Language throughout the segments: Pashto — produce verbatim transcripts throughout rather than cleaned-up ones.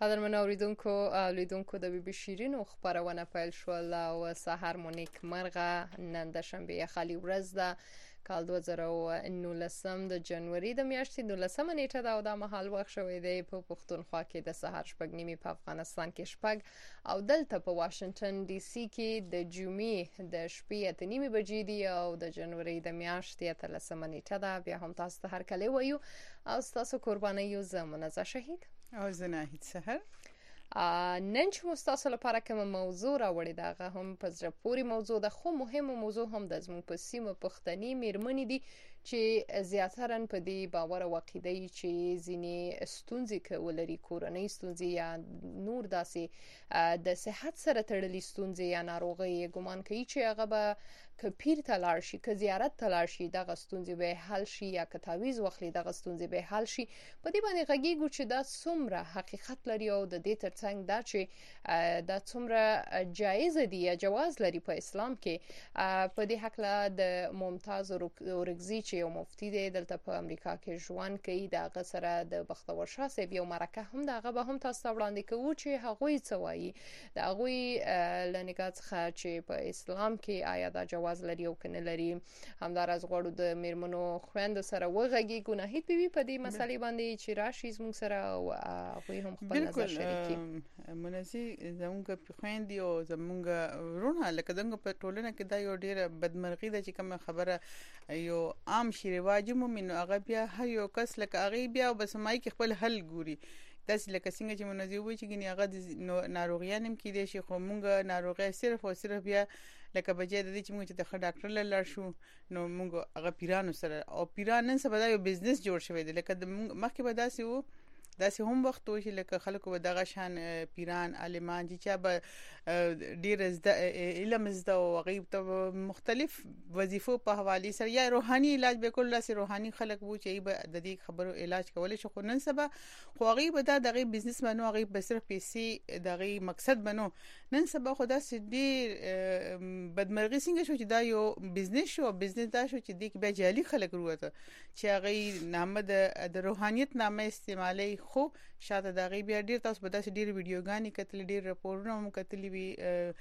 قدرمن اوریدونکو او لیدونکو د بي بي شیرینو خبرونه پیل شول او سحر مونیک مرغه نن د شنبه خالي ورځ ده کال دوه زره و نولسم د جنوري د میاشتې نولسمه نیټه ده او د مهال وخت شوی دی په پښتونخوا کې د سحر شپږ نیمې په افغانستان کې شپږ او دلته په واشنگټن ډي سي کې د جمعې د شپې اته نیمې بجې دي او د جنوري د میاشتې اتلسمه نیټه ده. بیا هم تاسو ته هر کله وایو او تاسو قرباني یو زمونه شهید او زناهید سحر نن چې مو تاسو لپاره کوم موضوع راوړی دا هغه هم په زړه پورې موضوع ده خو مهمه موضوع هم د زموږ په سیمه پښتني میرمنې دي چې زیاتره په دې باور او عقیده چې ځینې ستونزې کولري کورنۍ ستونزې یا نور داسې د صحت سره تړلې ستونزې یا ناروغي ګمان کوي چې هغه به کپیر تلار شي که زیارت تلار شي دغه ستونزې به حل شي یا که تعویض واخلي دغه ستونزې به حل شي. په دې باندې غږیږو چې دا څومره حقیقت لري او د دې ترڅنګ دا چې دا څومره جایز دي یا جواز لري په اسلام کې. په دې حق له د ممتاز اورګزي چې یو مفتی دی دلته په امریکا کې ژوند کوي دغه سره د بختور شاه صاحب یو مرکه هم دغه به هم تاسو وړاندې کوو چې هغوی څه وایي د هغوی لنګات څخه چې په اسلام کې آیا دا جواز لري او کنه لري. همدارس غواړو د میرمنو خويند سره وغږی ګناهید بي په دې مسلې باندې چې راشي زموږ سره او هغوی هم خپل نظر شریکي. مناسي زموږ خويند او زموږ ورونه لکه څنګه په ټولنه کې دا یو ډیره بدمرغي ده چې کوم خبره یو عام شی رواج مو منو هغه بیا هر یو کس لکه هغه بیا بس مای کې خپل حل ګوري داس لکه څنګه چې منځي وي چې ګنې هغه ناروغیان هم کې دي شي خو مونږ ناروغي صرف او صرف بیا لکه بجې د دې چې موږ چې د ډاکټر لاله شو نو موږ هغه پیرانو سره او پیران نن سبا یو بزنس جوړ شوی دی لکه مخکې به داسې وو داسې هم وخت و چې لکه خلکو به دغه شان پیران عالمان چې به ډیر زده علم زده او غیب ته مختلف وظیفو په حواله سره یا روحاني علاج به کول لاسه روحاني خلک وو چې به د دې خبرو علاج کول شي خو نن سبا خو غیب دا دغه بزنس منو غیب به صرف پیسې دغه مقصد بنو نن سبا خو داسې ډیر بدمرغي څنګه شو چې دا یو بزنس شو بزنس دا شو چې د کې به جالي خلک وروته چې هغه نامه د روحانيت نامه استعمالي خو شاته دا غي بیا ډیر تاسو به داسې ډیر ویډیوګانی کتل ډیر راپورونه هم کتلی وی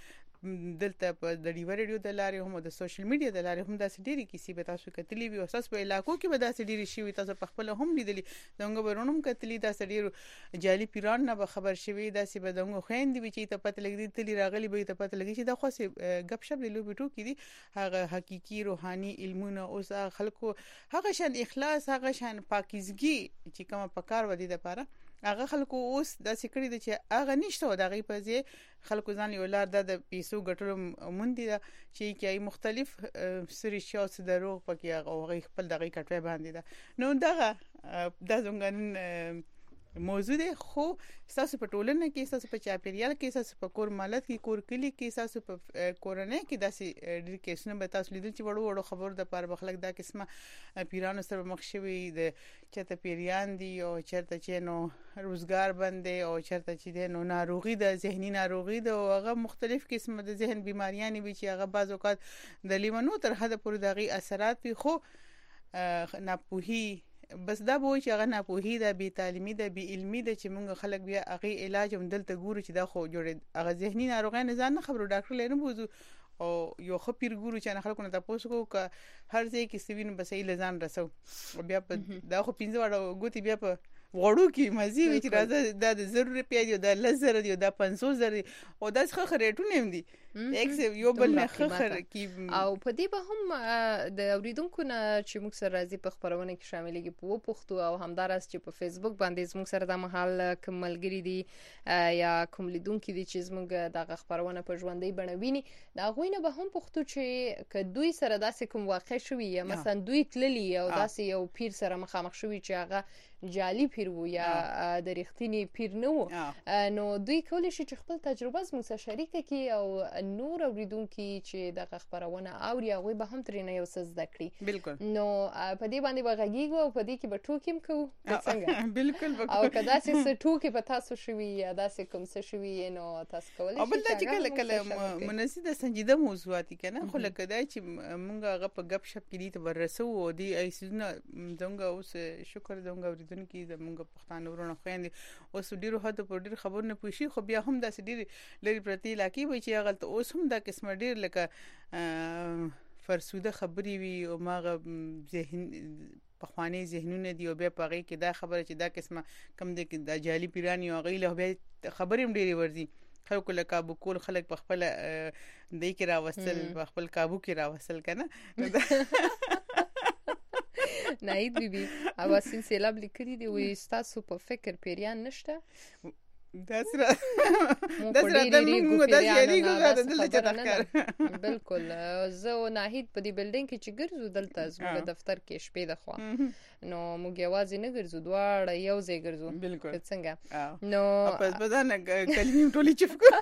دلته په د ډیو ریډیو د لارې هم د سوشل میډیا د لارې هم داسې ډیری کیسې به تاسو کتلی وی او تاسو په علاقو کې به داسې ډیری شي تاسو په خپل هم لیدلی دغه ورونم کتلی داسې ډیر جالي پیران نه به خبر شوي داسې به دغه خويندې وی چې ته پته لګی تلی راغلی به ته پته لګی چې دا خو غب شپ له بیٹو کې دي هغه حقيقي روحاني علمونه اوس خلکو هغه شان اخلاص هغه شان پاکیزګي چې کومه پکار ودی د پاره هغه خلکو اوس د سکړی د چې هغه نشته دغه په ځای خلکو ځان یو لار د پیسو ګټلو مونږ دي چې کې مختلف سری شاوس دروغ پکې هغه خپل دغه کټوي باندې ده نو دغه د زونګن موضوع ده خو تاسو په ټولنه کې تاسو په چاپیریال کې تاسو په کور مالت کې کور کلی کې تاسو په کورنۍ کې داسې ډیر کیسونه به تاسو لیدل چې وړو وړو خبر د پر بخلک دا قسمه پیرانو سره مخ شوي د چته پیریان دي او چرته چې نو روزګار بندي او چرته چې نو ناروغي د ذهني ناروغي د هغه مختلف قسمه د ذهن بیماریاں وي چې هغه بعض اوقات د لیمنو تر حد پورې دغه اثرات وي خو ناپوهي بس دا به چې هغه ناپوهي ده بي تعلیمي ده بي علمي ده چې موږ خلک بیا هغه علاج هم دلته ګورو چې دا خو جوړ هغه ذهني ناروغي نه ځان خبرو ډاکټر لنه بوزو او یو خپیر ګورو چې نه خلکو نه تاسو کو ک هر ځای کې سوین بسې لزان رسو بیا په دا خو پینځه وړو ګوتی بیا په وړو کې مزي وی چې راځه د زر روپیا دی د لزر دی د پنځوس زر او د څخه ریټونه هم دي ایکس یو بل نه خخر کی او په دې به هم د اوریدونکو نه چې موږ سره راځي په خبرونه کې شاملېږي په پښتو او همدارس چې په فیسبوک باندې موږ سره د محل کوملګری دي یا کوم لیدونکو دي چې موږ د خبرونه په ژوندۍ بڼویني دا غوینه به هم پښتو چې ک دوی سره داسې کوم واقع شوی یا مثلا دوی تللی او داسې یو پیر سره مخامخ شوی چې هغه جالي پیر وو یا د رښتینی پیر نه وو نو دوی کولی شي چې خپل تجربه زموږ سره شریک کړي او نور اوریدونکو چې دغه خبرونه اوري هغوی به هم ترې نه یو څه زده کړي. بالکل. نو په دې باندې به غږیږو او په دې کې به ټوکې هم کوو څنګه. بالکل. او که داسې څه ټوکې په تاسو شوي یا داسې کوم څه شوي نو تاسو کولی شئ. او بل دا چې کله کله مناسب د سنجیده موضوعات دي که نه، خو لکه دا چې مونږ هغه په ګپ شپ کې دي ته ورسو او دي ایسونه زموږ اوس شکر زموږ اوریدونکي زموږ پښتانه ورونه خویندې اوس ډېرو حدو په ډېر خبرو نه پوه شي، خو بیا هم داسې ډېرې لرې پرتې علاقې وي چې هغلته اوس هم دا قسمه ډېر لکه فرسوده خبرې وي او هماغه ذهن پخواني ذهنونه دي او بیا په هغې کې دا خبره چې دا قسمه کم دی کې دا جعلي پیران یو هغوی له بیا خبرې هم ډېرې ورځي. خلکو له کابو کول خلک په خپله دی کې راوستل، په خپل کابو کې راوستل که نه. ناهید بیبي اواسین سیلاب لیکلي دي وایي ستاسو په فکر پیریان نشته؟ داسې را داسې را موږ داسې یاریږو دا دلته چېرته ښکار. بالکل. زه او ناهید په دې بلډینګ کې چې ګرځو دلته زموږ دفتر کې شپې د خوا نو موږ یوازې نه ګرځو، دواړه یو ځای ګرځو. بالکل. څنګه نو پس به دا نه کلمې ټولې چوف کړو.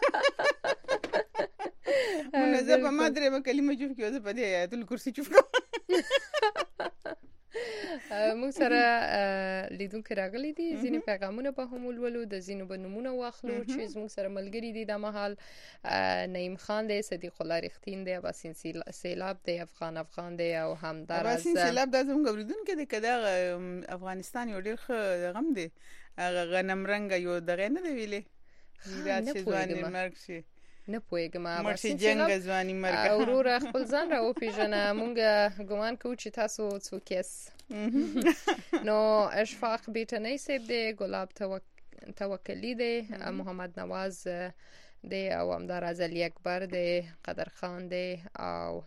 مونږ زه په ما درېیمه کلمه چوف کړو، زه په دې آیت الکرسي چوف کړم. موږ سره لیدونکي راغلي دي، ځینې پیغامونه به هم ولولو، د ځینو به نومونه واخلو چې زموږ سره ملګري دي دا مهال. نعیم خان دی، صدیق الله رښتین دی، اباسین سیلاب دی، افغان افغان دی او همداراز اباسین سیلاب دا زموږ اوریدونکی دی که دا افغانستان یو ډېر ښه غم دی، هغه غنم رنګه یو دغه نه دی ویلې میراث چې ځواني مرګ شي. نه پوهېږم مرشي جنګ ځواني مرګ. وروره خپل ځان را وپېژنه، مونږ ګمان کوو چې تاسو څوک یاست. نو اشفاق بیټنۍ صاحب دی، ګلاب توکلي دی، محمد نواز دی او همداراز علي اکبر دی، قدر خان دی او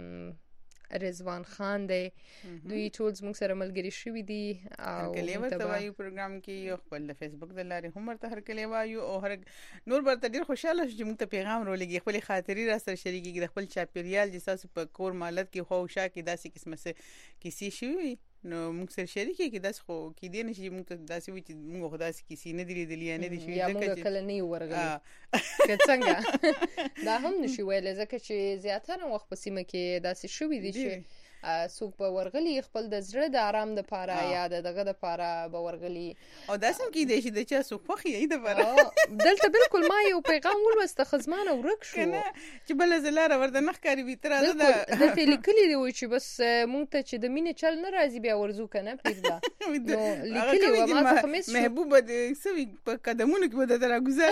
رضوان خان دی. دوی ټول زموږ سره ملګري شوي دي او هرکلی ورته وایو پروګرام کې یو خپل د فیسبوک د لارې هم ورته هرکلی وایو او هر نور ورته ډېر خوشحاله شو چې موږ ته پیغام راولېږي، خپلې خاطرې را سره شریکېږي، د خپل چاپېریال چې ستاسو په کور مالت کې خوا او شا کې داسې قسمه څه کیسې شوي وي نو موږ سره شریکېږي. داسې خو کیدی نه شي چې موږ ته داسې وي چې موږ خو داسې کیسې نه دي لیدلي یا نه دي شوي، یا موږ کله نه یو ورغلي که څنګه. دا هم نشي ویلی ځکه چې زیاتره وخت په سیمه کې داسې شوي دي چې څوک به ورغلي خپل د زړه د آرام دپاره یا د دغه دپاره به ورغلي او داسې هم کیدی شي د چا څوک خوښ یې دپاره. دلته بالکل ما یو پیغام ولوسته خزمانه ورک شو چې بله زه لاره ورته نه ښکاري وي ته راځه دلته یې لیکلي دي وایي چې بس مونږ ته چې د مینې چل نه راځي بیا ورځو که نه پرېږده. نو لیکلي وه ما څخه مس شو محبوبه د څه وي په قدمونو کې به درته راګوزار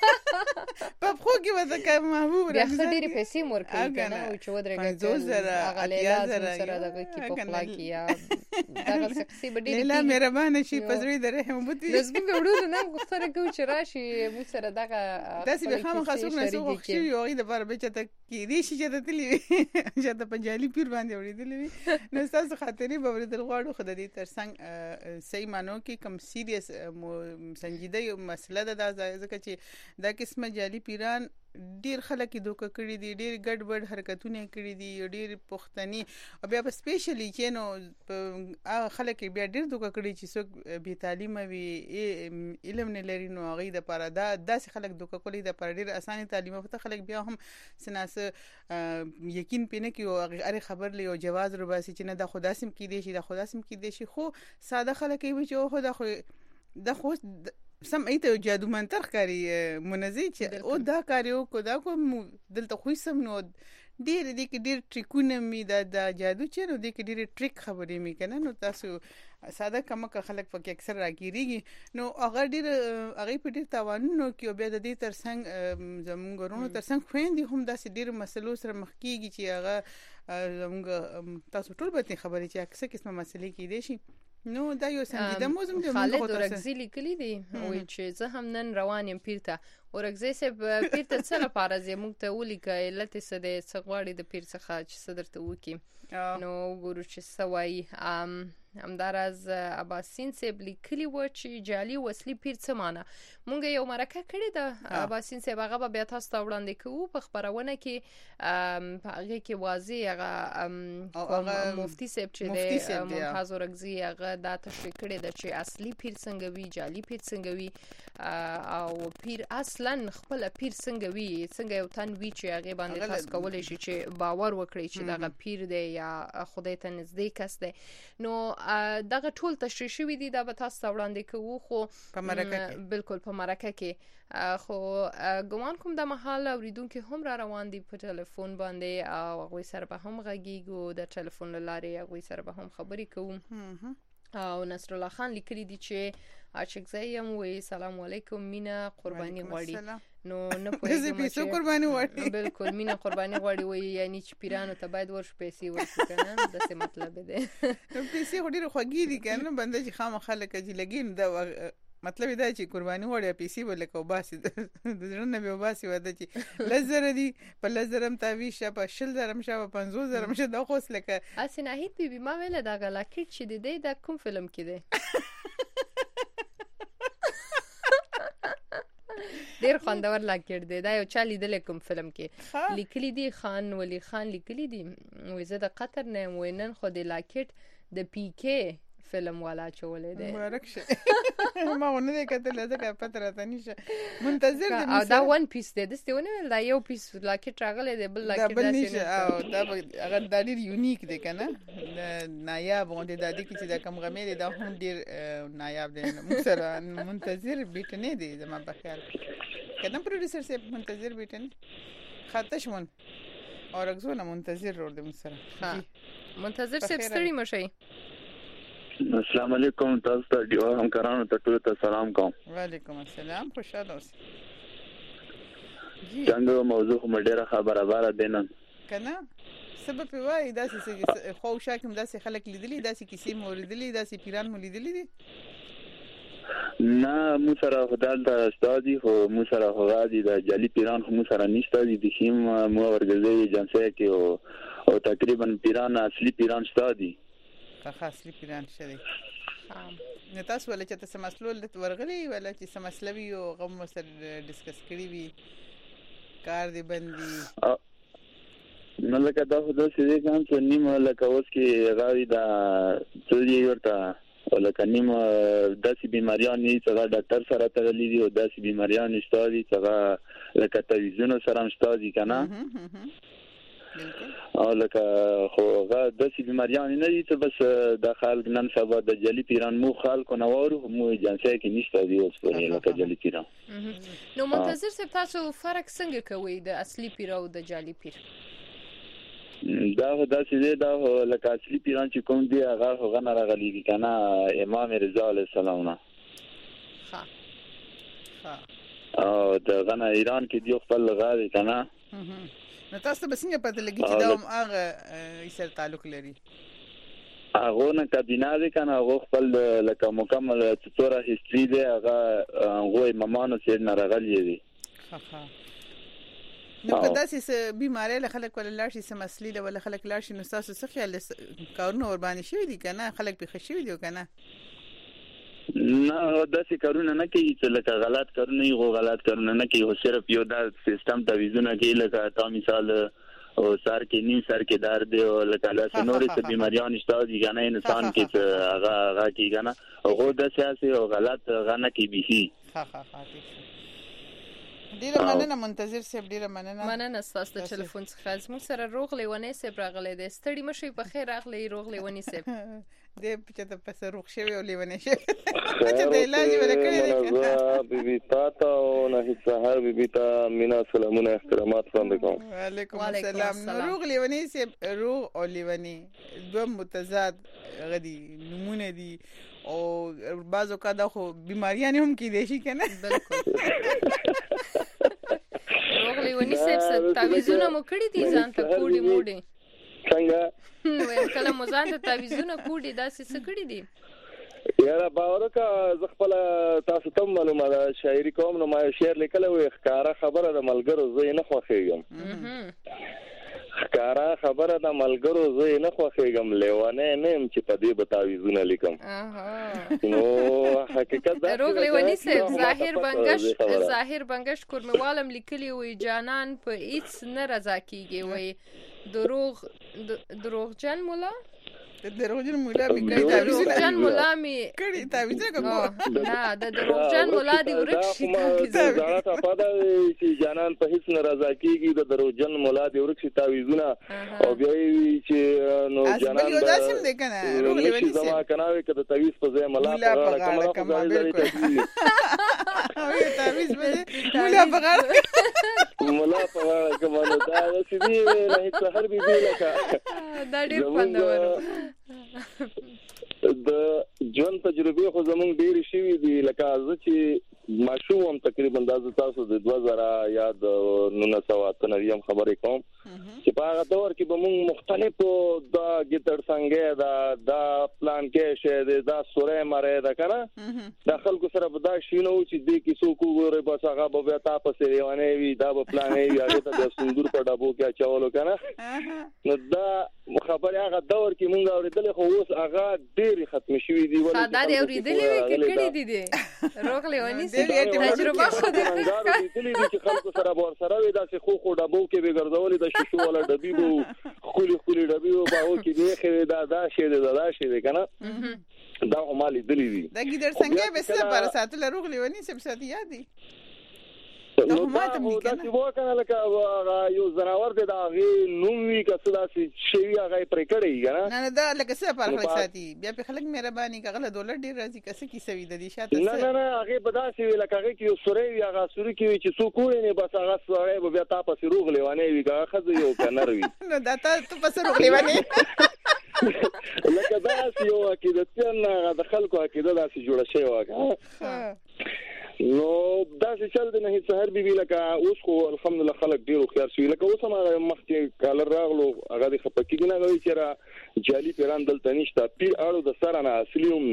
کړي په پښو کې به درته محبوب بیا ښه ډېرې پیسې م ورکوي که نه وایي چې ودرېږه هغه لیلا سره دغه کې په خلا کې یا دغه څه قصې به ډېرې لیلا مهربانه شي په زړه د رحم اوبه نو زموږ وروڼو نه هم غوښتنه کوو چې راشي موږ سره دغه داسې به خامخا څوک نه څوک خوښ شوي وي هغوی دپاره به چېرته کیدی شي چېرته تللي وي چېرته په جعلي پیر باندې اورېدلي وي نو ستاسو خاطرې به اورېدل غواړو، خو د دې تر څنګ صحیح معنو کې کوم سیریس سنجیده یو مسله ده دا ځکه چې دا قسمه جعلي پیران ډیر خلک یې دوکه کړي دي، ډیر ګډ وډ حرکتونه یې کړي دي، ډیر پښتني او بیا په سپیشلی چې نو هغه خلک یې بیا ډیر دوکه کړي چې څوک بې تعلیمه وي علم نه لري نو هغوی دپاره دا داسې خلک دوکه کولي دپاره ډیر اسانه تعلیم یافته خلک بیا هم څه ناڅه یقین پې نه کوي او هرې خبر له یو جواز راباسي چې نه دا خو داسې هم کیدی شي دا خو داسې هم کیدی شي، خو ساده خلک یې وایي چې اوهو دا خو دا خو سم ایته جادو منتر ښکاري منزي چې او دا کار یې وکړو دا کوم دلته خو سم نو ډېر دې کې ډېر ټریکونه مې دا د جادو چې نو دې کې ډېرې ټریک خبرې مې که نه نو تاسو ساده کمکه خلک پکې اکثر راګیرېږي نو هغه ډېر هغوی په ډېر تاوانونو کې او بیا د دې تر څنګ زموږ ورونو تر څنګ خویندې هم داسې ډېرو مسلو سره مخ کېږي چې هغه زموږ تاسو ټول به ترې خبرې چې څه قسمه مسلې کېدی شي. نو دا یو سنجیده موضوع دی. خالد اورکزي لیکلي دي وایي چې زه هم نن روان یم پیر ته. اورکزي صاحب پیر ته څه لپاره ځې؟ موږ ته ولیکه علت یې څه دی، څه غواړي د پیر څخه چې څه درته وکړي نو وګورو چې څه وایي. همداراز اباسین صاحب لیکلی و چې جعلي وسلې پیر څه معنی. مونږ یو مرکه کړې ده اباسین صاحب، هغه به بیا تاسو ته وړاندې کوو په خبرونه کې. په هغه کې واضح هغه مفتي صاحب چې د ممتاز اورکزي هغه دا تشریح کړې ده چې اصلي پیر څنګه وي، جعلي پیر څنګه وي، او پیر اصلا خپل پیر څنګه وي، څنګه یو تن وي چې هغه باندې تاسو کولای شي چې باور وکړي چې دغه پیر دی یا خدای ته نږدې کس دی. نو دغه ټول تشریح شوي دي، دا به تاسو ته وړاندې کوو. خو په مرکه کې بالکل په مرکه کې خو ګمان کوم د مهال اوریدونکو هم را روان دي په ټلیفون باندې او هغوی سره به هم غږیږو، د ټلیفون له لارې هغوی سره به هم خبرې کوو. او نصر الله خان لیکلی دی چې اچکزای یم وی سلام علیکم، مینا قربانی غواړي. نو نه پوهیږم چې قربانی غواړي. بالکل مینا قربانی غواړي وی، یعنی چې پیرانو ته باید ورش پیسې ورکړي کنه، د څه مطلب دی. پیسې خو ډیره خوږی دي کنه، بنده چې خامخا لکه چې لګین دا مطلب دا چې قربانی غواړي پیسې ولکه وباسي د ځړن نه به وباسي ودا چې لزر دي په لزرم تاویشه په شل زرم شابه پنځوس زرم شه دا خوس لکه اسناهید بیبي ما ویل دا غلاکټ چې دی دا کوم فلم کې دی. ډیر خوندور لاکټ دی، دا یو چا لیدل کوم فلم کې لیکلی دی، خان ولی خان لیکلی دی. وې زه د قطر نه وینن خو د لاکټ د پی کې فلم والا چولې دی. مبارک شه. ما ونه دې کتل ځکه پته راته نشه. منتظر دي. او دا ون پیس دی، دستهونه دا یو پیس لاکټ راغلی دی، بل لاکټ داسې نه. او دا هغه د ډیر یونیک دی کنه، نایاب غونډه د دې کې چې دا کم غمې دی دا هم ډیر نایاب دی. مثلا منتظر بیٹنه دی زما په خیال کنه پروډوسر سے منتظر بیٹنه خاطش مون اور اگزونه منتظر ور دي مثلا. ها منتظر سے ستړي مشي. السلام علیکم، تاسو ته دیو همکارانو ته ټول ته سلام کوم. وعلیکم السلام، خوشاله اوسئ. جی څنګه موضوع هم ډیره خبره بار دینن کنه سبب وای داسې خو شاکم داسې خلک لیدلی، داسې کیسې موریدلی، داسې پیران مولیدلی دي. نه مو سره خدای ته استادي خو مو سره غادي د جالي پیران خو مو سره نشته دي، د شیم مو ورګزي جنسه کې او او تقریبا پیران اصلي پیران استادي خاص لري پیران شری. نو تاسو ولې چې تاسو مسلول ورغلي ولا چې سمسلوي او غو سره ډیسکس کړی وي کار دی بندي نو لکه دا خو د سې کوم چې نیمه لکه اوس کې غاوي دا څه ورته ولکه نیمه داسې بیماریان نه چې ډاکټر سره تړلې دي او داسې بیماریان نشته دي چې لکه تعویذونه سره نشته دي کنه او لکه خو غا داسې بیماریان نه دي چې بس د خلک نن سبا د جلی پیران مو خلکو نه وره مو جنسه کې نشته دي اوس په لکه جلی پیران. نو منتظر صاحب تاسو فرق څنګه کوي د اصلي پیر او د جلی پیر؟ دا داسې دی دا لکه اصلي پیران چې کوم دی هغه هغه نه راغلي کنه امام رضا علیه السلام نه. ها ها او د غنا ایران کې دی خپل غاړي کنه. نو تاسو به څنګه پته لګی چې دا هم هغه یې سره تعلق لري؟ هغه نه کابینه دی کنه، هغه خپل لکه مکمل څوره هیستوري دی، هغه هغه امامانو سره نه راغلي دي. ها ها نو په داسې بیماری له خلک ولا لاشي سم اصلي له ولا خلک لاشي نو تاسو څه خیال کارونه ور باندې شوی دي کنه، خلک به خشوي دي کنه؟ نه داسې کارونه نه کوي چې لکه غلط کارونه یو غلط کارونه نه کوي، صرف یو دا سیستم تعویذونه کوي لکه تا مثال او سر کې نیم سر کې درد او لکه لاس نورې څه بیماریان نشته دي کنه انسان کې هغه هغه کې کنه هغه د سیاسي او غلط غنه کې بيسي. ها ها ها ډیره مننه منتظر صاحب، ډیره مننه. مننه تاسو ته ټلیفون څخه زموږ سره روغ لیونی صاحب راغلی دی. ستړي مشي په خیر راغلی روغ لیونی صاحب. دې چې ته پس روغ شوی او لیونی شوی چې د علاج ولکړی دی. بیبي تاته او نه سحر بیبي تا مینا سلامونه احترامات وړاندې کوم. وعلیکم السلام. روغ لیونی صاحب روغ او لیونی دوه متضاد غدي نمونه دي او بعضو کا دا خو بیماریاں هم کې دي شي کنه. بالکل روغ لیونی صاحب تعویذونه مو کړی دي ځان ته کوډي موډي څنګه وای کله مو ځان ته تعویذونه کوډي داسې څه کړی دي؟ یاره باور کا ز خپل تاسو ته معلومه ده شاعري کوم نو ما شعر لیکل وي ښکارا خبره د ملګرو زه نه خوښیږم کارا خبره د ملګرو زه نه خوښېږم لیوانه نه يم چې په دې بتاویزونه لیکم. نو حقیقت دا روغ لیوانی صاحب ظاهر بنگش ظاهر بنگش کورموالم لیکلی وي جانان په هیڅ نه رضا کیږي وي دروغ دروغجن مولا دروغجن مولا می کړی دروغجن مولا می کړی تعویذ کوم نه د دروغجن مولا دی ورک شي تعویذ دا ته پاده چې جانان په هیڅ نه رضا کیږي د دروغجن مولا دی ورک شي تعویذونه او بیا چې نو جانان یو داسم دی کنه روغ لیوانی زما کناوي کده تعویذ په ځای مولا په کما بالکل او تعویذ په مولا په غاړه مولا په غاړه کما نو دا چې دی نه هیڅ هر بي دی لکه دا ډیر خوندور د ژوند تجربه خو زمونږ ډېر شي دي لکه زه چې ماشوم هم تقریبا د تاسو د دوه زره یا د نولس سوه اته نوي خبرې کوم چې په هغه دور کې به موږ مختلفو د ګیټر څنګه دا دا پلان کې شه دا سورې ماره دا کنه د خلکو سره به دا شینو چې د کیسو کوغره بس هغه به تاسو سره ونه وي دا به پلان وي هغه ته د سندور په ډبو کې چاولو کنه نو دا خبره هغه دور کې مونږ اوریدل خو اوس هغه ډېر ختم شوی دی ولې دا د اوریدلې وی کې کړي دي دي روغ لیوانی تجربه خو دې اوریدلې دي چې خلکو سره ور سره وي دا چې خو خو ډبو کې به ګرځولې د شیشو ولا ډبي وو خولي خولي ډبي وو باو کې به خې دا دا شی دا دا شی کنه دا مالي دلی دي دا ګیدر څنګه به څه پر ساتل روغ لیوانی سب ساتي یادي نو دا چې وکنه لکه یو زناور دی دا غي نومي کڅ داسې شی هغه پرې کړی کنه نه نه دا لکه څه پر خلک ساتي بیا په خلک مهرباني کغله ډالر ډیر راځي کڅ کی سوي د دې شاته نه نه نه هغه بداسي لکه هغه کې یو سوري هغه سوري کې چې څوک نه بس هغه سوري بیا تاسو روغ لیوانه وی هغه خزه یو کنر وی نو دا تاسو په روغ لیوانه لکه دا یو عقیده څنګه د خلکو عقیده داسې جوړه شوی وکړه نو دا چې چل دی نه هیڅ هر بي لکه اوس خو الحمدلله خلک ډیر خيار شي لکه اوس ما مخکې کال راغلو هغه د خپکی نه غوي چې را جالي پیران دلته نشته پیر اړو د سره نه اصلي هم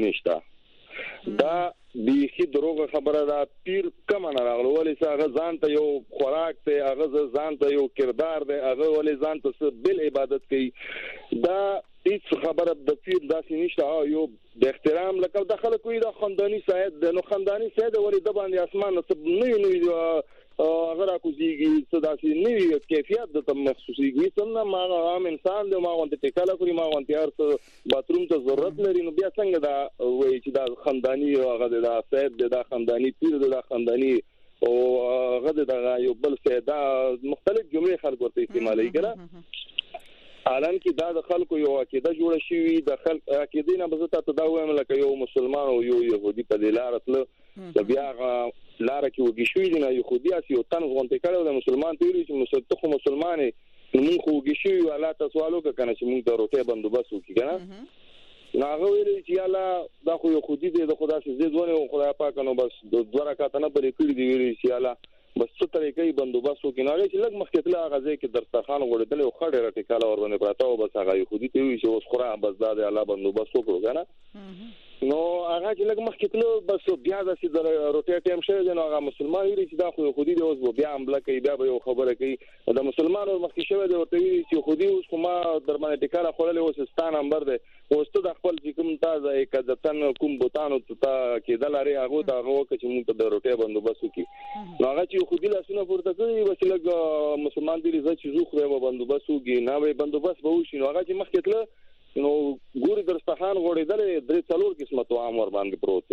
نشته دا بیخي دروغه خبره ده پیر کم نه راغلو ولې هغه ځان ته یو خوراک ته هغه ځان ته یو کردار دی هغه ولې ځان ته بل عبادت کوي دا هیڅ خبره د پیر داسې نشته یو د احترام لکه د خلکو د خاندانی سید د نو خاندانی سید ولې د باندې اسمان نه نه هغه راکوزيږي څه داسې نه کیفیت د تم مخصوصيږي څنګه ما عام انسان د ما غونډه ټکاله کوي ما غونډه هر باتروم ته ضرورت لري نو بیا څنګه دا وایي چې دا خاندانی هغه د سید د خاندانی پیر د خاندانی او هغه د یو بل سید مختلف جملې خلک ورته استعمالوي کړه حالان کې دا د خلکو یو عقیده جوړه شوی د خلک عقیده نه بزته ته دا وایم لکه یو مسلمان او یو يهودي په لار تل د بیا لار کې وګی شوی دی نه يهودي اسی او تن غونټه کړو د مسلمان ته ویل چې مسلمان مسلمانې موږ خو وګی شوی الله تاسو کنه چې موږ د روټه بندوبست وکړو کنه ناغه ویل چې الله دا خو يهودي دی د خدا سي زیدونه خدای پاک نو بس د دوه رکعات نه بلې کړی دی ویل چې الله بس څه طریقې بندوبست وکړي نه چې لږ مخکې تل هغه ځای کې درستخان غوړېدل او خړې راټیکاله ور باندې پراته او بس هغه يهودي ته وی چې اوس خورا بس دا د الله بندوبست وکړو کنه نو هغه چې لږ مخکې تل بس بیا د سي د روټي ټیم شوی دی نو هغه مسلمان ویل چې دا خو يهودي دی اوس بیا عمله کوي بیا به یو خبره کوي د مسلمان ور مخکې شوی دی ورته ویل چې يهودي اوس کومه در باندې ټیکاله خورلې اوس ستان نمبر دی اوس ته د خپل کوم تازه کذتن کوم بوتانو ته کېدل لري هغه دا هغه چې موږ ته د روټي بندوبست وکړي نو هغه چې خودي لاسونه پورته کوي بس لږ مسلمان دي چې زو خو به بندوبست وکړي نه به بندوبست به وشي نو هغه چې مخکې تل نو ګوري درستخان غوړېدل درې څلور قسمه تو عام ور باندې پروت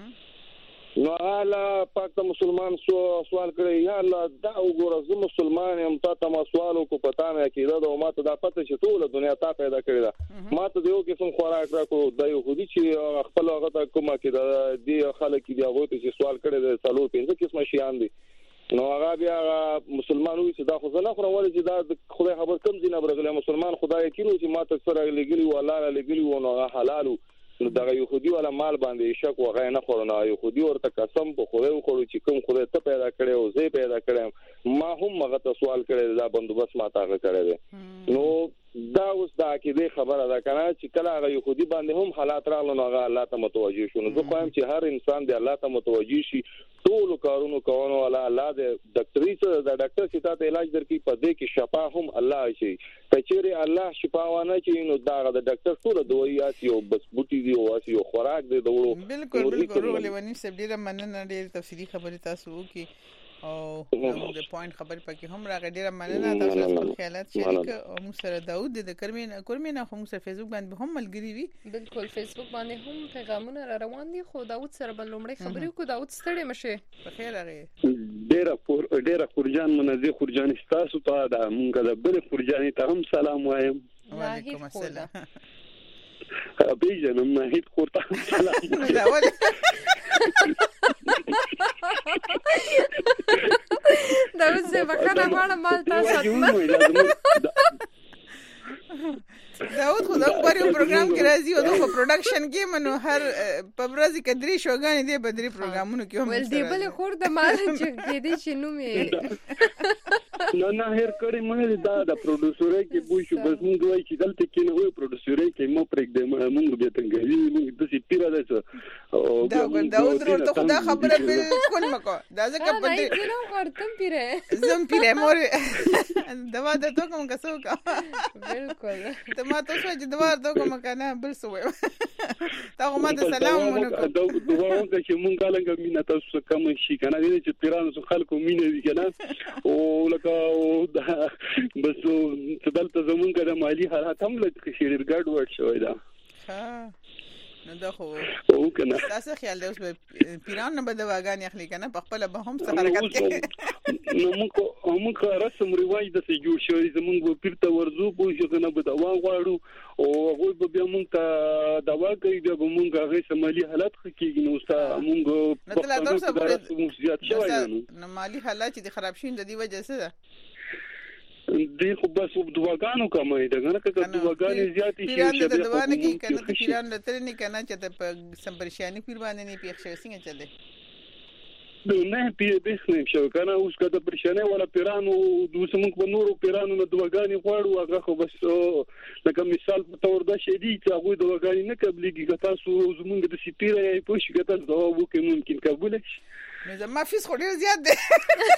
دی نو الله پاک ته مسلمان سو سوال کړی یا الله دا وګوره زه مسلمان یم تا ته ما سوال کو پتا نه کیده دا ما ته دا پته چې ټول دنیا تا پیدا کړی دا ما ته یو قسم خوراک راکو د یو خودي چې خپل هغه ته کومه کې دی خلک دی هغه ته چې سوال کړی د څلور پنځه قسمه شیان دي نو هغه بیا مسلمانوي چې دا خو زنه خو ولې چې دا خدای خبر کم دینه برغله مسلمان خدای کینو چې ما ته سره لګلی و الله لګلی و نو حلالو نو دا يهودي ولا مال باندې شک وغه نه خورنه يهودي ورته قسم په خدای خورو چې کوم خدای ته پیدا کړي او زه پیدا کړم ما هم هغه ته سوال کړی دا بندوبست ما ته کړی نو دا اوس دا کې خبره ده کنه چې کله هغه يهودي باندې هم حالات راغلو نو هغه الله ته متوجي شو نو زه خوایم چې هر انسان دی الله ته متوجي شي ټول کارونو کوونو والا الله دې ډاکټري څه د ډاکټر چې تاسو علاج درکې په دې کې شفا هم الله شي کچېره الله شفا وانه چې نو دا د ډاکټر ټول دویات یو بس بوټي دی او یو خوراک دی دوړو بالکل بالکل ولونی سب ډیره مننه ډیر تفصیلی خبرې تاسو وکي او د پوینټ خبرې پکې هم راغی ډیره مننه تاسو خپل خیالات شریک او موږ سره داوود د کرمین کرمین خو موږ سره فیسبوک باندې هم ملګری وي بالکل فیسبوک باندې هم پیغامونه را روان دي خو داوود سره بل لومړی خبرې وکړو داوود ستړي مشه په خیر راغی ډیره خور ډیره خورجان منځي خورجان تاسو ته د مونږ د بل خورجان ته هم سلام وایم وعلیکم السلام بیجنم ناهید خورته سلام دا وسه بخنه ماړه مال تاسو داود خو دا په یو پروګرام کې راځي او د پروډکشن کې منو هر په ورځ کې درې شوګانې دی په درې پروګرامونو کې هم ول دی بل خور د مال چې کې دي چې نو می نه نه هر کړي مې دا د پروډوسر کې بو شو بس موږ وایي چې دلته کې نه وي پروډوسر کې مو پرېګ دې موږ به څنګه موږ د سي پیرا ده دا داود ورته خدا خبره بالکل مکو دا ځکه په دې نه ورتم پیره زم پیره مور دوا د تو کوم کسو کا بالکل ته ما تاسو چې دوا د کوم کنه بل سوې تا کومه د سلام ونکو دا دوا چې مونږ لنګ مینا تاسو کوم شي کنه دې چې پیرانو خلکو مینا دي کنه او لکه دا بس دلته زمونږ د مالی حالات هم لکه شیر ګډ ورډ شوی دا ها نو دا خو او کنه تاسو خیال دی اوس پیران نه بده واغان اخلي کنه په خپل به هم څه حرکت کوي نو موږ موږ رسم رواج د سې جوړ شوی زمونږ پیرته ورزو پوه شو کنه به دوا غواړو او هغه به موږ ته دوا کوي د موږ هغه سمالي حالات کېږي نو ستا موږ نو تل تاسو سره زیات شوی نو مالی حالات چې خراب شین د دې وجه څه ده دی خو بس دواګانو کمای دا کنه که دواګانې زیاتې شي چې د دوانه کې کنه ته پیران لته نه کنه چې د سمبرشياني پیر باندې نه پیښ شي څنګه چلے نه پی بیس نه شو کنه اوس کده پرشانه ولا پیرانو د سمونږ په نورو پیرانو نه دواګانې غواړو هغه خو بس لکه مثال په تور د شې دي چې هغه دواګانې نه قبليږي که تاسو زمونږ د سپیره یې پوښ کې تاسو دا وکه ممکن قبول شي نو زما فیس خو ډیر زیات دی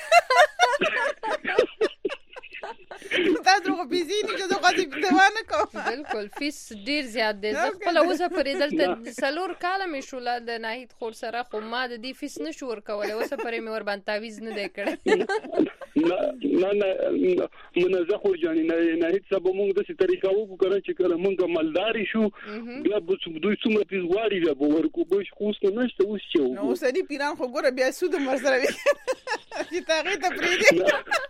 تاسو خو بيزي نه چې زه غواړم دوانه کوم بالکل فیس ډیر زیات دی زه خپل اوسه پرې دلته سلور کاله مې شوله د ناهید خور سره خو ما د دې فیس نشو ورکولای اوسه پرې مې ور باندې تعویض نه دی کړی نه نه منځه خو جاني نه ناهید سبا موږ د څه طریقه وکړو چې کله موږ مالداري شو بیا به دوی څومره پیس غواړي بیا به ورکو به خو څه نشته اوس چې نو اوس دې پیران خو ګوره بیا سود مرسره وي چې تاغه ته پریږي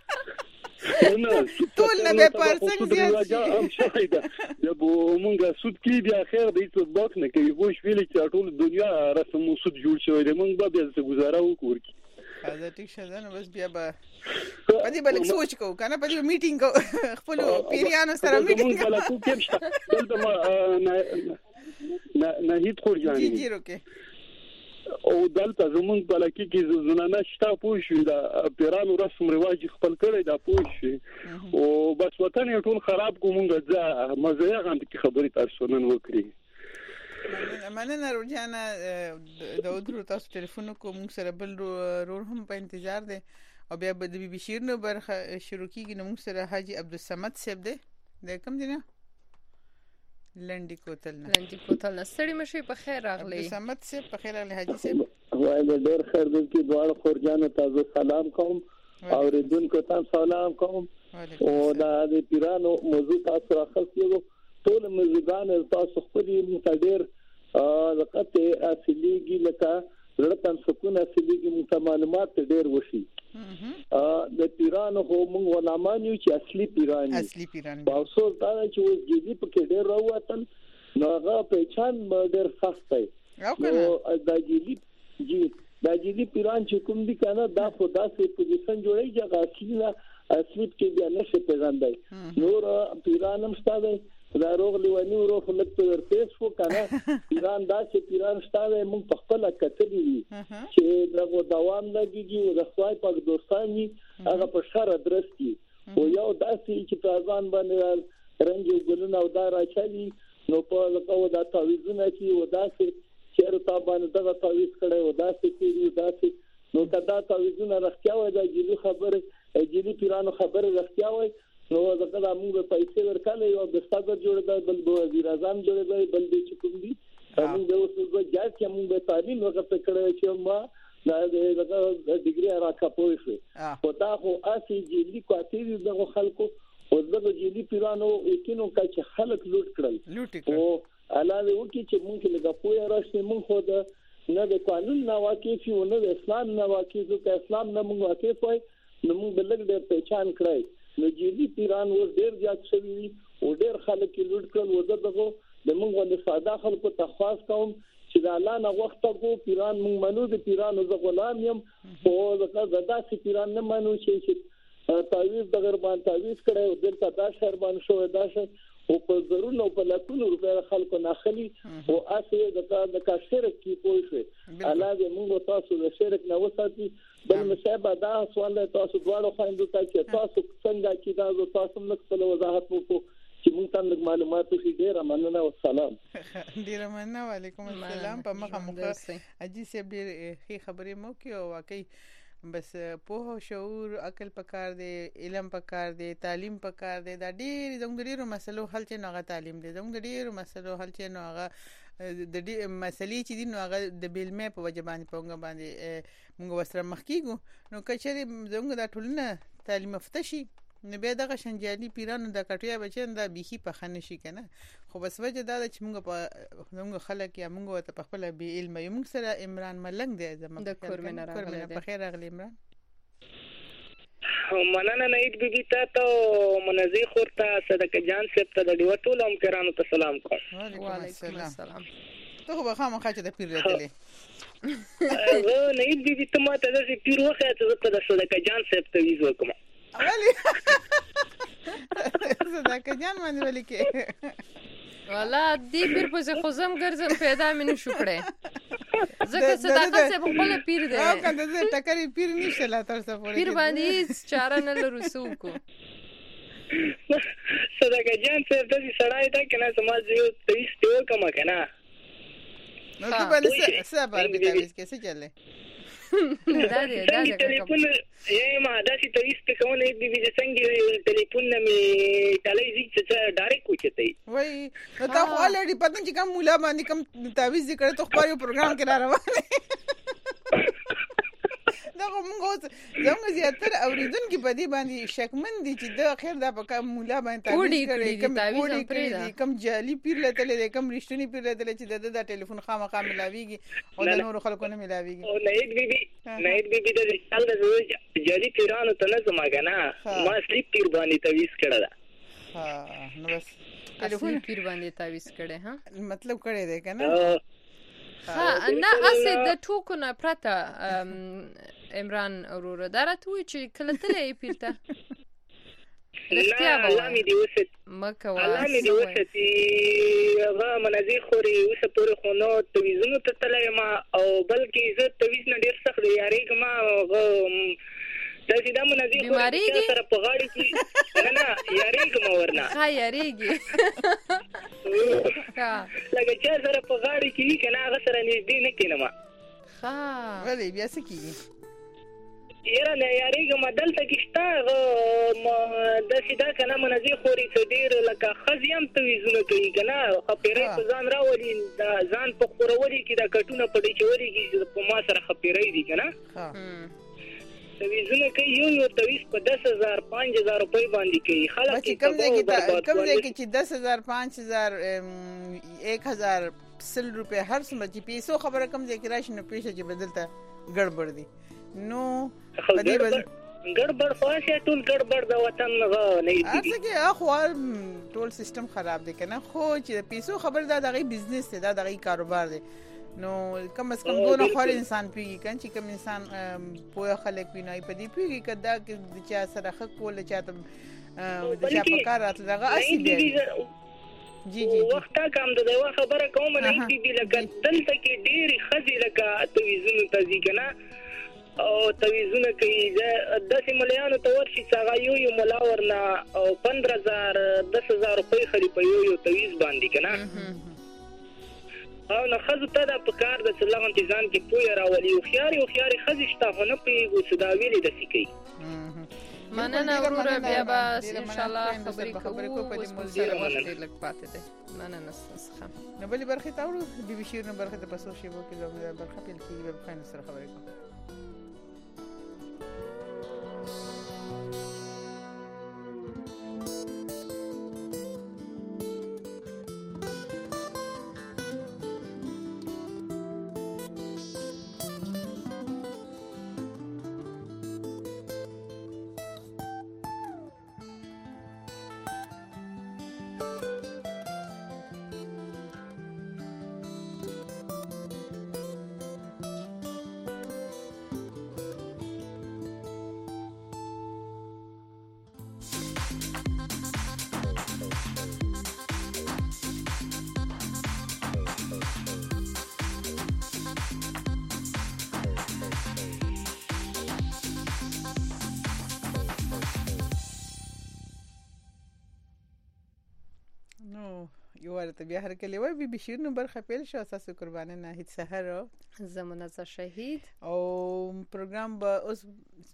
ټول نه به پرسنګ زیات هم شوی دا یو مونږه سود کې بیا خیر دې څه باک نه کوي خو شویل چې ټول دنیا رسم سود جوړ شوی دی مونږ به بیا څه گزاره وکړو دا ټیک شه نو بس بیا به پدې بل سوچ کو کنه پدې میټینګ کو خپل پیریانو سره میټینګ بل کو کې شته دلته ما نه نه هیڅ خور جاني جی جی روکه او دلته زمونږ په لکه کې زنانه شته پوه شو دا پیرانو رسم رواج خپل کړی دا پوه شو او بس وطن ټول خراب کومږه ځا مزه غند کی خبرې تاسو نن وکړي مننه روجانا د ودرو تاسو ټلیفون کوم سره بل رور هم په انتظار دي او بیا د بي بي شیر نو برخه شروع کیږي نو سره حاجی عبدالصمد صاحب دی د کوم دی نه لنډی کوتل نه لنډی کوتل نه ستړي مشي په خیر راغلی سمت سي په خیر راغلی حاجی صاحب وای د ډېر خیر دې کې دوه خورجانو تاسو سلام کوم او ردوونکو تاسو سلام کوم او دا د پیرانو موضوع تاسو راخصیږي ټول موضوعان تاسو خپل متډیر لقطه اصليږي لکه لړتن سکون اصليږي معلومات ډېر وشي د پیرانو خو موږ ولامانیو چې اصلي پیران اصلي پیران باوسو دا چې اوس جدي په ډېر راوتل نو هغه پہچان ډېر سخت دی نو دا جدي جی دا جدي پیران چې کوم دي کنه دا خو داسې پوزیشن جوړي چې هغه اصلي نه اصلي کې بیا نشي پیژندای نور پیرانم ستاسو دا روغ لیوانی ورو خلک ته ورپېښ وو کنه پیران دا چې پیران ستاسو موږ په خپل کتلې دي چې دغه دوام لګيږي او د خدای پاک دوستانی هغه په شر درستي او یو داسې چې په ځان باندې رنګ ګلونه او دا راچالي نو په لکه دا تعویذونه چې و داسې چیرته باندې دا تعویذ کړي و داسې چې داسې نو دا تعویذونه رښتیا وای دا جلی خبره جلی پیرانو خبره رښتیا وای نو دا د موږ پیسې ورکړل یو د صدر جوړ بل د وزیر اعظم جوړ بل د چکم دي موږ د اوس د جاز کې موږ به تعلیم وکړو کړو چې ما دا د ډیګري راکاپوي شو او دا خو اسی جلی کواتې د خلکو او د جلی پیرانو یقینو چې خلک لوټ کړل او علاوه وکړي چې موږ له پوهه راشي موږ خو د نه د قانون نه واقف یو نه د اسلام نه واقف یو که اسلام نه موږ واقف وای نو موږ بلګ د پہچان کړای نو جلی پیران ور ډیر زیات شوی او ډیر خلک لوټ کړل او دغه د موږ د ساده خلکو تخواس کوم چې د الله نه وخت کو پیران موږ منو د پیرانو ز غلام يم او دغه داسې پیران نه منو چې تعویذ د غربان تعویذ کړي دلته دا شربان شو دا شه او په ضرورو په لکونو روپیا خلکو ناخلي او اسه د د کاشرک کی پوښي علاوه موږ تاسو د شرک نه وساتي بل مشابه دا سوال تاسو دواړو خويندو ته چې تاسو څنګه کې دا تاسو موږ په وضاحت وکړو چې موږ تاسو معلومات شي ډیر مننه او سلام ډیر مننه وعلیکم السلام په مخه مخه اجي سي ډیر ښه خبرې مو کې او واقعي بس په شعور عقل پکار دی علم پکار دی تعلیم پکار دی دا ډیر زموږ ډیرو مسلو حل چې نوغه تعلیم دی زموږ ډیرو مسلو حل چې نوغه د دې مسلې چې دي نوغه د بیلمه په وجبان پونګ باندې موږ وسره مخکیګو نو کچري زموږ د ټولنه تعلیم فتشي نو بیا دغه شنجالي پیرانو د کټیا بچن د بيخي په خنه شي کنه خو بس وجه دا چې موږ په موږ خلک یا موږ ته په خپل بي علم یو موږ سره عمران ملنګ دی زموږ د کورمن راغلی په خیر راغلی عمران مننه نید بیبي ته ته منزي خورته صدقه جان صاحب ته د ډیوټول هم کرانو ته سلام کوم وعلیکم السلام ته خو به خامخا چې د پیر راځلې زه نید بیبي ته ما ته د پیر وخت ته د صدقه جان صاحب ته ویز وکم اولی صدقه جان باندې ولي کې والا دې پیر په خوزم ګرځم پیدا مینه شو کړې زکه صدقه سے خپل پیر دی او کنده زه ټکرې پیر نشه لا تر څه پورې پیر باندې چاره نه لرسو کو صدقه جان څه د سړای دا کنه سماج یو تیس ته کما کنه نو ته باندې څه بار به تاسو کې څه چلے دا دې دا دې ټلیفون یې ما دا چې تیس ته کوونه دې دې څنګه ټلیفون نه می ټلای زی چې ډایرکټ کوچته وای نو تا خو الریډي پتن چې کوم مولا باندې کوم تعویذ ذکر ته خو یو پروګرام کې را روان دا موږ زموږ زیاتره اوریدونکو په دې باندې شکمن دي چې د اخر د په کوم مولا باندې تعویذ کړي کوم کوډي کړي کوم جالي پیر لته لري کوم رښتونی پیر لته چې د د ټلیفون خامخا ملاويږي او د نور خلکو نه ملاويږي او نید بیبي نید بیبي د ځل د جالي پیرانو ته نه زماګه نه ما سلیپ پیر باندې تعویذ کړه دا ها نو بس ټلیفون پیر باندې تعویذ کړي ها مطلب کړي دی کنه ها نه اسه د ټوکو نه پرته عمران اورور درته وی چې کله تلې پیرته رښتیا به الله می دی وسه مکه الله می دی وسه چې هغه منځي خوري وسه پورې خو نو تویزونو ته تلې ما او بلکې زه تویز نه ډیر سخت یاري کما دا چې دا منځي خوري سره په غاړي کې نه نه یاري کما ورنه ها یاریږي ها لکه چې سره په غاړي کې کنه هغه سره نږدې نه کینم ها ولې بیا څه کیږي یاره نه یاریږم دلته کېشته د سیدا کنه منځي خوري څه ډیر لکه خزیم تویزونه کوي کنه خپيري په ځان راولي دا ځان په خورولي کې دا کټونه پړې چوري کې په ما سره خپيري دي کنه ها تویزونه کوي یو یو تویز په دس هزار پنځه هزار روپۍ باندې کوي خلک کم ځای کې کم ځای کې چې دس هزار پنځه هزار یک هزار سل روپۍ هر څومره چې پیسو خبره کم ځای کې راشي نو پیسې چې بدلته ګړبړ دي نو ګړبړ فاشه ټول ګړبړ د وطن نه نه دی اته کې اخو ټول سیستم خراب دی کنه خو چې پیسو خبر دا دغه بزنس دی دا دغه کاروبار دی نو کم از کم دونه خور انسان پیږي کنه چې کم انسان پوهه خلک وینای په دې پیږي کدا چې چا سره حق کول چاته د چا په کار راتل دغه اصلي دی جی جی وخت کم د یو خبره کوم نه دی لکه دلته کې ډېری خزي لکه تویزونه تزي کنه او تویزونه کوي د سیملیانو ته ورشي څنګه یو یو ملا ورنا او پندرہ ہزار دس ہزار روپۍ خري په یو یو تویز باندې کنه او نه خزو ته د پکار د سلام انتظام کې پوی راولي او خياري او خياري خزشته نه پیغو صداویلې د سکی مننه وروره بیا به ان شاء الله خبرې کوو په دې موضوع باندې لږ پاتې ده مننه ستاسو نو بلې برخه تاورو بي بي شیر نو برخه د پسو شی وو کې د برخه پیل کې به خاين سره خبرې کوو یو ورته بیا هر کله وای بي بي شیر نو برخه پیل شو اساسه قربانه ناهید سحر زمونه ز شهید او پروګرام به اوس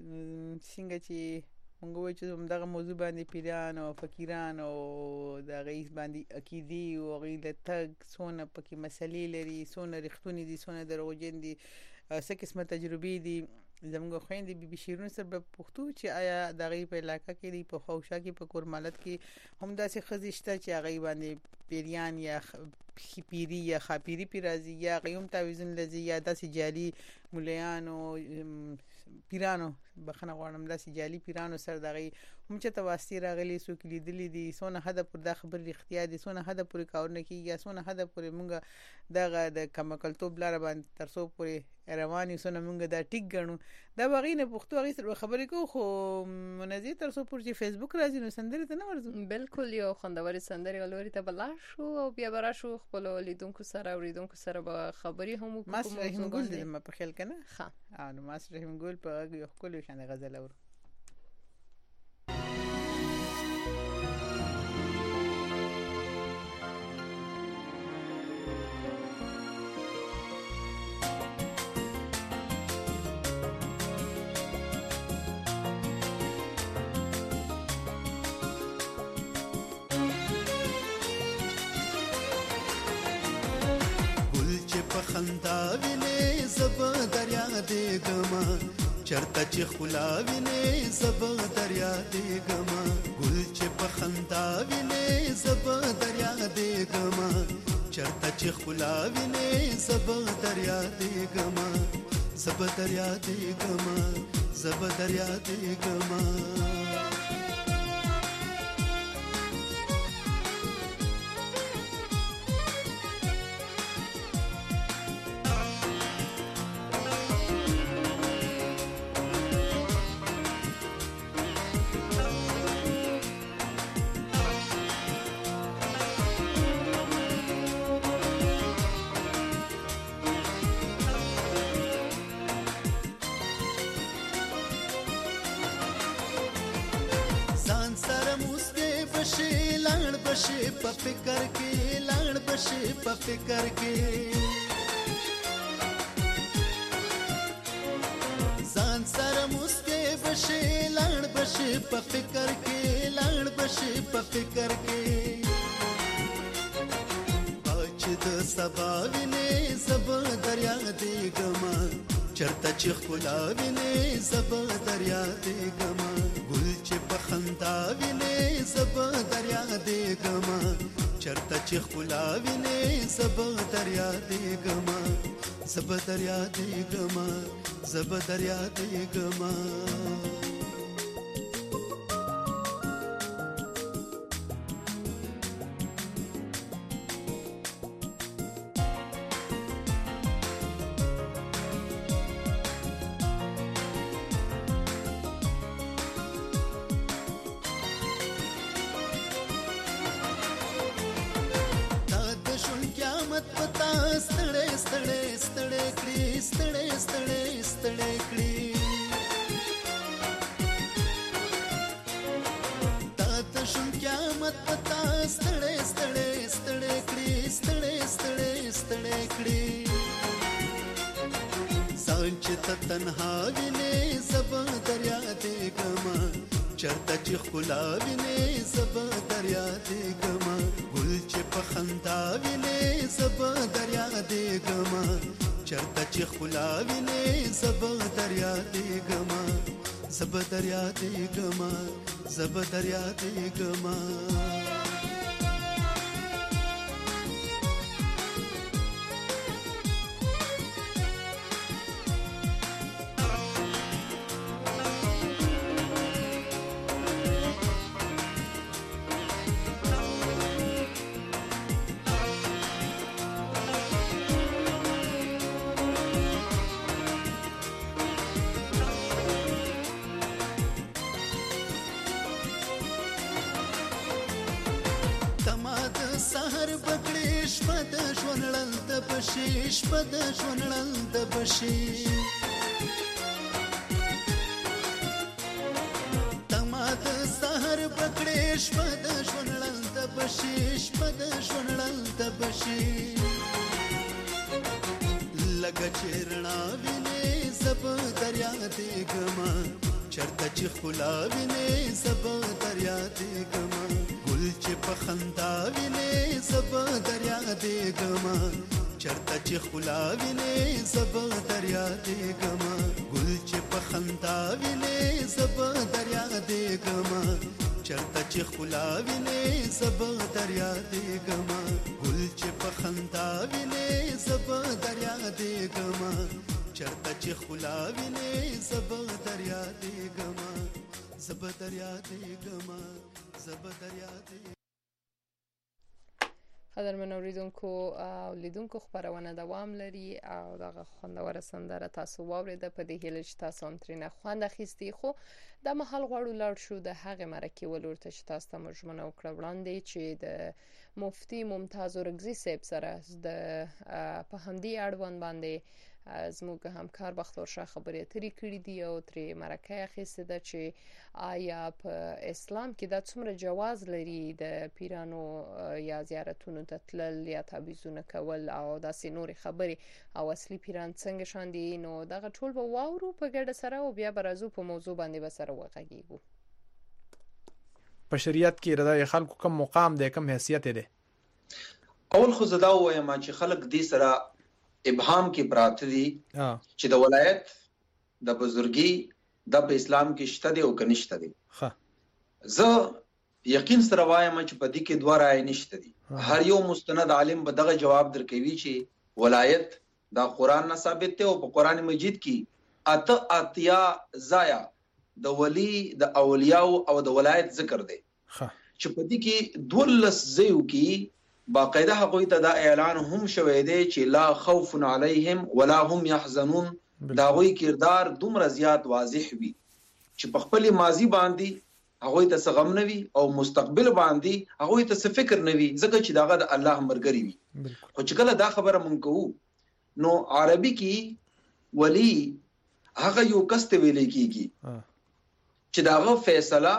څنګه چې موږ وایو چې دغه موضوع باندې پیران او فقیران او د غیث باندې عقیدی او غیله تک سونه پکې مسلې لري سونه رښتونی دي سونه دروغجن دي څه قسمه تجربې دي زموږ خويندې بي بي شیرونو سره په پښتو چې آیا د غي په علاقې کې دی په خوشا کې په کورمالت کې هم داسې خزشته چې غي باندې پیریان یا خپيري یا خپيري پیرازي یا غيوم تعويذن لذي یا داسې جالي مليانو پیرانو بخنه غواړم داسې جالي پیرانو سره دغه هم چې تواستی راغلي سو کې لیدلې دي سونه حدا پر د خبر اختیار دي سونه حدا پر کارونه کې یا سونه حدا پر مونږه دغه د کمکلتوب لاره باندې ترسو پر رواني سونه مونږ دا ټیک غنو دا بغینه پښتو غي سره خبرې کو خو منځي ترسو پر چې فیسبوک راځي نو سندري ته نه ورزو بالکل یو خوندوري سندري ولوري ته بلا شو او بیا برا شو خپل لیدونکو سره اوریدونکو سره به خبري هم کوم ماس رحیم ګل دې ما په خیال کنه ها نو ماس رحیم ګل په یو خپل شان غزل اور خندا ویني زب دریا دې ګما چرته چې خلا ویني زب دریا دې ګما ګل چې په خندا ویني زب دریا دې ګما چرته چې خلا ویني زب دریا دې ګما زب دریا دې ګما زب دریا دې ګما په فکر کې لاړ بشي په فکر کې ځان سره مسکه بشي لاړ بشي په فکر کې لاړ بشي په فکر کې بچ د سبا ویني زب دریا دې ګما چرته چې خلا ویني زب دریا دې ګما ګل چې په خندا ویني زب دریا دې ګما چرته چې خلا ویني زب دریا دې ګما زب دریا دې ګما زب دریا دې ګما ستړې ستړې ستړې کړې ستړې ستړې ستړې ته تنها وینې زبا دریا دې ګما چرته چې خلا وینې زبا دریا دې ګما ګل چې په خندا وینې زبا دریا دې ګما چرته چې خلا وینې زبا دریا دې ګما زبا دریا دې ګما زبا دریا دې ګما شپه د ژوندړل د بشي تما د سحر پکړې شپه د ژوندړل د بشي شپه د ژوندړل د بشي لګ چیرنا وینې سب دریا دې ګما چرته چې خلا وینې سب دریا دې ګما ګل چې په خندا وینې سب دریا دې ګما چرته چې خلا وینې زب دریا دې ګما ګل چې په خندا وینې زب دریا دې ګما چرته چې خلا وینې زب دریا دې ګما ګل چې په خندا وینې زب دریا دې ګما چرته چې خلا وینې زب دریا دې ګما زب دریا دې ګما زب دریا دې قدرمن اوریدونکو او لیدونکو خبرونه دوام لري او دغه خوندوره سندره تاسو واوریده په دې هیله چې تاسو هم ترې نه خوند اخیستي خو د مهال غواړو لاړ شو د هغې مرکې ولورته چې تاسو ته موږ ژمنه وکړه وړاندې چې د مفتي ممتاز اورکزي صاحب سره د په همدې اړوند باندې زموږ همکار بختور شاه خبرې اترې کړې دي او ترې مرکه اخیستې ده چې آیا په اسلام کې دا څومره جواز لري د پیرانو یا زیارتونو ته تلل یا تعویضونه کول او داسې نورې خبرې او اصلي پیران څنګه شان دي نو دغه ټول به واورو په ګډه سره او بیا به راځو په موضوع باندې به سره وغږیږو. په شریعت کې رضای خلکو کم مقام دی کم حیثیت دی؟ اول خو زدا وایم چې خلک دې سره ابهام کې پراته دي چې د ولایت د بزرګي د په اسلام کې شته دی او کنيشته دی. ښه زه یقین سره وایم چې په دې کې دوه رائے نشته دي. هر یو مستند عالم به دغه جواب درکوي چې ولایت د قران نه ثابت دی او په قران مجید کې اته اتیا زایا د ولی د اولیاء او د ولایت ذکر دی. ښه چې په دې کې دولس زیو کې باقاعده حقوی ته دا اعلان هم شوی دی چې لا خوف علیهم ولا هم يحزنون. دا غوی کردار دومره زیات واضح وي چې په خپل ماضی باندې هغه ته څه غم نه وي او مستقبل باندې هغه ته څه فکر نه وي ځکه چې داغه د الله مرګري وي. خو چې کله دا خبره مونږ کوو نو عربي کې ولی هغه یو کس ته ویل کیږي چې داغه فیصله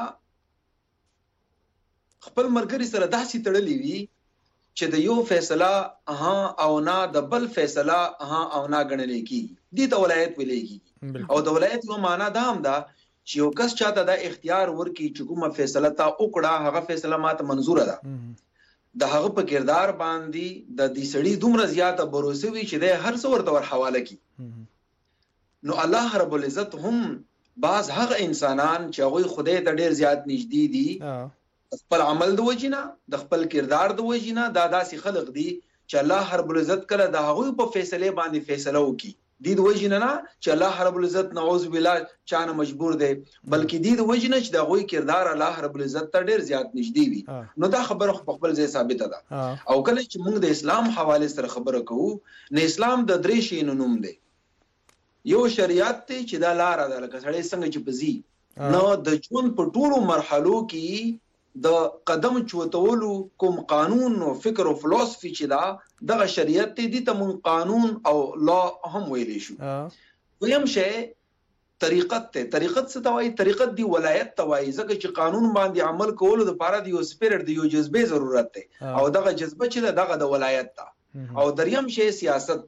خپل مرګري سره داسې تړلې وي چې د یو فیصله ها او نه د بل فیصله ها او نه غنلې کی دي ته ولایت ویلېږي. او د ولایت یو معنا دا هم ده چې یو کس چاته د اختیار ورکی چې کومه فیصله تا وکړه هغه فیصله ماته منزور ده. د هغه په کردار باندې د دې سړي دومره زیاته بروسه وي چې د هر څو ورته ور حواله کی. نو الله رب العزت هم بعض هغه انسانان چې هغه خدای ته ډیر زیات نږدې دي خپل عمل د وجینا د خپل کردار د وجینا دا داسې خلق دي چې الله رب العزت کله د هغه په فیصله باندې فیصله وکي دي د وجینا نه چې الله رب العزت نعوذ بالله چانه مجبور دی بلکې دي د وجینا چې د هغه کردار الله رب العزت ته ډیر زیات نږدې وي. نو دا خبره په خپل ځای ثابته ده. او کله چې موږ د اسلام حواله سره خبره کوو نه اسلام د درې شی نوم دی. یو شریعت ته چې دا لار ده لکه سړی څنګه چې پزي نو د ژوند په ټولو مرحلو کې د قدم چوتولو کوم قانون او فکر او فلسفي چې دا دغه شریعت دي ته مون قانون او لا هم ویلې شو. ویم شی طریقت ته طریقت څه توای طریقت دی ولایت توای ځکه چې قانون باندې عمل کولو د لپاره دی یو سپیرټ دی یو جذبه ضرورت ده او دغه جذبه چې دغه د ولایت ده. او دریم شی سیاست ته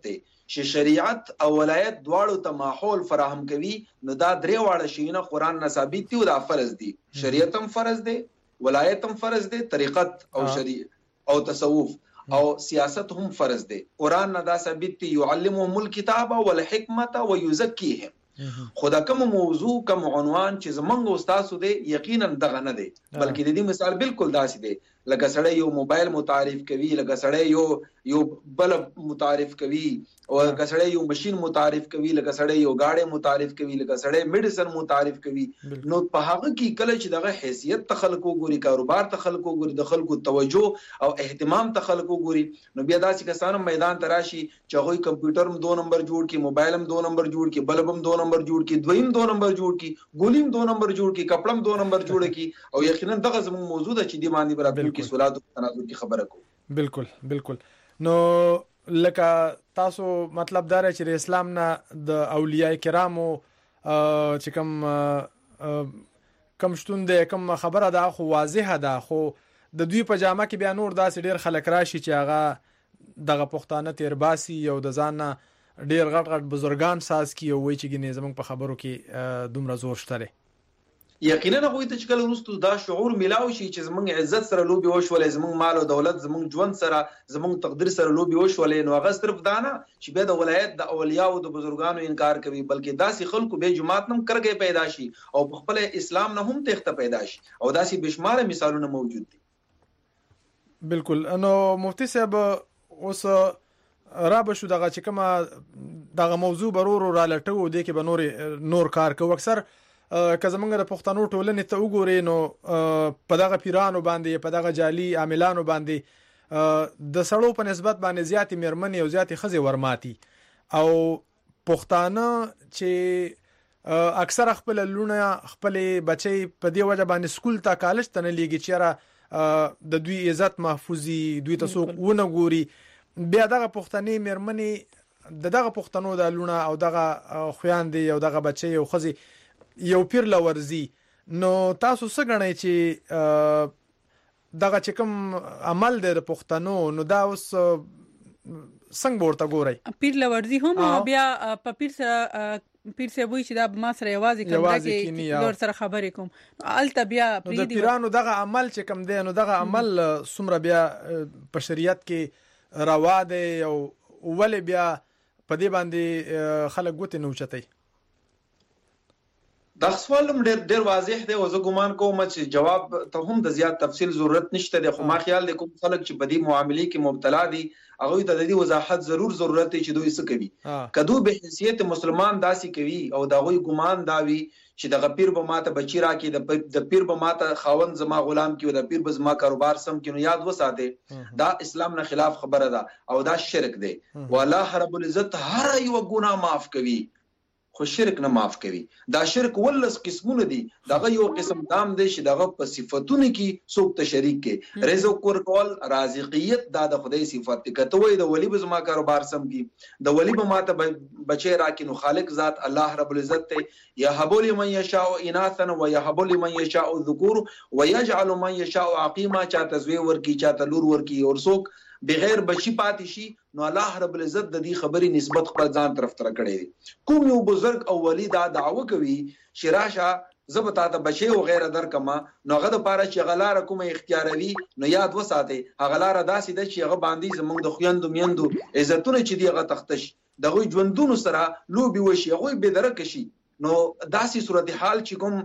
چې شریعت او ولایت دواړو ته ماحول فراهم کوي نو دا درې واړه شیونه قران نه ثابت دي او دا فرض دي. شریعت هم فرض دي، ولایت هم فرض دي، طریقت او شریعت او تصوف او سیاست هم فرض دي. قران نه دا ثابت دي يعلمهم الكتاب والحکمت ويزكيهم. خدا کوم موضوع کوم عنوان چې زمونږ استادو دی یقینا دغه نه دی، بلکې د دې مثال بالکل داسې دی لکه سړی یو موبایل متعارف کوي، لکه سړی یو یو بلب متعارف کوي، او لکه سړی یو ماشين متعارف کوي، لکه سړی یو گاډي متعارف کوي، لکه سړی میډیسن متعارف کوي. نو په هغه کې کله چې دغه حیثیت ته خلکو ګوري، کاروبار ته خلکو ګوري، د خلکو توجه او اهتمام ته خلکو ګوري، نو بیا داسې کسان میدان ته راشي چې هغه کمپیوټر هم دو نمبر جوړ کی، موبایل هم دو نمبر جوړ کی، بلب هم دو نمبر جوړ کی، دویم دو نمبر جوړ کی، ګولیم دو نمبر جوړ کی، کپړم دو نمبر جوړ کی. او یقینا دغه زموږ موضوع ده چې دی باندې برابر کی سولات او تناظر کی خبره کو. بالکل بالکل. نو لکه تاسو مطلب دا چې د اسلام نه د اولیاء کرامو چې کوم کم شتون دی، کوم خبره ده خو واضحه ده، خو د دوی په جامه کې بیا نور داسې ډیر خلک راشي چې هغه دغه پښتانه تیرباسي او د ځان نه ډیر غټ غټ بزرګان ساز کی او وایي چې ګنې زمونږ په خبرو کې دومره زور شته. یقینا هغه ته چې کله وروسته دا شعور ملاو شي چې زمونږ عزت سره لوبي وشولې، زمونږ مال او دولت، زمونږ ژوند سره، زمونږ تقدیر سره لوبي وشولې، نو هغه صرف دا نه چې به د ولایت د اولیاء او د بزرګانو انکار کوي، بلکې داسې خلکو به جماعت نم کرګي پیدا شي او په خپل اسلام نه هم تخته پیدا شي، او داسې بشمار مثالونه موجود دي. بالکل. نو مفتي صاحب اوس را به شو دغه چې کومه دغه موضوع برورو را لټو دي کې به نور نور کار کوي. اکثر که زمونږ د پښتنو ټولنې ته وګورئ نو په دغه پیرانو باندې، په دغه جعلي عاملانو باندې د سړو په نسبت باندې زیاتې میرمنې او زیاتې ښځې ورماتي، او پښتانه چې اکثر خپل لونه خپل بچي په دې وجه باندې سکول ته کالج ته نه لیږي چې د دوی عزت محفوظي، دوی ته څوک ونه ګوري. بیا دغه پښتنې میرمنې د دغه پښتنو د لونه او دغه خویندې او دغه بچي او ښځې یو پیر لورزي. نو تاسو څه غنئ چې دغه چې کوم عمل دی د پښتنو، نو دا اوس څنګه ورته ګورئ؟ پیر لورزي هم بیا په پیر سره پیر سره وایي چې دا ما سره یوازې کوم راکې لور سره خبرې کوم الته بیا د پیرانو دغه عمل چې کوم دی نو دغه عمل څومره بیا په شریعت کې روا دی او ولې بیا په دې باندې خلک ګوتې نه اوچتوي؟ دا سوال هم ډېر ډېر واضح دی او زه ګمان کوم چې جواب ته هم د زیات تفصیل ضرورت نشته دی، خو ما خیال دی کوم خلک چې په دې معاملې کې مبتلا دي هغه ته د دې وضاحت ضرور ضرورت دی چې دوی څه کوي. کدو به حیثیت مسلمان داسي کوي او دا غوي ګمان دا وي چې د غپیر به ماته بچی راکې، د پیر به ماته خاون زما غلام کې او د پیر به زما کاروبار سم کې، نو یاد وساته دا اسلام نه خلاف خبره ده او دا شرک دی. والله رب العزت هر یو ګناه معاف کوي خو شرک نه معاف کوي. دا شرک ولس قسمونه دي، دغه یو قسم دام دی چې دغه په صفاتونو کې څوک ته شریک کې رزق ورکول، رازقیت دا د خدای صفات دی. کته وای د ولی به زما کاروبار سم کی، د ولی به ماته بچی راکې، نو خالق ذات الله رب العزت ته یهب لمن یشاء اناثا ويهب لمن یشاء الذکور ويجعل من یشاء عقیما، چاته زوی ورکی چاته لور ورکی، اور څوک بغیر بچی پاتې شي، نو الله رب العزت د دې خبرې نسبت خپل ځان طرف ته کړی دی. کوم یو بزرگ او ولی دا دعوه کوي چې راشه زبتا ته بچي او غیره درکما، نو هغه د پاره چې غلار کومه اختیاروي، نو یاد وساته هغه لار داسې ده چې هغه باندې زمونږ د خويندو میندو عزتونه چې دی هغه تختش دغه ژوندونو سره لوبي وشي، هغه به درک شي. نو داسې صورتحال چې کوم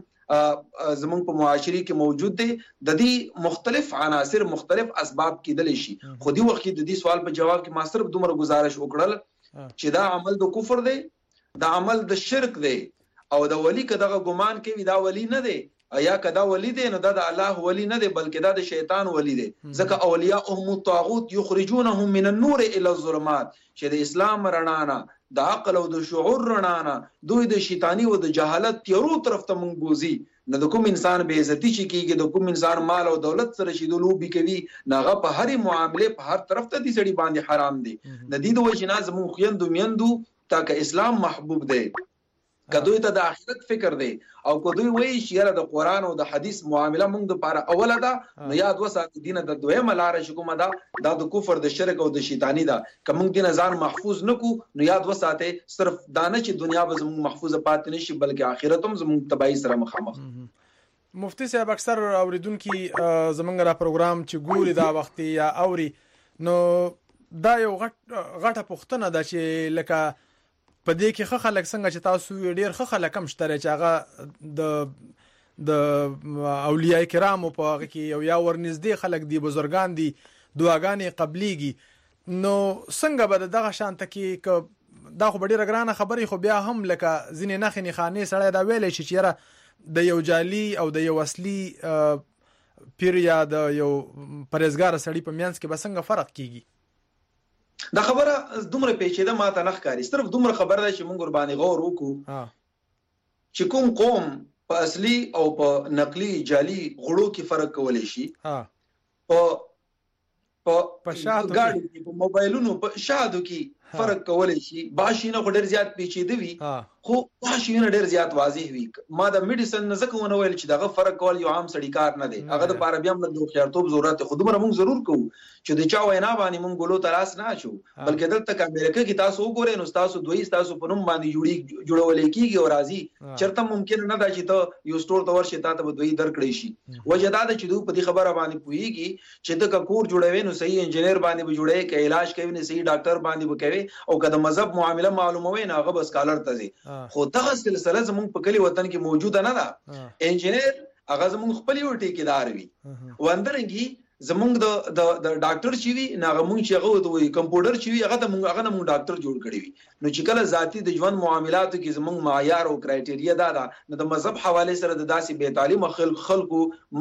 زمونږ په معاشري کې موجود دي، د دې مختلف عناصر مختلف اسباب کېدلی شي. خو دې وخت کې د دې سوال په جواب کې ما صرف دومره گزارش وکړل چې دا عمل د کفر دی، دا عمل د شرک دی، او د ولی که دغه ګمان کوي دا ولی نه دی، یا کدا ولی دی نو دا د الله ولی نه دی بلکې دا د شیطان ولی دی. ځکه اولیاء هم الطاغوت یخرجونهم من النور الى الظلمات، چې د اسلام رڼا نه، د عقل او د شعور رڼا نه دوی د شیطانی او د جهالت تیرو طرف ته مونږ بوزي. نه د کوم انسان بے عزتی شي کیږي، د کوم انسان مال او دولت سره شي د لوبي کوي، ناغه په هر معاملې په هر طرف ته دي سړي باندې حرام دي. د دې د وجه نه زموږ خويندو میندو تا که اسلام محبوب دی کدوې ته د آخرت فکر دی او کدوې وایي چې یاره د قرآن او د حدیث معامله موږ د پاره اوله ده نو یاد وساتئ دینه د دویمه لاره چې کومه ده دا د کفر د شرک او د شیطانی ده که موږ دینه ځان محفوظ نکو نو یاد وساتئ صرف دانه چې دنیا به زموږ محفوظه پاتې نشي بلکې آخرت هم زموږ تباہی سره مخامخ. مفتی صاحب اکثر اوریدونکو زمونږ را پروګرام چې ګوري دا وخت یا اوري نو دا یو غټ غټه پوښتنه ده چې لکه په دې کې ښه خلک څنګه چې تاسو ډیر ښه خلک هم شته چې هغه د د اولیاء کرامو په هغه کې یو یا ورنږدې خلک دي بزرګان دي دعاګانې قبليږي نو څنګه به دغه شانته کې دا خو ډیره ګرانه خبرې خو بیا هم لکه ځینې نښې نښانې سړی دا ویلی شي چې یاره د یو جعلي او د یو اصلي پیر یا د یو پرهیزګاره سړي په منځ کې به څنګه فرق کیږي؟ دا خبره دومره پیچیده ماته نه ښکاري صرف دومره خبره ده چې موږ ورباندې غور وکړو چې کوم قوم په اصلي او په نقلي جعلي غړو کې فرق کولی شي په په ګاډو کې په موبایلونو په شادو کې فرق کولی شي باشینه خو ډېر زیات پیچیده وي خو باشینه ډېر زیات واضح وي ما د میډیسن نه ځکه ونه ویل چې دغه فرق کول یو عام سړی کار نه دی هغه د پاره بیا موږ د خیارتوب ضرورت خو دومره موږ ضرور کوو چې د چا وینا باندې موږ ګلو تراس نه اچو بلکې دلته امریکا کې تاسو وګورئ نو تاسو دوی تاسو په نوم باندې جوړي جوړول کېږي او راځي چرته ممکن نه دا چې ته یو سٹور ته ورشي تاسو دوی درکړی شي وجه دا چې دوی په دې خبره باندې پوهیږي چې د کور جوړوي نو صحیح انجینیر باندې به جوړي کې علاج کوي نه صحیح ډاکټر باندې به کوي او کله مذهب معامله معلوموي نه هغه بس کالر ته ځي خو دغه سلسله زموږ په کلی وطن کې موجوده نه ده انجینیر هغه زموږ خپل یو ټیکیدار وي وندرنګي زمونږ د د ډاکټر چې وي ناغه مونږ چې هغه وي کمپیوټر چې وي هغه ته مونږ هغه نه مونږ ډاکټر جوړ کړی وي نو چې کله ذاتی د ژوند معاملاتو کې زمونږ معیار او کرایټیریا دا ده نو د مذهب حواله سره د داسې بې تعلیم خلک خلکو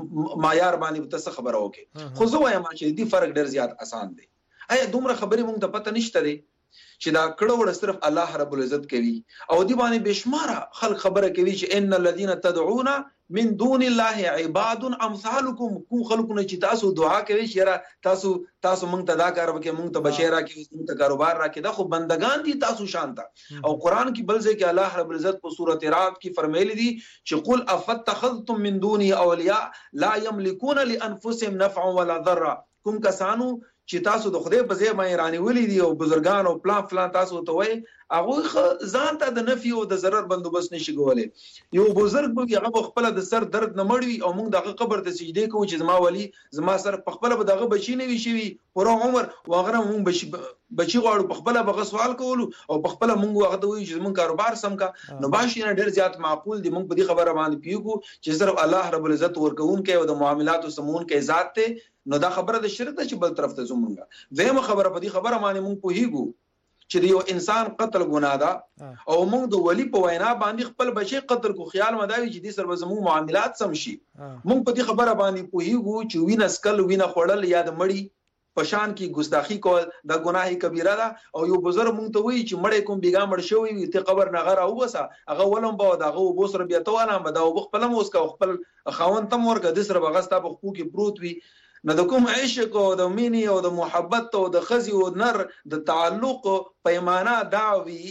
معیار باندې تاسو خبره وکي خو زه وایم چې دې فرق ډیر زیات اسان دی ایا دومره خبرې مونږ ته پته نشته دی چې دا کړه وړه صرف الله رب العزت کوي او دی باندې بشماره خلک خبره کوي چې ان الذين تدعون من دون الله عباد امثالكم کو خلقونه چې تاسو دعا کوي چې تاسو تاسو مونږ ته دا کار وکړي مونږ ته بشیرا کې مونږ ته کاروبار راکړي دا خو بندگان دي تاسو شانته او قران کې بل ځای کې الله رب العزت په سورته رعد کې فرمایلی دي چې قل افتخذتم من دونه اولیاء لا يملكون لانفسهم نفعا ولا ضرا کوم کسانو چې تاسو د خدای په ځای باندې رانیولې دي او بزرګان او پلان فلان تاسو ته وایي هغه ځان ته د نفي او د ضرر بندوبست نشي کولای یو بزرګ به هغه خپل د سر درد نه مړوي او موږ دغه قبر ته سجده کوو چې زما ولی زما سر په خپل به دغه بچی نه وي شي پوره عمر واغره موږ بچی بچی غواړو په خپل به سوال کولو او په خپل موږ هغه ته وایي چې موږ کاروبار سم کا نو باشي نه ډیر زیات معقول دي موږ په دې خبره باندې پیوګو چې صرف الله رب العزت ورکون کوي او د معاملاتو سمون کوي ذات ته نو دا خبره د شرک ته چې بل طرف ته زمونږه دیمه خبره په دې خبره باندې مونږ پوهیږو چې یو انسان قتل ګناه ده او مونږ د ولی په وینا باندې خپل بچي قتل کو خیال مداوي چې دې سره زموږ معاملات سم شي مونږ په دې خبره باندې پوهیږو چې وینه سکل وینه خړل یا د مړی پشان کې ګستاخی کول د ګناه کبیره ده او یو بزرګ مونږ ته وایي چې مړی کوم بیګا مړ شوی وي ته قبر نه غره وبسه هغه ولوم به دغه وبو سره بیا ته ونه به دا وب خپل موس کا خپل خاون تم ورګه د سره بغستا په خو کې پروت وي نه د کوم عشق او د مینی او د محبت او د خزي او نر د تعلق پیمانه داوي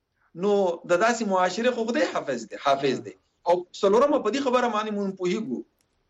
نو د داسې معاشره خو خدای حافظ دی حافظ دی او څلورمه په دې خبره باندې مونږ پوهیږو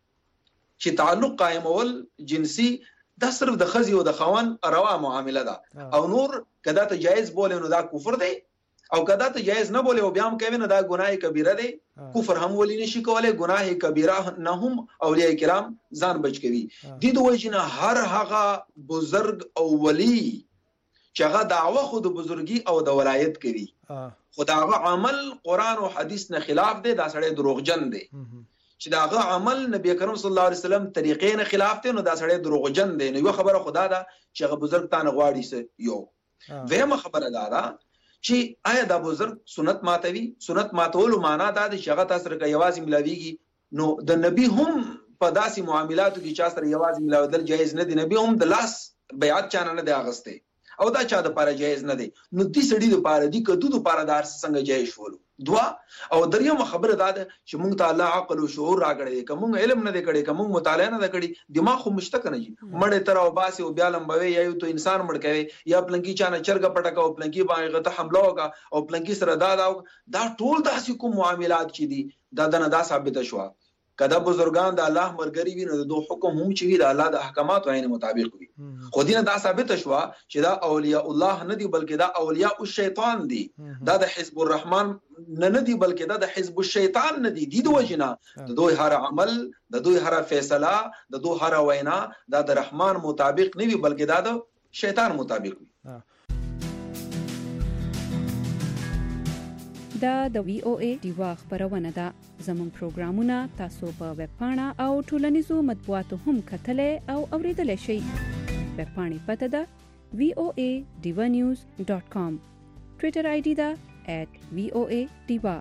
چې تعلق قائمول جنسي دا صرف د خزي او د خوان روا معامله ده او نور کدا ته جایز بوله نو دا کفر دی او کدا ته جایز نه بوله او بیا هم کوي نه دا ګناه کبیره دی کفر هم ولې نشي کولای ګناه کبیره نه هم اولیاء کرام ځان بچ کوي د دوی جنا هر هغه بزرگ او ولی چې هغه دعوه خود بزرګي او د ولایت کوي خداغه عمل قران او حدیث نه خلاف دی دا سړی دروغجن دی چې داغه عمل نبی کریم صلی الله علیه وسلم طریقې نه خلاف دی نو دا سړی دروغجن دی نو یو خبره خدا دا چې هغه بزرګ تا نه غواړي سه یو وهمه خبره دا ده چې آیا دا بزرګ سنت ماتوي سنت ماتول معنا دا د شغه تاسو سره یوازې ملاويږي نو د نبی هم په داسې معاملاتو کې چا سره یوازې ملاودل جایز نه دي نبی هم د لاس بیعت چانه نه دی اغسته او دا چا د پاره جایز نه دی نو دې سړي د پاره دي کدو د پاره دار څنګه جایز شول دوا او دریم خبره دا ده چې موږ ته الله عقل او شعور راغړي کوم علم نه دی کړي کوم مطالعه نه دی کړي دماغ خو مشتک نه جي مړ تر او باسي او بیا لمبوي یا یو ته انسان مړ کوي یا پلنکی چانه چرګ پټک او پلنکی باندې غته حمله وکا او پلنکی سره دا دا ټول داسې کوم معاملات چې دي دا د نه دا ثابت شو کدا بزرگان د الله مرګري وي نو د دوه حکم هم چې وي د الله د احکامات عین مطابق وي خو دینه دا ثابت شو چې دا اولیاء الله نه دي بلکې دا اولیاء الشیطان دي دا د حزب الرحمن نه نه دي بلکې دا د حزب الشیطان نه دي د دوه جنا د دوه هر عمل د دوه هر فیصله د دوه هر وینا دا د رحمان مطابق نه وي بلکې دا د شیطان مطابق وي دا د وی او ای دیوا خبرونه ده زموږ پروګرامونه تاسو په ویب پاڼه او ټولنیزو مطبوعاتو هم کتلې او اوریدلای شئ. ویب پاڼې پته ده وی او ای diva news dot com. ټوئیټر آی ډي ده at v o a diva.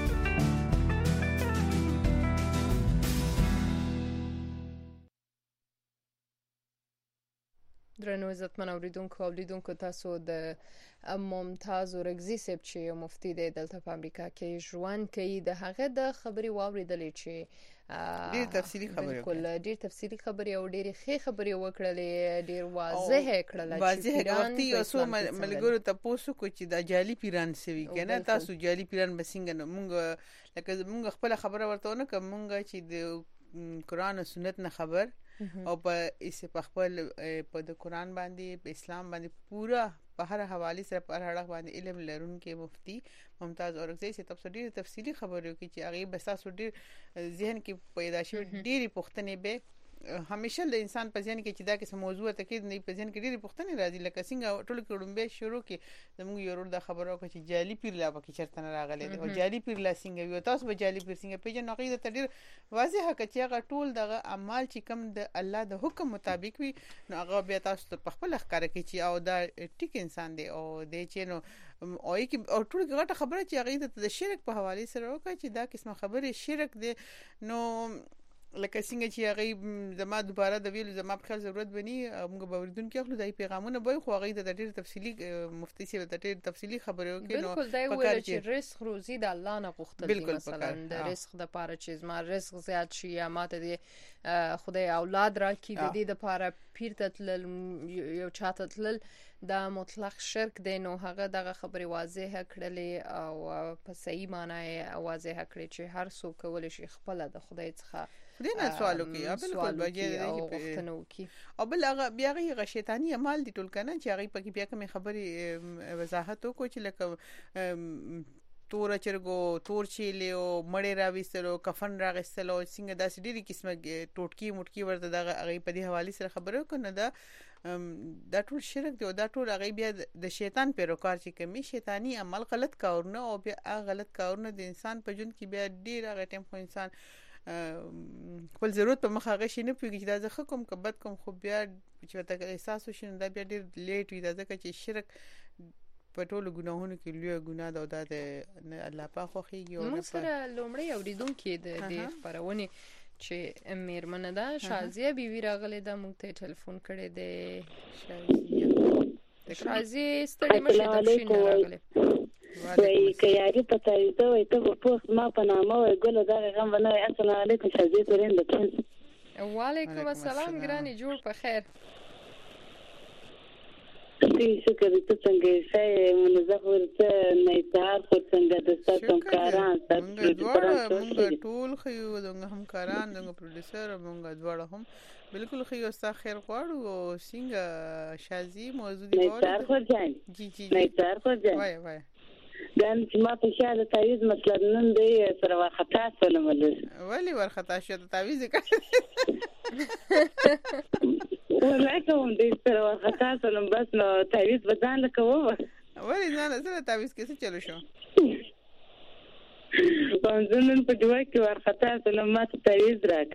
درنو عزتمن اوریدونکو او لیدونکو تاسو د ممتاز اورګزي صاحب چې مفتي دی دلته په امریکا کې ژوند کوي د هغه د خبري واوریدلې چې ډیر تفصیلی خبرې وکړه ډیر تفصیلی خبرې او ډیر ښه خبرې وکړلې ډیر واضح کړل واضح وختي یو څو ملګرو ته پوسو کو چې د جالي پیران سوي کنه تاسو جالي پیران بسنګ نه مونږ لکه مونږ خپل خبره ورته نه کوم مونږ چې د قران او سنت نه خبر او په ایسه په خپل په د قران باندې په اسلام باندې پورا په هر حواله سره په هر اړه باندې علم لرونکي مفتي ممتاز اورګزي سي تفصیلی تفصیلی خبرو کې چې هغه بس تاسو ډیر ذهن کې پیدا شي ډيري پوښتنې به همیشه د انسان په ذهن کې چې دا کیسه موضوع ته کې نه په ذهن کې ډېری پوښتنې راځي لکه څنګه ټول کډمبه شروع کې زموږ یو ورور د خبرو کې چې جالي پیر لا پکې چرته نه راغلي او جالي پیر لا څنګه یو تاسو به جالي پیر څنګه پیژن نو غیده ډېر واضحه کچې هغه ټول دغه اعمال چې کم د الله د حکم مطابق وي نو هغه بیا تاسو ته خپل ښکار کوي چې او دا ټیک انسان دی او د چې نو او یک او ټول غټه خبره چې هغه د شرک په حواله سره وکړي چې دا قسمه خبره شرک دی نو لکه څنګه چې هغه زما دوباره د ویل زما په خل ضرورت بني موږ به وردون کې خپل دای پیغامونه به خو هغه د ډېر تفصیلی مفتي سي د ډېر تفصیلی خبرو کې نو بالکل دا ویل چې رزق روزي د الله نه غوښتل دي مثلا د رزق د پاره چې زما رزق زیات شي یا ماته دي خدای اولاد راکړي د دې د پاره پیرته تل یو چاته تل دا مطلق شرک دی نو هغه دغه خبره واضحه کړلې او په صحیح معنی واضحه کړې چې هر څوک کولای شي خپل د خدای څخه دینه سوالو کې بالکل بګی او وختنو کې او بل هغه بیا هغه شیطانی اعمال دي ټول کنه چې هغه پکې بیا کوم خبري وضاحت وکړو چې لکه تور چرګو تور چیلې او مړې راويستلو کفن راغستلو څنګه داسې ډېری قسمه ټوټکی موټکی ورته دغه هغه په دې حواله سره خبرو کنه دا دا ټول شرک دی او دا ټول هغه بیا د شیطان پیروکار چې کومي شیطانی عمل غلط کارونه او بیا هغه غلط کارونه د انسان په ژوند کې بیا ډېر هغه ټیم خو انسان خپل ضرورت په مخ هغه شي نه پیږي چې دا زه کوم کبد کوم خو بیا چې ته احساس وشي دا بیا ډېر لیټ وي دا ځکه چې شرک په ټولو ګناهونو کې لوی ګناه ده او دا د الله په خوخيږي او نو سره لومړی اوریدونکو د دې خبرونه چې میرمنه ده شازیه بیوی راغله د مونږ ته ټلیفون کړي ده شازیه شازیه ستړي مشه د شین راغله وای کياري پته ایته وای ته په ما په نامه وای ګل دا غم ونه السلام علیکم شازیه ترين د پرنس وعلیکم السلام ګراني جوړ په خیر تی شکر ته څنګه شې منځه ورته نه تار خو څنګه د ستاسو کاران تاسو موږ ټول خيو دغه هم کاران دغه پروډوسر موږ دواړه هم بالکل خيو ستا خیر غواړو او څنګه شازي موضوع دی نه تار خو ځای جی جی نه تار خو ځای وای وای ګان چې ما په شاله تعویز مثلا نن دی سره ورخطا سره ملل ولی ورخطا شو تعویز کړ ولکه هم دې سره ورخطا سره بس نو تعویز بدان کوو ولی نه سره تعویز کیسه چلو شو پنځنن په دوه کې ورخطا سره ما ته تعویز راک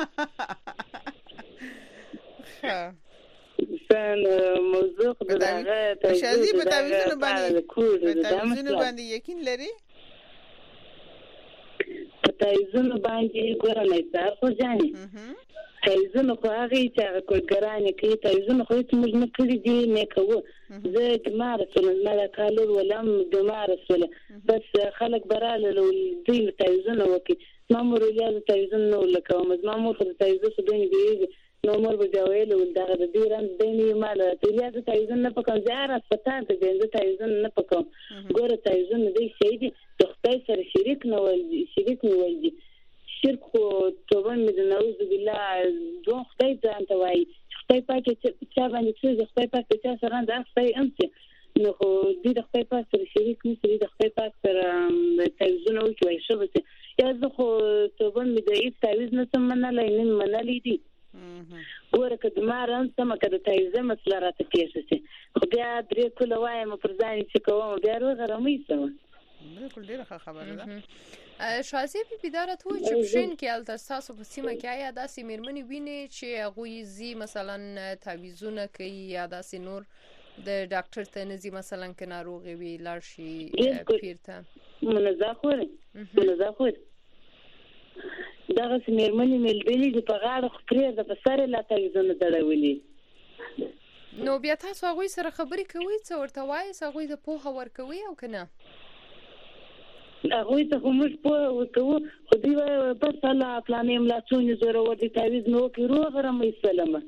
ها سن موضوع دغه ته شازي په تعویزونه باندې په تعویزونه باندې یقین لري په تعویزونه باندې ګورنه تار خو ځاني تعویزونه خو هغه چې هغه کوګرانه کوي تعویزونه خو ته موږ نه کړی دي نه کوو زه بیمار سره نه دا کالور ولم بیمار سره بس خلک براله لو دې تعویزونه وکي مامور له تعویزونه لکوم مامور خو تعویزونه سدنی دی نو مور به جوړل ول دا د دې ران دیني مال ته یا د تعویزونه نه پکم زیار هسپتال ته د تعویزونه نه پکم ګوره تعویزونه دې شي دي د خدای سره شریک نه ول شریک نه ول دي شرک خو توبه مې د نعوذ بالله دوه خدای ځان ته وایي خدای پاک چې باندې څه خدای پاک چې سره دا خدای امسي نو خو دې د خدای پاک سره شریک نشي د خدای پاک سره تعویزونه وکوي شوبه یا زه خو توبه مې د هیڅ تعویز نه سم نه لای نه منلې دي ګوره که دمارم سمه که د تعویزه مسله راته پیښه شي خو بیا درې کله وایم پر ځان چې کوم بیا روغرمې سمه بالکل ډیره ښه خبره ده شازیه بی بیداره تو چې پښین کې الته تاسو په سیمه کې آیا داسې میرمنې ویني چې هغه زی مثلا تعویزونه کوي یا داسې نور د ډاکټر ته نزي مثلا کې ناروغي وی لاړ شي پیرته منزه خوري منزه خوري دغه میرمنې ملبلې د په غاړه خپرې د بسره لا تعویزونه دړولې نو بیا تاسو هغه سره خبرې کوي څو ورته وایي هغه د پوهه ورکوي او کنه هغه ته موږ په وکړو خو دی بس الله پلانې ملاڅونی زوره ودی تعویز نو کې روغ رمې سلامه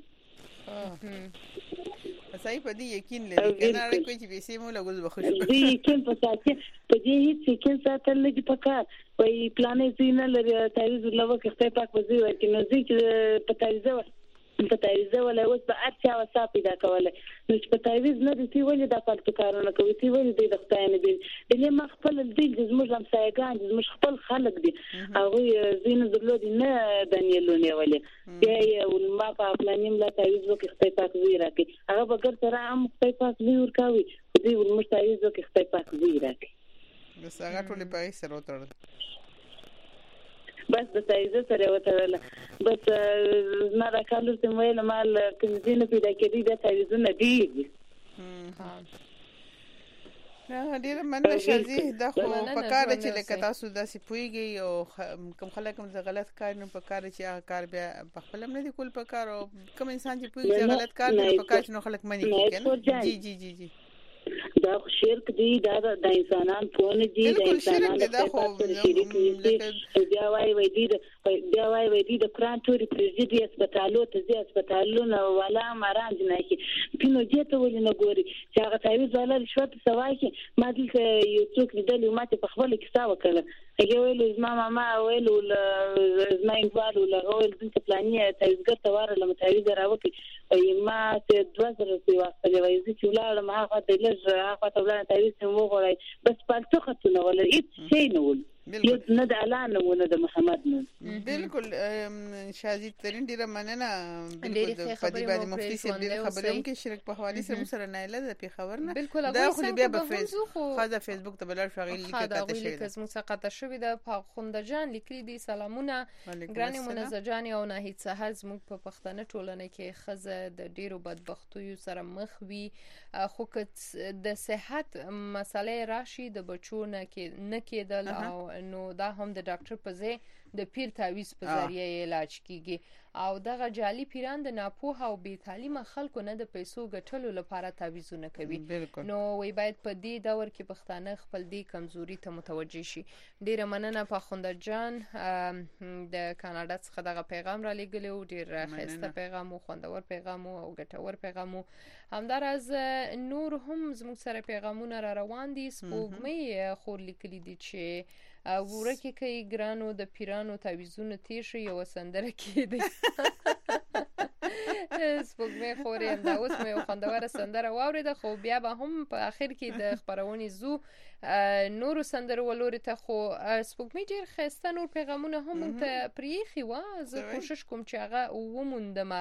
صحیح په دې یقین لري کنه اړ کوي چې به سیمو لګول بخښ دې یقین په ساتي په دې هیڅ یقین ساتل لګي پکار وای پلانې زینه لري تعویز لوه کې خپل پاک وځي ورکې نو دې په تعویز په تعویز ولا اوس په اړتیا وسا پیدا کوله نو چې په تعویز نه دي ولې د خپل کارونه کوي چې ولې د خدای نه دي دې ما خپل دې زموږ هم سایګان زموږ خپل خلک دي هغه زینه درلود نه دانیلونه ولې بیا ما په پلانیم لا تعویز وکړ خپل پاک وی راکې هغه بغیر سره هم خپل پاک وی ورکاوي دې ول تعویز وکړ خپل پاک وی راکې بس هغه ټول په یې سره وتړل بس د تعویز سره وتړل بس نه راکالو ته ویل مال کنځینه پیدا کړی د تعویزونه دی نه ډیر مننه شازي دا خو پکاره چې لکه تاسو داسې پويږي او کوم خلک هم غلط کار نه پکاره چې هغه کار بیا په خپل هم نه دی کول پکاره او کوم انسان چې پويږي چې غلط کار نه پکاره نو خلک مني کوي جی جی جی جی دا شرک دی دا د انسانان فون دی د انسانان د شریک دی بیا وای وای دی بیا وای وای دی د قران توري پرېږدي هسپتالو ته ځي هسپتالونه ولا مرانج نه کی پینو دې ته ولې نه ګوري چې هغه تعویز ولا رشوت سوای کی ما دې یو څوک لیدل ماته په خپل کیسه وکړه هغه ویل زما ماما ویل زما انوال ولا غول د پلانې تعویزګر تواره لم تعویز راوکي ما ته دوه زره په واسطه وایي چې ولاړ ما هغه د لږ هغه ته ولاړ تعویز مو غوړای بس پالتو خطونه ولا هیڅ شي نه ول نه د اعلان ونه د محمد نو بالکل شازي ترين ډیره مننه بالکل د پدی باندې مفتي سي ډیره خبرې هم کې شرک په حواله سره سره نه لده په خبر نه دا خو بیا په فیسبوک خاصه فیسبوک ته بلل شغیل لیکته شي دا لیکز مسقطه شوې ده په خوندجان لیکلي دي سلامونه ګرانې منزجان او نه هیڅ سهل زموږ په پښتنه ټولنه کې خزه د ډیرو بدبختیو سره مخ وي خو د صحت مسلې راشي د بچو نه کې نه کېدل او نو دا هم د ډاکټر په ځای د پیر تعویز په ذریعہ علاج کیږي او دغه جعلي پیران د ناپوه او بې تعلیمه خلکو نه د پیسو ګټلو لپاره تعویزونه کوي نو وی باید په دې دور کې پښتانه خپل دې کمزوري ته متوجي شي ډیره مننه په خوندر جان د کاناډا څخه دغه پیغام را لېږلی او ډیر ښایسته پیغام او خوندور پیغام او ګټور پیغام همدارز نور هم زموږ سره پیغامونه را روان دي سپوږمۍ خور لیکلي دي چې ورکه کوي ګرانو د پیرانو تعویزونه تیشه یو سندره کېده سپوږمۍ خورې هم دا اوس مې یو خوندوره سندره واورېده خو بیا به هم په اخر کې د خپرونې زو نورو سندرو ولوري ته خو سپوږمۍ ډېر ښایسته نور پیغامونه هم موږ ته پرېښي وه زه کوشش کوم چې هغه وموندمه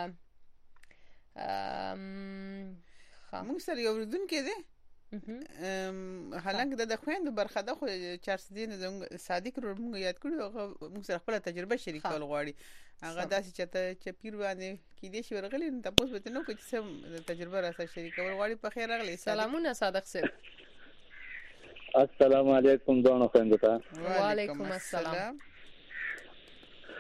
موږ سره یو اورېدونکی دی حالانکه د خويندو برخه ده خو چارسدین صادق رومغه یاد کړو هغه موږ سره خپل تجربه شریکول غواړي هغه داسې چې ته چپیر باندې کې دې شي ورغلی نو تاسو به نو کوم څه تجربه را سره شریکول غواړي په خیر راغلی سلامونه صادق صاحب السلام علیکم دوه خويندو ته وعلیکم السلام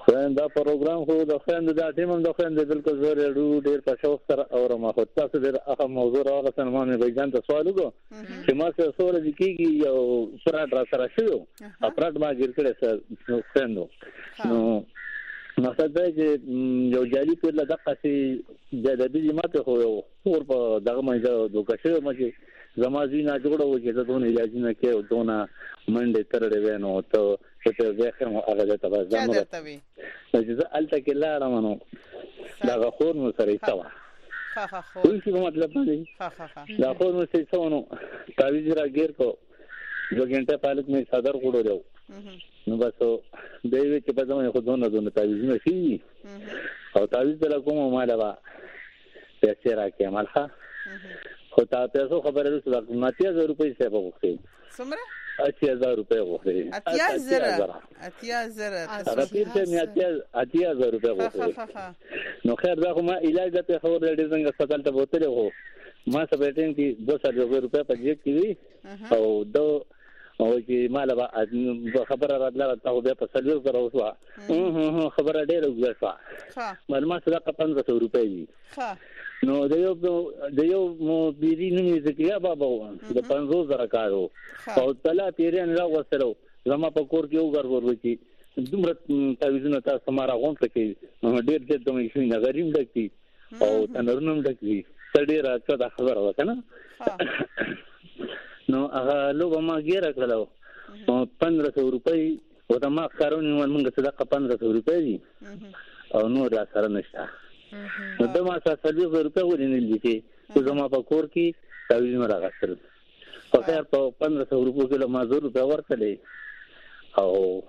دا پروګرام خو د خويند د ټیم د خويند بالکل زور ډېر ډېر په شوق سره اورم خو تاسو ډېر اهم موضوع راغله سنمانه بیان ته سوال وکړو چې ما څه سوال دي کیږي یو سره را سره شو اپرات ما ګر کړه سر خويندو نو مقصد دا چې یو جالي په لږه قصې د دې ماته خو اور په دغه مې دوه کښه مې زمازینا جوړو چې دونه علاج نه کې دونه منډه ترړې وینو ته څه وخت مو هغه ته ځم چې زه الته کې لاړم نو دا خور نو سره ایستوا ها ها خو څه مطلب دی ها ها ها دا خور نو څه څونو تعویذ را ګیر کو جو ګنټه پالک مې صدر کوړو دیو نو بس دوی چې په ځمه خو دونه دونه تعویذ نه شي او تعویذ له کومه مالا وا پیسې راکې مالها خو تاسو خبره رسول ماتیا زر روپۍ څه په وخت څومره اتیا زر روپۍ وخت اتیا زر اتیا زر هغه پیر ته مې اتیا اتیا زر روپۍ وخت نو خیر دا کومه علاج ته خبر لري څنګه هسپتال ته بوتله هو ما سپېټین کې دو سر روپۍ په جیب کې او دو او چې مال به خبره راتله تاسو بیا په سلوي سره وسو خبره ډېره وګړه ها معلومات سره پندرہ سو روپۍ دي ها نو د یو د یو بیری نومې ذکریا بابا د پنځوس زره کارو او تلا پیران را وسلو زما په کور کې وګرځور وچی دومره تعویذونه تاسو مارا غونډه کې ډېر ډېر دومره شي نه غریم ډکې او تنورنم ډکې سړي راځه دا خبره وکنه نو هغه لوګه ما ګیر کړلو پندرہ سو روپۍ او دا ما کارونه موږ صدقه پندرہ سو روپۍ دي او نو را سره نشته نو د ما سره سلوي روپۍ ورنل دي چې زما په کور کې تعویذ مې راغستل په خیر په پندرہ سو روپۍ کې ما زر روپۍ ورکړې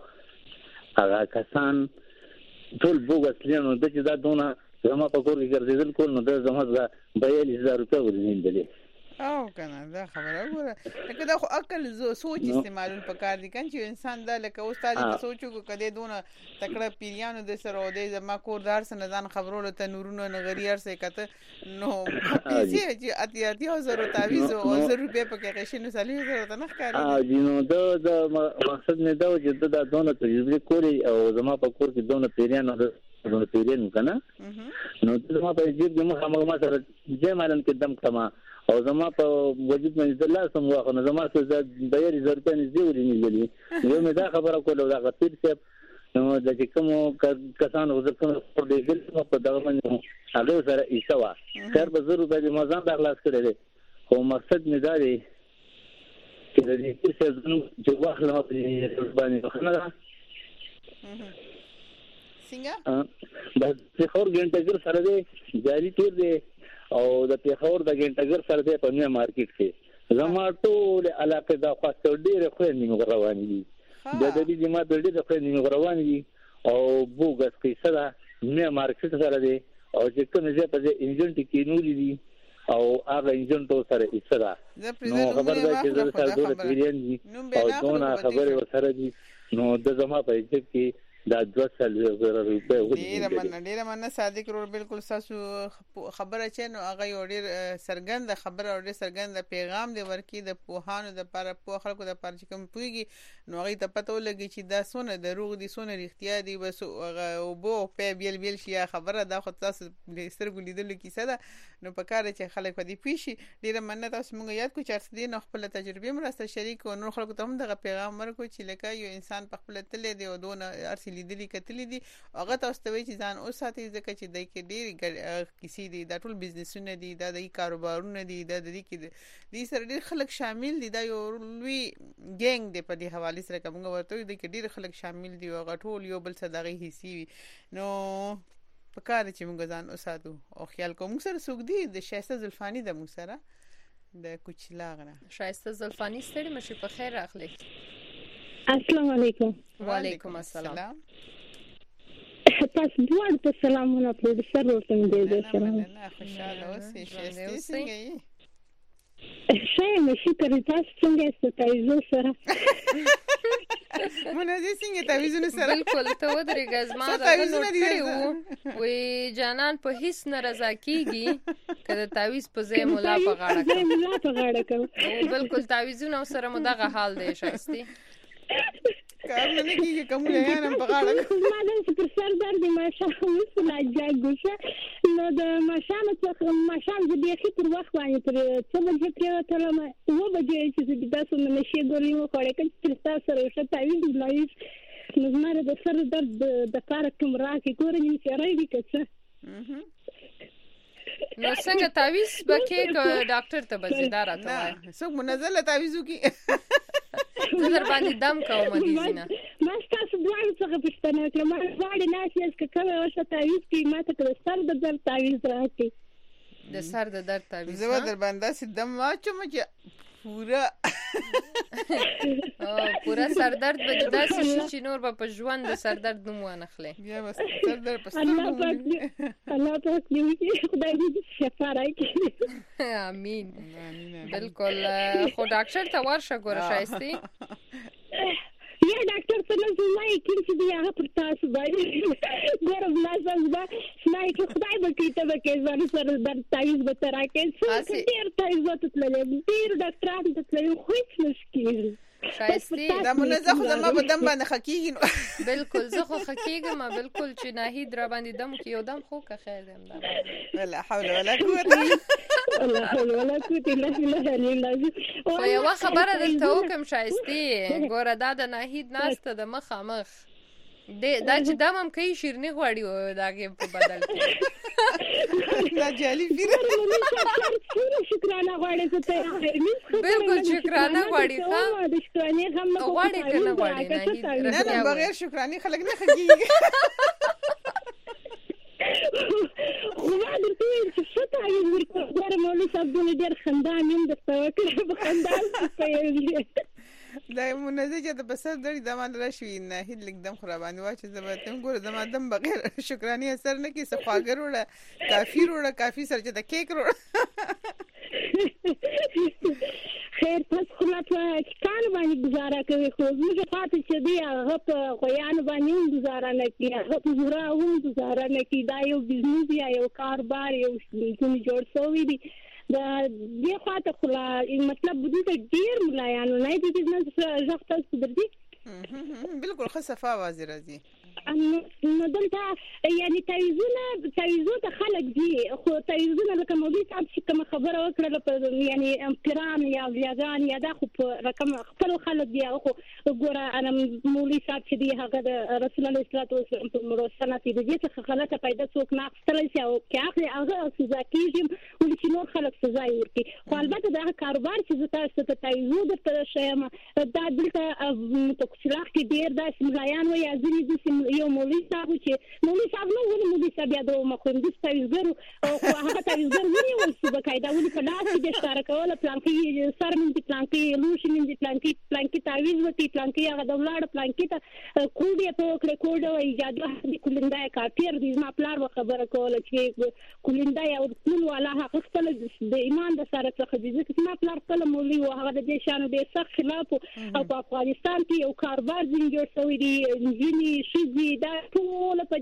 او هغه کسان ټول بوګس لینو د چې دا دونه زما په کور کې ګرځېدل کول نو د زما د بیالیس هزار روپۍ ورنل دي او کنه دا خبره وره لکه دا خو عقل زو سوچ استعمالول پکار دي کنه چې انسان دا لکه استاد ته سوچو کو کده دونه تکړه پیریانو د سره او د زما کوردار سره ځان خبرولو ته نورونو نغریار سره کته نو پیسې چې اتیا اتیا زرو تعویذ او زر روپے پکې قشنه سالي زره ته نه ښکاري اه جنو دا د مقصد نه دا چې دا دونه تجربه کولی او زما په کور کې دونه پیریانو دونه پیریانو کنه نو زما په جیب کې مخه ما سره جې مالن کې دم کما او زما په وجود باندې د الله سم واخو نه زما څه د ډیر زر په نږدې ورینې دي یو مې دا خبره کوله دا غفیر چې نو د کوم کسان وزر کوم په دې کې په دغه باندې هغه سره ایښوا خیر به ضرور به مزان د اخلاص کړي خو مقصد نه دی چې د دې څه چې واخله په باندې خنه څنګه د څه خور ګنټګر سره دی جاری تیر دی او د پیښور د ګنټګر سره دی په نیا مارکیټ کې زما ټول علاقه دا خاصه ډیره خو نه روان دي د دې جما د دې خو نه روان دي او بوګس کې سره نیا مارکیټ سره دی او چې کوم ځای په انجن ټکی نولې دي او هغه انجن ته سره ایسره نو خبر ده چې زه سره دوه پیرین دي او دونه خبره سره دي نو د زما په کې دا دوه سل زره روپۍ ډیره مننه ډیره مننه صادق رور بالکل تاسو خبره چې نو هغه یو ډیر سرګند خبره او ډیر سرګند پیغام دی ورکی د پوهانو د پر په خلکو د پر چې کوم پویږي نو هغه ته پته ولګي چې دا سونه دروغ دي سونه رښتیا دي بس او بو په بیل بیل شي خبره دا خو تاسو د سترګو لیدل کیسه ده نو په کار چې خلک په دې پیشي ډیره مننه تاسو موږ یاد کو چې دې نو خپل تجربه مرسته شریک او نور خلکو ته هم دغه پیغام ورکو چې لکه یو انسان په خپل تل دی او دونه ارسي لیدلی کتلی دي هغه تاسو ته وی چې ځان او ساتي ځکه چې دای کې ډېری کسی دي دا ټول بزنسونه دي دا د کاروبارونه دي دا د دې کې دي سره ډېر خلک شامل دي دا یو لوی ګینګ دی په دې حواله سره کومه ورته دي کې ډېر خلک شامل دي او غټول یو بل صدقه حصي نو په کار چې موږ ځان او ساتو او خیال کوم سره سوق دي د شایسته زلفانی د موږ سره د کوچلاغنه شایسته زلفانی ستړي مشه په خیر راغلی السلام علیکم وعلیکم السلام تاسو دوه ته سلامونه په سر ورته دې سلام نه خوشاله اوسئ شایسته څنګه یې شای مې شکر تاسو څنګه ستایو سره منځي څنګه تعویذونه سره بالکل ته ودرېږه زما دا نوٹ کړی وو وی جانان په هیڅ ناراضه کیږي کله تعویذ په ځای مولا په غاړه کړ مولا په غاړه کړ بالکل تعویذونه سره مو دغه حال دی شایسته کارونه نه کیږي کومه یا نه په غاړه ما د پر سر درد ما شاو وسلا جاګوشه نو د ماشام څخه ماشام د بیخي پر وخت باندې تر څو بجې پرې تر ما و بجې چې تاسو نه شي ګورې مو خوړې کړي تاسو سره شته تعویض لایس نو زما د سر درد د کار کوم راکې ګورې چې راځي کڅه نو څنګه تعویض بکې کو ډاکټر ته بزیدار راته وای څوک منزله تعویضو کی زه در باندې دم کوم دي زینا ما تاسو دوه څه پښتنه کړم ما باندې ناشې اس کومه وشه تعویض کی ما ته سر د درد تعویض راکې د سر د درد تعویض زه در باندې سیدم واچم چې پورا او پورا سر درد به داسې شي چې نور به په ژوند د سر درد نوم وانخلې بیا بس سر درد په الله پاک الله پاک دې خدای دې شفا راکړي امين بالکل خو ډاکټر ته ورشه ګوره شایستي یا ډاکټر څه نه زمای کین چې دی هغه پر تاسو باندې ګورم لازم با سنای چې خدای به کیته به کې ځان سره د تعویض به تر راکې څه ډیر تعویض ته تللې ډیر ډاکټران ته تللې خو هیڅ مشکل شایستی دا مونږ زه خو زما په دم باندې خکېږي بالکل زه خو خکېږم بالکل چې ناهید را باندې دم کې یو دم خو که خیر دم دا ولا حول ولا قوه ولا حول ولا قوه الا بالله خو یو خبره درته وکم شایستی ګوره دا د ناهید ناسته د مخامخ دا چې دم هم کوي شیرني غواړي داګه په بدل کې دا جالي فیر شکرانه غواړي ته بالکل شکرانه غواړي ها د شکرانه هم نه غواړي کنه غواړي نه نه بغیر شکرانه خلک نه خږي خو ما درته ویل چې څه تعویض ورکړم ګوره مولوي صاحب دونه ډېر خندان یم درته وکړه په خندا پوهېږي دا منځ چې د بسر درې دمان راشي نه هیڅ لیکدم خرابانه وا چې زبرته ګوره زما دم بغیر شکرانه اثر نه کی صفاګر وړه کافی وړه کافی سر چې د کیک وړه خیر تاسو خو لا په کان باندې گزاره کوي خو موږ فاتح چې دی هغه په خویان باندې گزاره نه کوي هغه په زورا هم گزاره نه کوي دا یو بزنس یا یو کاروبار یو څه جوړ شوی دی دا دې خاطر خلا مطلب بده ډیر ملایانو نه دي چې نه ځخت تاسو درځي بالکل خصفه وازی راځي نو دلته یعنی تعویضونه تعویضو ته خلک دي خو تعویضونه لکه مولوي صاحب چې کوم خبره وکړه یعنی امتران یا ویاګان یا دا خو په رقم خپل خلک دي خو ګوره انا مولوي صاحب چې دی هغه د رسول الله صلی الله علیه وسلم په مرسته دي دې څخه غلطه پیدا څوک نه اخستل شي او کې هغه سزا کیږي ولې چې نور خلک سزا ورکړي خو البته دا کاروبار چې تاسو ته تعویض درته شیم دا دلته متکسلاخ کې ډیر داس ملایان و یا ځینې یو مولوي صاحب چې مولوي صاحب نو ولې مولوي صاحب یادو مخوندي تعویضګرو او هغه تعویضګر ونیول شو بقاعده ولې په لاس کې د اشاره کوله پلانکی سر من پلانکی لوش من پلانکی پلانکی تعویض وتی پلانکی هغه د ولاړ پلانکی ته کوډي په کړه کوډ او ایجاد د کولندا کاپیر د ما پلار خبره کوله چې کولندا یو ټول والا هغه خپل د ایمان د سره څخه د ځکه ما پلار خپل مولوي او هغه د شانو د سخت خلاف او په افغانستان کې یو کاروبار جوړ شوی دی ځینی شي دا ټول په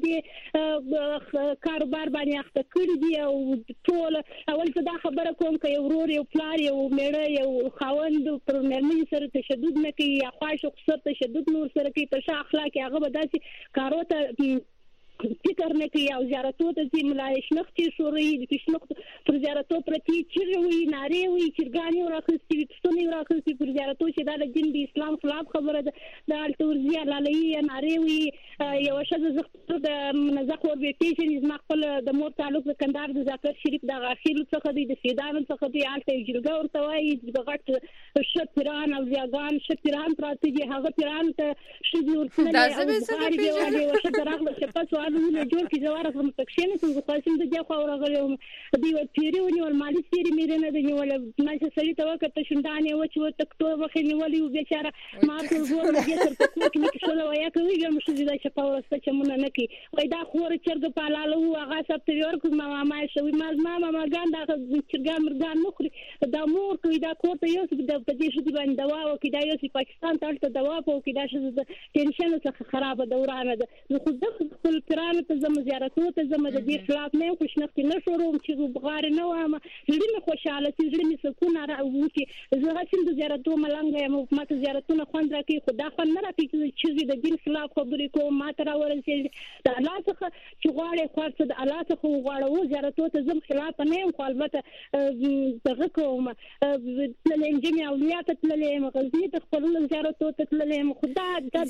دې کاروبار باندې اخته کړی دی او ټول اول څه دا خبره کوم چې یو ورور یو پلار یو میړه یو خاوند پر مېرمنې سره تشدد نه کوي یا خواهش خصوص تشدد نور سره کوي په شا اخلاق هغه به داسې کارو ته فکر نه کوي او زیارتو ته ځي ملای شنختي شوري د شنخت پر زیارتو پرتی چیروي ناری وي چرګانی ورخصتي پښتوني ورخصتي پر زیارتو چې دا د دین د اسلام خلاف خبره ده د التورزیا لالي ناری وي یو شذ زخت د منځخ ور بیټیشن زما خپل د مور تعلق د کندهار د ذکر شریف د غاخیل څخه د سیدان څخه د الته جلګه ورته وایي د غټ شپران او زیاګان شپران پراته دي هغه پیران ته شذ ورته دا زمي څه دی او شدراغله شپه ونه جوړ کی زواره کوم تکشین څنګه خاصم د جا خو راغلی دی و پیری ونی ول مالی سری مې نه دی ول ماشه سړی ته وکړه شوندانه و چې تکتو وخنی ولي و بیچاره ما ټول زور دې تر تکو کې شو ویا کوي ګم شو دې چې پاور ست چې مونږ نه کی وای دا خور چرګ پالاله و هغه سپت ورکو ما ما شوی ما ما ما ګان دا چرګ مرګان مخري دا مور کوي دا کوته یو څه د پدې شو دی باندې دوا او کې دا یو پاکستان ته دوا په کې دا شو ټینشن څخه خراب دورانه ده خو د خپل بزرګانو ته زم زیارتونو ته زم د دې خلاف نه خوشنختي نه شروع چې بغار نه وامه زړه مې خوشاله چې زړه مې سکون را ووتي زه هڅه د زیارتونو ملنګ یم ما ته زیارتونه خوند راکړي خدا خوند نه راکړي چې د دین خلاف خبرې کوم ما ته راورسېږي د الله څخه چې غواړي خاصه د الله څخه غواړو زیارتونو ته زم خلاف نه یم خو البته دغه کوم تللې جمعي اولیا ته تللې غزني ته خپل زیارتونو ته تللې خدا د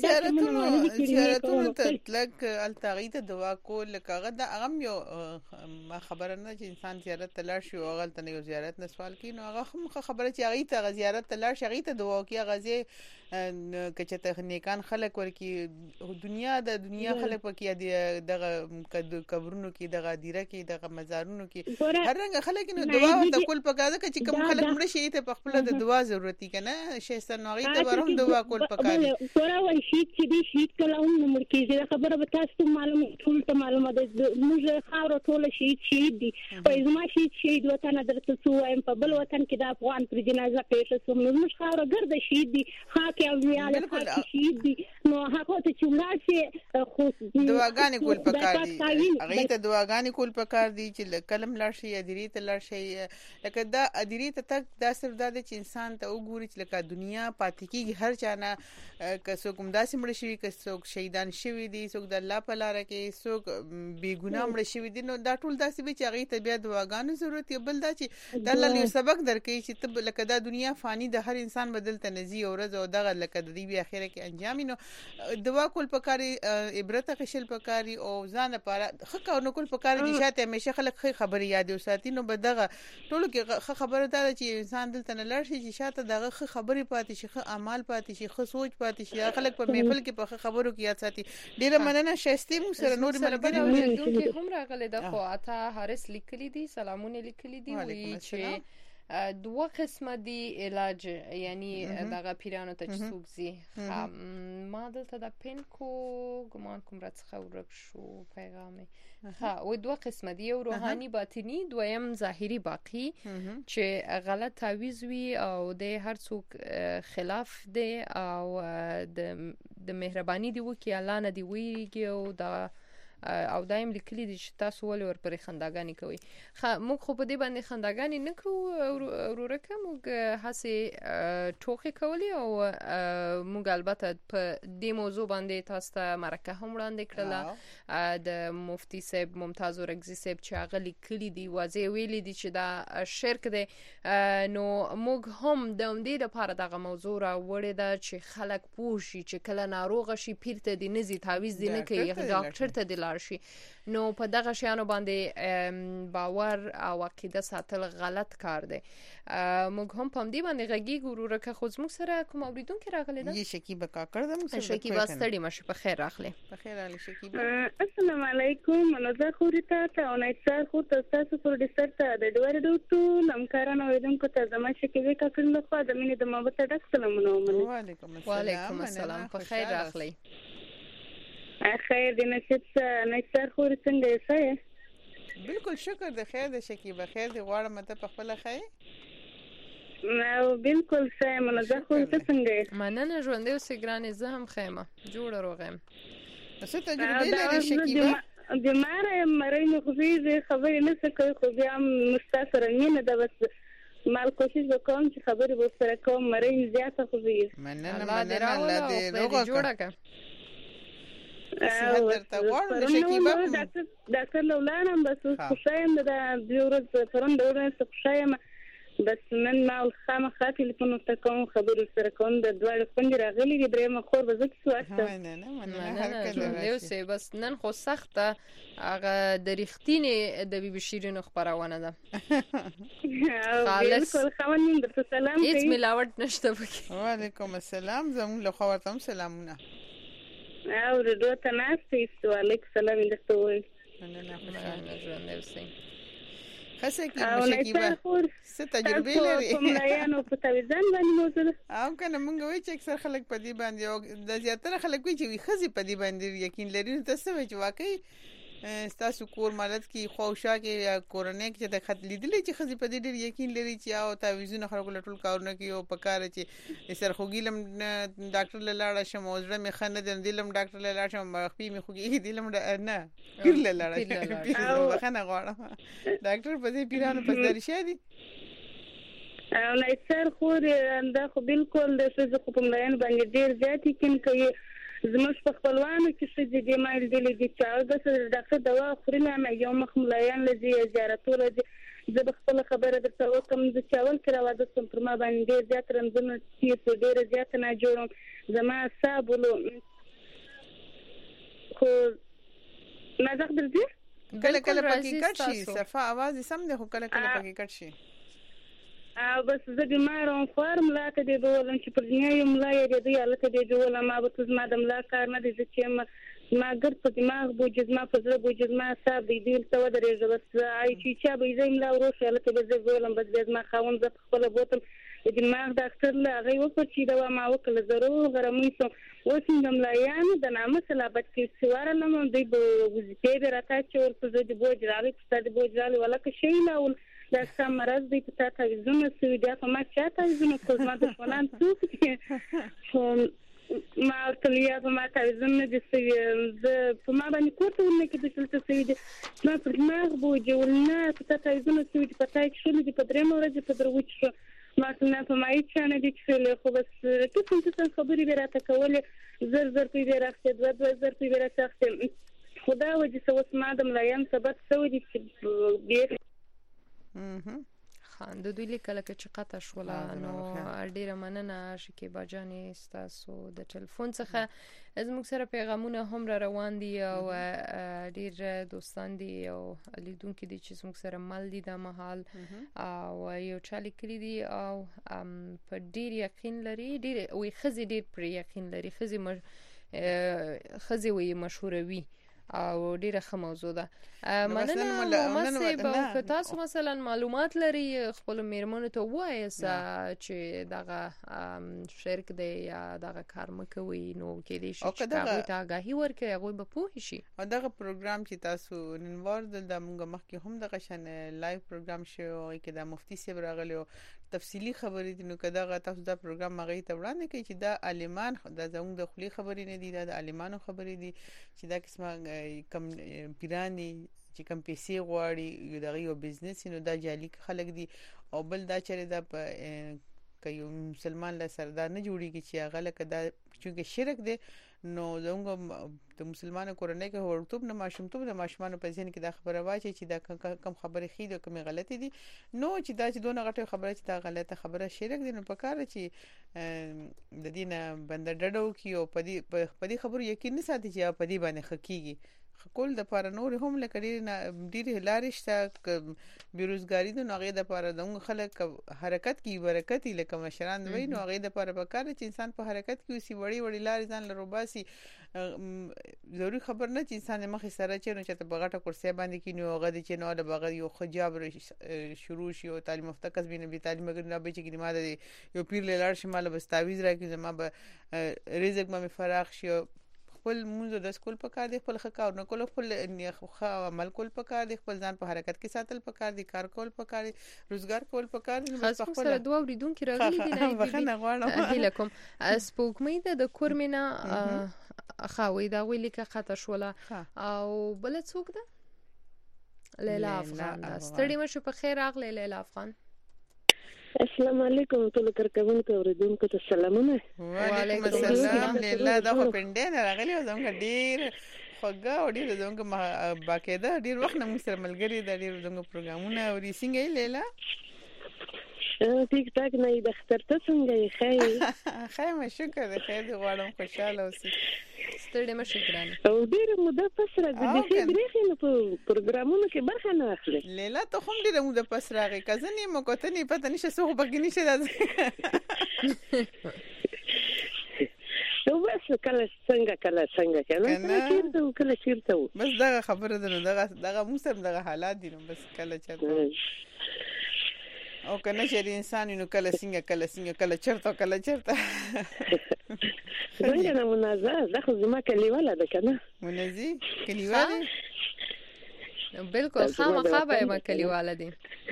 زیارتونو ته تلک التغی ته دعا کول لکه دا هغه یو ما خبره نه چې انسان زیارت ته لاړ شي او هغه ته یو زیارت نه سوال کوي نو هغه خبره چې هغه ته زیارت ته لاړ شي هغه ته دعا کوي غزي کچه ته نیکان خلک ورکی دنیا د دنیا خلک پکې دغه قبرونو کې دغه دیره کې دغه مزارونو کې هر رنګ خلک نو دعا ته کول پکاره چې کوم خلک مړ شي ته په خپل د دعا ضرورت کنه شیسته نوغي ته ورهم دعا کول پکاره ګوره وای شي چې دې شي کله هم نمر کېږي دا خبره به تاسو معلومه ټول ته معلومه ده موږ خاور ټول شي شهید دي او زما شهید شهید وطن درته سو ایم په بل وطن کې د افغان پر جنازه پېښه سو موږ خاور ګرځي شهید دي خاک او ویاله خاک شهید دي نو هغه ته چې ولار شي خو دعاګانې کول پکار دي هغه ته دعاګانې کول پکار دي چې کلم لار شي ادری ته لار شي لکه دا ادری ته تک دا صرف دا چې انسان ته وګوري چې لکه دنیا پاتې کیږي هر چانه که څوک مداسې مړ شي که څوک شهیدان شوی دي څوک د الله په لار کې څوک بی ګناه مړ شوی دي نو دا ټول داسې به چې هغه ته بیا دعاګانو ضرورت یو بل دا چې د الله یو سبق درکې چې ته لکه دا دنیا فانی د هر انسان بدل ته نزي او ورځ او دغه لکه د دې بیا اخره کې انجام نو دعا کول پکاري عبرت خشل پکاري او ځان لپاره خکه نو کول پکاري چې شاته همیشه خلک خبري یاد وساتي نو بدغه ټول کې خبره ده چې انسان دلته نه لړ شي چې شاته دغه خبري پاتې شي خه اعمال پاتې شي خه سوچ پاتې شي خلک په محفل کې په خبرو کې یاد ساتي ډیره مننه شایسته مو سره نور ملګری اوریدونکو هم راغله د خو اته هارس لیکلي دي سلامونه لیکلي دي وی چې دوه قسمه دي علاج یعنی دغه پیرانو ته څوکزي ما دلته د پین کو ګمان کوم راڅخه ورک شو پیغامي ها و دوه قسمه دي یو روحاني باطني دویم ظاهري باقی چې غلط تعویض وي او د هر څوک خلاف دی او د مهرباني دی وکي الله نه دی ویږي او د او دایم لیکلي دي چې تاسو ولې ور پرې خنداګانی کوي خا موږ خو په دې باندې خنداګانی نه کوو ورورکه موږ هسه ټوخي کولی او موږ البته په دې موضوع باندې تاسو ته مرکه هم وړاندې کړله د مفتي صاحب ممتاز اورګزي صاحب چې هغه لیکلي دي واضح ویلي دي چې دا شرک دی نو موږ هم د دې لپاره دغه موضوع را وړې ده چې خلک پوه شي چې کله ناروغ شي پیر ته دي نه زی تعویض دي نه کوي ډاکټر ته دي شي نو په دغه شیانو باندې باور او عقیده ساتل غلط کار دی موږ هم په دې باندې غږی ګورو که خو زموږ سره کوم اوریدونکو راغلی ده یی شکیبه کاکړ د موږ سره شکیبه ستړي مشه په خیر راغلی په خیر علي شکیبه السلام علیکم منوزه خوريتا ته او نایڅار خو تاسو پر ډیسر ته د ډوړ ډوټو نمکارانو اوریدونکو ته زما شکیبه کاکړ له خوا د مینې د محبت ډک سلامونه وعلیکم السلام وعلیکم السلام په خیر راغلی خیر دی نشت نشتر خور څنګه یې بالکل شکر د خیر د شکیبه خیر دی غواړم ته په خپل خیر نو بالکل سه منزه خور څنګه مننه ژوندې او سګرانې زه هم خیمه جوړ روغم څه تجربه لري شکیبه د ماره مړی نو خو دې خبرې نه سکه خو بیا مستاسره نه ده بس مال کوشش وکوم چې خبرې به سره کوم مړی زیاته خو دې مننه مننه الله دې روغه جوړه درته غواړم شکیبه ډاکټر لولانم بس خوشایم د بیورز پرون د ورځ خوشایم بس نن ما خامخا ټلیفون ته کوم خبرو سره کوم د دوه خوند راغلي د دریم خور به زه څه واسطه نه نه نه هر کله یو څه بس نن خو سخته هغه د ریختینې د بیبي شیرینو خبرونه ده خالص خوانین د سلام هیڅ ملاوت نشته پکې وعلیکم السلام زموږ له خوا ورته سلامونه او ورته تناسې وعلیکم السلام درته وای نه نه خوشاله ژوند اوسئ خاصه کې شکیبه څه تجربه لري کوم یانو په تویزان باندې موجوده او کنه مونږ وی چې اکثر خلک په دې باندې او د زیاتره خلک وی چې خزي په دې باندې یقین لري نو تاسو وی چې واقعي ستاسو کور مالت کې خوښه کې یا کورنۍ کې د خط لیدلې چې خزي په دې ډېر یقین لري چې او تعویذونه خلکو لټول کارونه کوي او په کار چې سرخوګیلم ډاکټر لاله شم او زړه مې خنه د دلم ډاکټر لاله شم مخفي مې خوګي دلم نه پیر لاله شم خنه غواړم ډاکټر په دې پیرانو په درشه دي او نه سر خو دا خو بالکل د څه خو په ملاین باندې ډیر زیات کین کوي زموږ په خپلوانو کې څه دي مایل دي چې چا د ډاکټر دوا خوري نه یو مخ ملاین لږی زیارتونه دي زه به خپل خبره درته وکم د چاول کې راوځم سم پر ما باندې زیات رنځونه چې ډیر زیات نه جوړم زما صابلو خو ما زغ درځي کله کله پکې کټ شي صفه आवाज سم ده خو کله کله پکې کټ شي او بس زه بیمار ام فارم لا ته دی ولم چې پر دنیا یم لا یې دی الته دی ولم ما به تاسو ما دم لا کار نه دي چې ما ګر په دماغ بوجز ما په زړه بوجز ما صاحب دی دل ته درېږه بس آی چې چا به زم لا وروشه الته به زه ولم بس ما خاون ز خپل بوتم دماغ ډاکټر لا غي وکړ چې دا ما وکړه ضرور غرمې سو وسندم لا یان د نامه صلابت کې سوار نه مو دی وظیفه به راته چې ورته زه د بوج راغی چې د بوج راغی ولکه شي لا دا سم مرز دی په تاسو تعویذونه سوي دا په ما چا تعویذونه کوم ما د فلان څوک ما تلیا په ما تعویذونه دي سوي زه په ما باندې کوته ونه کې د څه سوي دي ما پر ما بوجه ولنه په تاسو تعویذونه سوي دي په تاسو شول دي په درې ورځې په دروچ شو ما څنګه په ما هیڅ نه دي چې خو بس ته څه خبرې به راته کولې زر زر په راخته دوه دوه زر په راخته خدا وجه سوس ما د ملایم سبب سوي دي چې به خان د دوی لیکل چې قطع شول نو ډیره مننه شکیبا جانې تاسو د ټلیفون څخه زموږ سره پیغامونه هم را روان دي او ډیر دوستان دي او لیدونکو دي چې زموږ سره مل دي د محل او یو چا لیکلي دي او په ډیر یقین لري ډیر وي خزي ډیر پر یقین لري خزي خزي وي مشهوروي او ډیره ښه موضوع ده مننه مسه به تاسو مثلا معلومات لري خپل میرمنو ته وایي چې دغه شرک دی یا دغه کار مکوي نو کې دي چې هغه ته آگاهي ورکړي هغه به پوه شي او دغه پروګرام چې تاسو ننوار د موږ مخکې هم دغه شان لایو پروګرام شو کې د مفتي صاحب راغلی او تفصیلی خبرې دي نو کدا تاسو دا پروګرام مغې ته وړاندې کوي چې دا عالمان د زموږ د خلی خبرې نه دي د عالمانو خبرې دي چې دا قسمه کم پیرانی چې کم پیسې غواړي یو دغه یو بزنس نو دا جالي خلک دي او بل دا چره دا په یو مسلمان له سردار نه جوړیږي چې هغه لکه دا چې شرک دی نو زموږ د مسلمانانو کورنۍ کې ورتوب نه ماشومتوب د ماشومانو په ذهن کې دا خبره واچي چې دا کم خبره خې د کومه غلطي دي نو چې دا چې دونه غټه خبره چې دا غلطه خبره شرک دي نو په کار چې د دینه بنده ډډو کې او په دې په دې خبرو یقین نه ساتي چې په دې باندې خکېږي خپل د پاره نور هم لکړي ډېر لارښت بیروزګاری د نوغې د پاره د خلک حرکت کی برکت لکه مشران وای نو هغه د پاره پکاره چې انسان په حرکت کې وسی وړي وړي لارې ځان لروباسي ضروري خبر نه چې انسان مخې سره چې نو چې بغټه کرسي باندې کې نو هغه چې نو د بغیر یو خجاب شروع شي او تعلیم یافته کس بینه به تعلیم مګر نه به چې ما د یو پیر لاله شماله بستاویز راکې زما به رزق مې فراخ شي خپل موږ د سکول په کار دی خپل خکاو نه کول خپل خو عمل کول په کار دی خپل ځان په حرکت کې ساتل په کار دی کار کول په کار دی روزګار کول په کار دی خاص سره دوه وریدونکو راغلي دي نه بخنه غواړم هله کوم سپوږمۍ د کورمینا خاوي دا ویل کې خطر شوله او بل څوک ده لیلا افغان دا ستړي مشه په خیر اغله لیلا افغان السلام علیکم ټول کارکونکو اوریدونکو ته سلامونه وعلیکم السلام لیلا دا خو پندې نه راغلی او زموږ ډیر خوګه او ډیر زموږ باقاعده ډیر وخت نه موږ سره ملګری د ډیر زموږ پروګرامونه او ریسینګ لیلا ټیک ټاک نه د اختر ته څنګه خیر خیر مې شکر د خیر دی غواړم خوشاله اوسې ستړي مشه ګرانه او ډیر موده پس راځي د دې بریښې په پروګرامونو کې برخه نه اخلي لیلا ته هم ډیر موده پس راغی کزنې مو کوته نه پته نشه سو بګی نشه راځي نو بس کله څنګه کله څنګه کله چیرته کله چیرته بس دغه خبره ده دغه دغه موسم دغه حالات دي نو بس کله چرته او کنه چې انسان نو کله څنګه کله څنګه کله چرته کله چرته څنګه نه منازه زه خو زما کلیواله ده کنه منازي کلیواله بالکل خامخا به ما کلیواله دي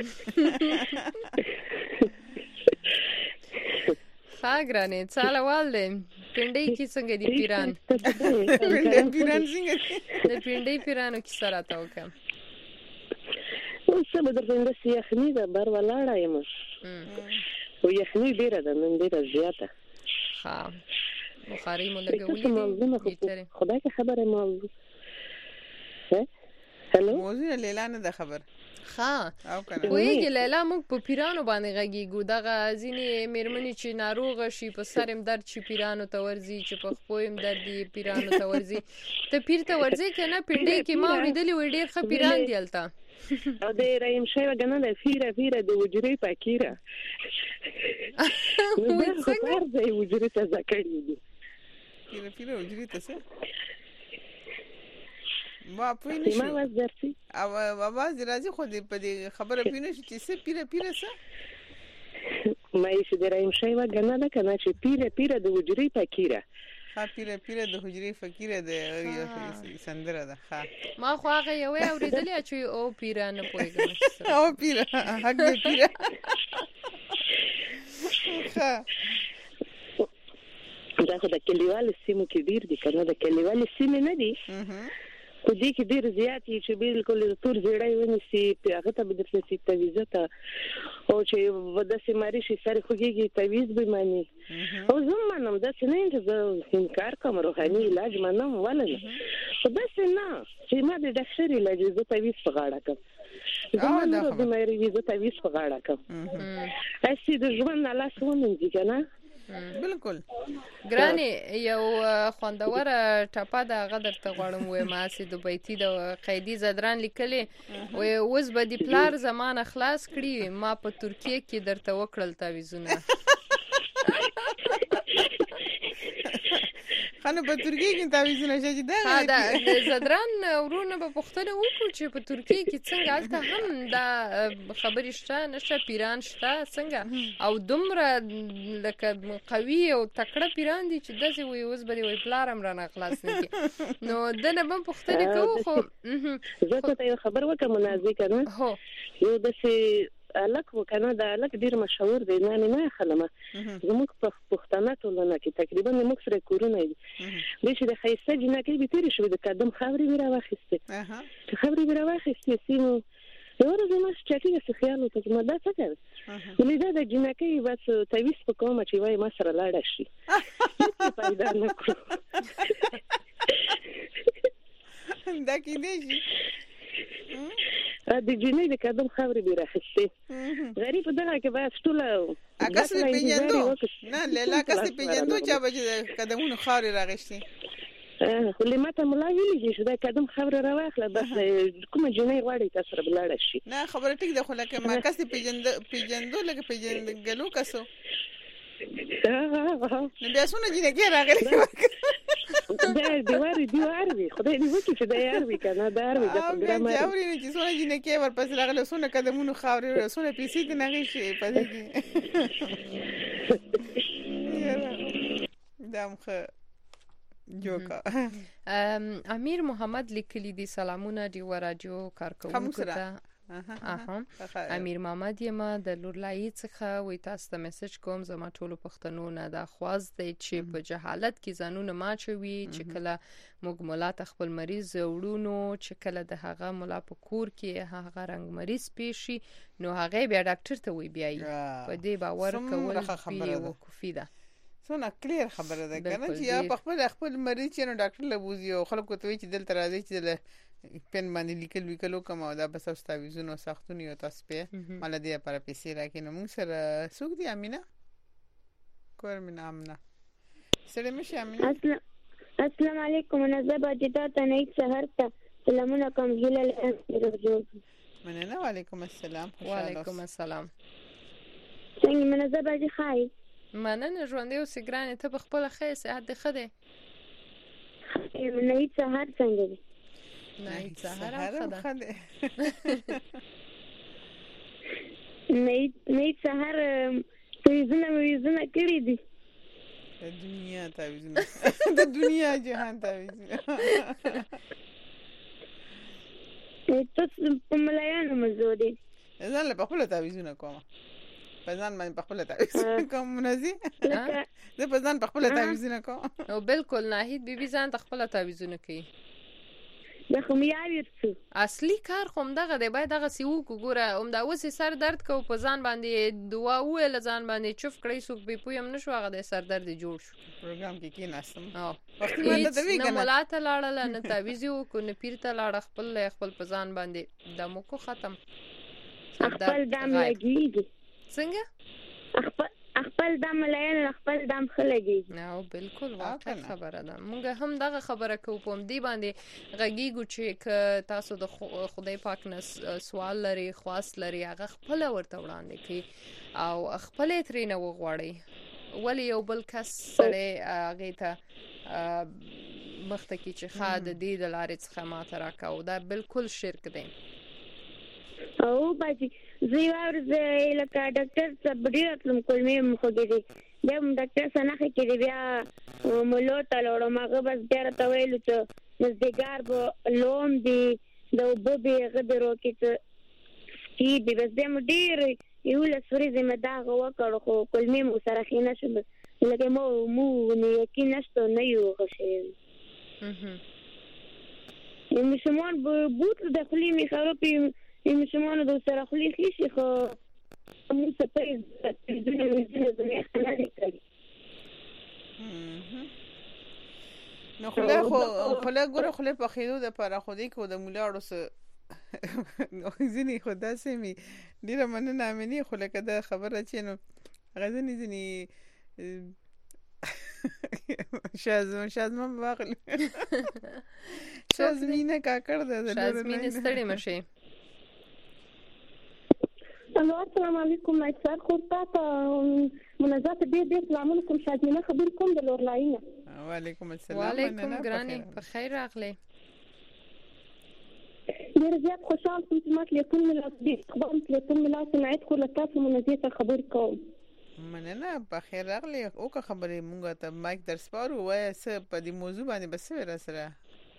خاګرانه چاله والده پینډي کی څنګه دي پیران پینډي پیران څنګه د پینډي پیرانو کی سره تا وکم اوس به درته یخني ده بر ولاړه یم او یخني ډیره ده نن ډیره زیاته ها بخاری مو لګولې خدای که خبره موضوع هلو موضوع لیلا نه ده خبر ها ویګی لیلا موږ په پیرانو باندې غږیږو دغه ځینې میرمنې چې ناروغ شي په سرم درد شي پیرانو ته ورځي چې په خپویم درد دي پیرانو ته ورځي ته پیر ته ورځي کنه پینډې کې ما اوریدلې وې ډېر ښه پیران دی الته او د رحیم شای وګنه د فیره فیره د وجري پاکیره نو د خبر د وجري ته ذکرې دي فیره فیره وجري ته څه ما پوی نشو ما واز درسي او आवाज راځي خو دې په دې خبره پینې چې څه پیره پیره څه ما یې چې د رحیم شای وګنه ده کنه چې پیره پیره د وجري پاکیره ها پیره پیره د حجرې فقیره ده سندره ده ها ما خو هغه یو اوریدلې چې او پیره نه پويګم او پیره حق دې پیره ها دا خو د کلیوال سیمو کې ډیر دي کنه د کلیوال سیمې نه دي خو دې کې ډیر زیات چې بالکل تور زیړای ونیسي هغه ته به درته سي تعویذ ته او چې وداسې ماري شي سره خوږي تعویذ به مانی او زمونږ د سنې چې انکار کوم روحاني علاج منم ولنه خو دا څنګه چې ما د ډاکټر علاج زه تعویذ په غاړه کوم زمونږ د مېری ویزه تعویذ په غاړه کوم اسی د ژوند نه لاس ونیږي کنه بالکل ګراني یو خوندور ټپه د غدر ته غوړم وې ما سي د بیتي د قیدی زدران لیکلې وې اوس به د پلار زمانه خلاص کړي ما په ترکیه کې درته وکړل تعویذونه خانه په ترکیه کې تعویذونه شې دا دا زدران ورونه په پښتنه وکړو چې په ترکیه کې څنګه الته هم دا خبرې شته نشه پیران شته څنګه او دومره لکه قوي او تکړه پیران دي چې داسې وي اوس به وي پلارم رانه خلاص نه کی نو دنه هم پښتنه کوو خو زه ته یو خبر وکم منازې کنه هو یو داسې الک وکنه دا الک ډیر مشهور دی نه نه خلمه زموږ په پښتنه ټولنه کې تقریبا موږ سره کورونه دي چې د خیسته جنکې به تیر شو د قدم خبرې ورا واخیسته خبرې ورا واخیسته سیمو یو ورځ ما چې څه خیال وکړ ما دا څه کړ ولې دا د جنکې بس تعویذ په کومه چې وای ما سره لاړ شي پیدا نه کړو دا کې دی ا د جنې د قدم خبرې به راخسته غریب دغه کې بس ټول اګه څه پیجندو نه لیلا کسه پیجندو چې به قدمونو خاري راغشتي ولې ماته ملا ویلې چې دا قدم خبره راوخله بس کومه جنې غواړي تاسو سره بلاړ شي نه خبره ټیک ده خو لکه ما کسه پیجند پیجندو لکه پیجندګلو کسو نه بیا څونه جنې کې راغلي دا دیوار دیوار وی خدای دې وکړي چې دا یار وی کنه دا یار وی دا ګرامر دا اوري چې څونه جنې کې ورپسې راغله څونه قدمونو خاوري څونه پیسې دې نه غشي پدې کې دمخه جوکا امیر محمد لیکلی دی سلامونه دی ورادیو کارکونکو ته اها امیر محمد یما د لورلای څخه وې تاسو ته میسج کوم زما ټولو پښتنو نه دا خواز دی چې په جهالت کې ځانونه ماچوي چې کله موږ مولا خپل مریض وړونو چې کله د هغه مولا په کور کې هغه رنگ مریض پیشي نو هغه بیا ډاکټر ته وی بیاي په دې باور کول به وقفي ده څونه کلیر خبره ده کنه چې یا خپل خپل مریض چې نو ډاکټر لبوزي او خلکو ته وی چې دلته راځي چې پن باندې لیکل وکړو کوم دا بس اوس تعویذونو سختونی او تاسو په مال دې لپاره پیسې راکینو موږ سره سوق دي امینا کور من امنا سلام شي امینا السلام علیکم نزه باجدا ته نه سحر ته سلامونه کوم هلال مننه وعلیکم السلام وعلیکم السلام څنګه منزه باجی خای مننه ژوند یو سګران ته په خپل خې صحت د خده نه سحر څنګه دی نه سحر خده نه نه سحر تعویذونه ویزونه کړی دي د دنیا تعویذونه د دنیا جهان تعویذونه ته په ملایانو مزو دي ځان له خپل تعویذونه کوم په ځان باندې خپل تعویذ کوم منزي زه په ځان خپل تعویذونه کوم او بالکل ناهید بیبي ځان خپل تعویذونه کوي دا خو میاوي څه اصلي کار خو دغه دی باید دغه سی وکړو ګوره هم دا اوس سر درد کو په ځان باندې دعا ویل ځان باندې چوف کړی څوک به پویم نشو هغه د سر درد جوړ شو پروګرام کې کې ناستم وخت باندې د وی کنه نه ملاته لاړل نه تعویذ کو نه پیر ته لاړ خپل خپل په ځان باندې د مو کو ختم خپل دم لګیږي څنګه خپل خپل دم لاین خپل دم خلګي نو بالکل واقعا خبره ده مونږ هم دغه خبره کوو په دې باندې غږیږو چې تاسو د خدای پاک نه سوال لري خواست لري هغه خپل ورته وړاندې کړي او خپل ترې نه وغواړي ولی یو بل کس سره هغه ته مخته کې چې خاد دې د لارې څخه ماته راکاو دا بالکل شرک دی او باجی زیوار زه لکه ډاکټر صاحب ډیر تلم کولمې مخګری بیا ډاکټر سناخه کې بیا مولو ته لوړم هغه بس ډیر ته ویلو چې نزدګار به لوم دی د وبو غدرو کې چې دی بس بیا ډیر یو لسوري زمه دا غوا کړو خو کولمې مو سره خینه شو لکه مو مو نه کې نشته نه یو غشي م شمون بوت داخلي می خرابي مشمانه د سره خلی خيشي خو مو څه پېز نو خله خو خله ګوره خله په خېدو د پر خو دې کو د مولاړو سره نو ځینی خدا سمي ډیره مننه امني خو لکه دا خبره چې نو غزنی ځینی شازم شازم واغل شازمینه کا کړ د شازمینه ستړي مشه السلام علیکم نایسر خو تاسو منازات دې دې سلام علیکم شادینه خبر کوم د لور لاینه وعلیکم السلام وعلیکم ګرانی په خیر راغلی ډیر زیات خوشاله سم چې ما ټلیفون مې دې خبر ټلیفون مې سمعت خو لتاسو منازات خبر کوم مننه په خیر راغلی او که خبرې مونږ ته مایک در سپارو وای څه په دې موضوع باندې بس ور سره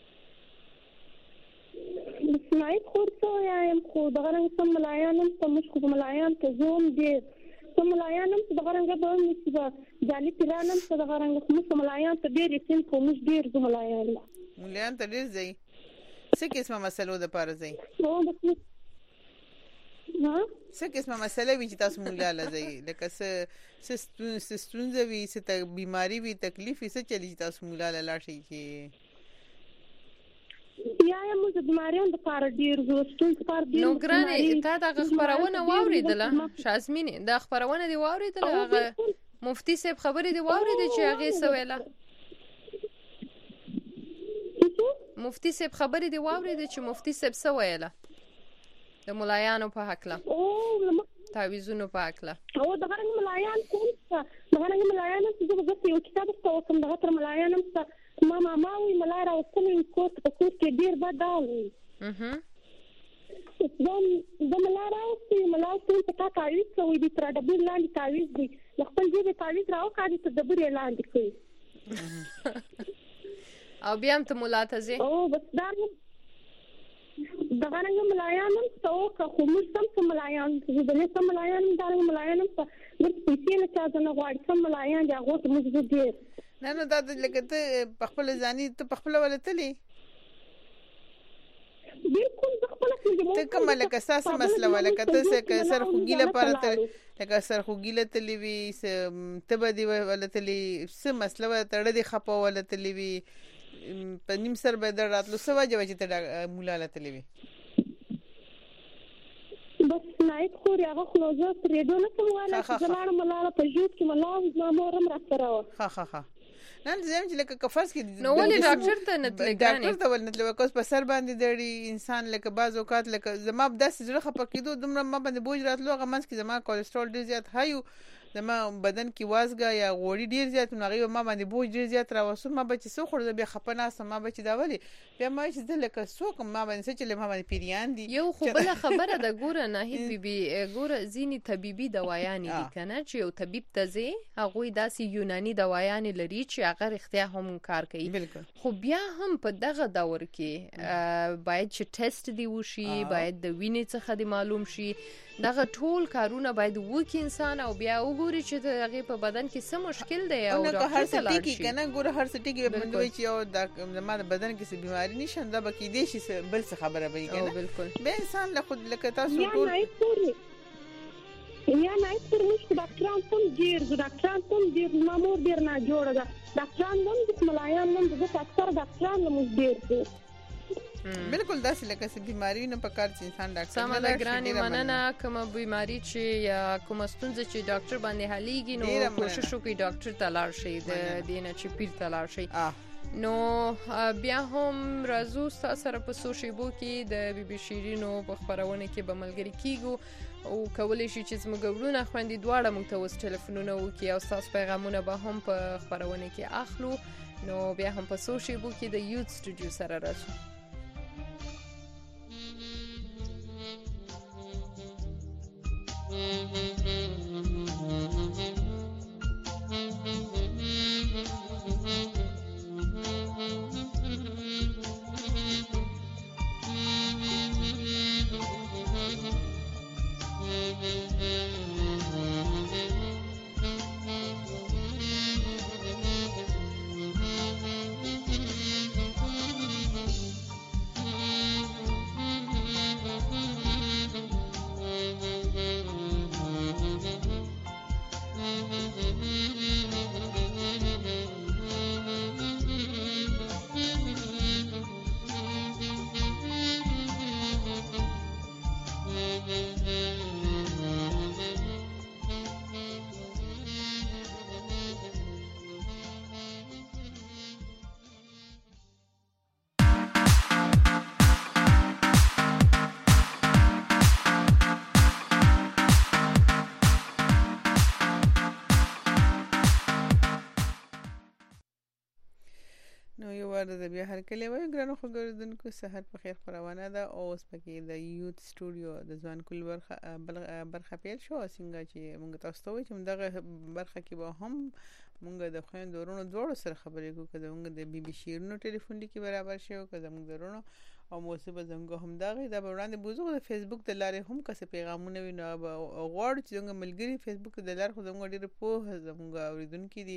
سمعت خورته یم خو دغه رنګ سم ملایانم ته مش خو ملایان ته زوم دي سم ملایانم ته دغه رنګ به نشي ځالي پیرانم ته دغه رنګ مش ملایان ته ډیر سیم خو مش ډیر زو ملایان ملایان ته ډیر ځای څه قسمه مسلو د پاره ځای نو بس ها څه قسمه مسله وی چې تاسو مولا لځي لکه څه ستونزه وی څه بیماری وی تکلیف څه چلی تاسو مولا لاړ شي چې یا یا موږ د ماریان د پاره ډیر زوستون پاره ډیر نو ګرانه تا د خبرونه واوریدله شازمینه د خبرونه دی واوریدله هغه مفتی صاحب خبرې دی واوریدل چې هغه سویلا مفتی صاحب خبرې دی واوریدل چې مفتی صاحب سویلا د ملایانو په حق لا او تعویذونو په حق لا او دغه ملایان کوم څه دغه ملایان چې زه یو کتاب ستوم دغه تر ملایانم څه ما ماما وی ملاره او کوم کوټ په کوټ کې ډیر بدال اها زم زم ملاره او چې ملاره ټول په تعویذ کوي د تر ډبل لاندې تعویذ دی خپل دې تعویذ راو کاږي ته دبر لاندې کوي او بیا هم ته ملاته زی او بس دا دغه رنګ ملایان څو که خو موږ سم ملایان چې د نس ملایان دا ملایان څه د پیسې نه چا نه غواړي سم ملایان دا غوښ موږ دې نه نو دا لکه ته په خپل ځاني ته په خپل ولتلی بالکل خپل ته کومه لکه ساس مسله ولکه ته څه سر خوګیله پاره لکه سر خوګیله تلی وی ته به دی ولتلی څه مسله تړه دی خپه ولتلی وی په نیم سر به دراتلو څه وجه چې ته مولا لتلی وی بس نایت خو هغه خلوزه ریډیو نه کوله چې زلار ملاله په جوت کې ملاله ما مورم راځره ها ها ها نن زم چې لکه کفاس کې نو ولې ډاکټر ته نه تلګانی ډاکټر ته ولنه تلو کوس په سر باندې دړي انسان لکه باز اوقات لکه زما د داس زړه خپه کېدو دومره ما باندې بوج راتلو غمنس کې زما کولیسټرول ډیر زیات هایو زما بدن کې وازګه یا غوړي ډیر زیات نو هغه ما باندې بوج ډیر زیات راوسو ما بچ سو خور بیا خپنه سم ما بچ دا ولی بیا ما چې د لکه سوک ما باندې چې ما باندې پیریان دي یو خو بل خبره ده ګوره نه هی بي بي ګوره زینی طبيبي دوايان دي کنه چې یو طبيب تزي هغه داسي یوناني دوايان لري چې هغه اختیار هم کار کوي خو بیا هم په دغه دور کې باید چې ټیسټ دی وشي باید د وینې څخه دی معلوم شي دغه ټول کارونه باید وکي انسان او بیا وګوري چې هغه په بدن کې څه مشکل دی او هر څه ټیکی کنه ګوره هر څه ټیکی باندې چې یو د زما بدن کې څه بیماری نشند به کې دي شي بل څه خبره به کنه بالکل به انسان له خود لکه تاسو ټول یا نه ایسترنش ډاکټران هم ډیر ډاکټران هم ډیر مامور ډیر نه جوړه ده ډاکټران هم د ملایان هم د اکثر ډاکټران هم ډیر دي بالکل داسې لکه څه بیماری نه پکار چې انسان ډاکټر سم ده ګراني مننه کومه بیماری چې یا کومه ستونزه چې ډاکټر باندې حلېږي نو کوشش وکړئ ډاکټر ته لاړ شئ د دینه چې پیر ته لاړ شئ نو بیا هم راځو تاسو سره په سوشيبو کې د بي بي شیرینو په خبرونه کې به ملګری کیږو او کولای شي چې زموږ ورونه خويندې دواړه موږ ته وس ټلیفونونه وکړي او تاسو پیغامونه به هم په خبرونه کې اخلو نو بیا هم په سوشيبو کې د یوت سټوډیو سره راځو د بیا هر کله وای ګرانو خو ګردونکو سحر په خیر خبرونه ده او اوس پکې د یوت سټوډیو د ځوان کول برخه برخه پیل شو څنګه چې موږ تاسو ته وایو چې دغه برخه کې به هم موږ د خويندو ورونو دوړو سره خبرې کوو کله موږ د بي بي شیرینو ټلیفون لیکي برابر شو کله موږ درونو او موسیبه زنګ هم دغه د وړاندې بوزو د فیسبوک د لارې هم کسه پیغامونه ویني غوړ چې موږ ملګری فیسبوک د لارې خو موږ ډېر په زموږ اوریدونکو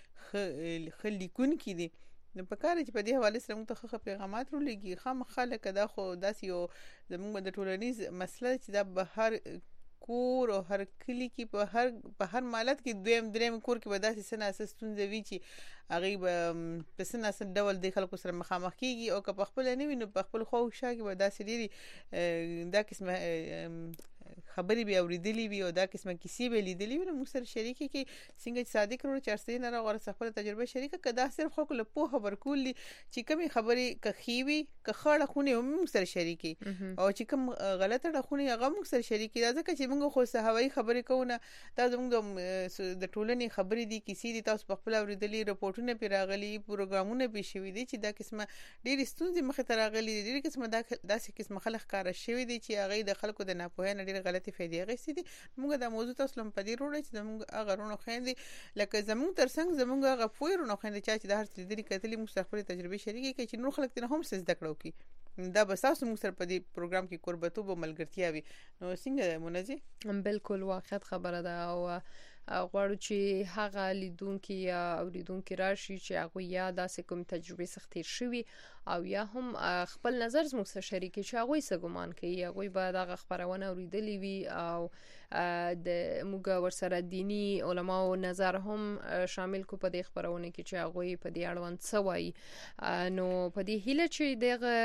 دي خلیکون کې دي نو په کار چې په دې حواله سره موږ ته خو پیغامات ورلېږي خامخاله کدا خو داسې یو زموږ د ټولنیز مسله چې دا به هر کور او هر کلی کې په هر په هر مالت کې دویم دریم کور کې به داسې سن اساس ستونزې وي چې هغه به په سن اساس ډول د خلکو سره مخامخ کیږي او که په خپل نه ویني په خپل خو شا کې به داسې ډېری دا قسمه خبرې به اوریدلې وي او دا قسمه کیسې به لیدلې وي نو موږ سره شریکي کې څنګه صادق ورو چرسته نه راغره خپل تجربه شریکه کدا صرف خو له په خبر کولی چې کومي خبرې کخیوي کخړه خونی موږ سره شریکي او چې کوم غلطه خونی هغه موږ سره شریکي دا ځکه چې موږ خو سهوي خبرې کوونه دا زموږ د ټولنې خبرې دي کیسې دي تاسو په خپل اوریدلې رپورټونه پیراغلي پروګرامونه به شوي دي چې دا قسمه ډېر ستونزې مخه تراغلي دي ډېر قسمه دا داسې قسمه خلک کار شوي دي چې هغه د خلکو د ناپوهۍ نه ډېر غلطي فائدې غوښتي دي موږ دا موضوع تاسو لپاره پدې وروړو چې موږ هغه رونو خويندې لکه زموږ ترڅنګ زموږ هغه پویرونو خويندې چې د هر څه لري کتلې موږ خپل تجربه شریکي کوي چې نور خلک ته هم څه زده کړو کی دا به تاسو موږ سره په دې پروګرام کې قربتوب او ملګرتیا وي نو څنګه منځي بالکل واقعیت خبره ده او غواړو چې هغه لیدونکو یا اوریدونکو راشي چې هغه یا داسې کوم تجربه سختي شوي او یا هم خپل نظر زموږ سره شریک شي هغه څه ګمان کوي هغه به دغه خبرونه اوریدلې وي او د موږ ورسره دینی علماو نظر هم شامل کو په دې خبرونه کې چې هغه په دې اړوند څه وایي نو په دې هیله چې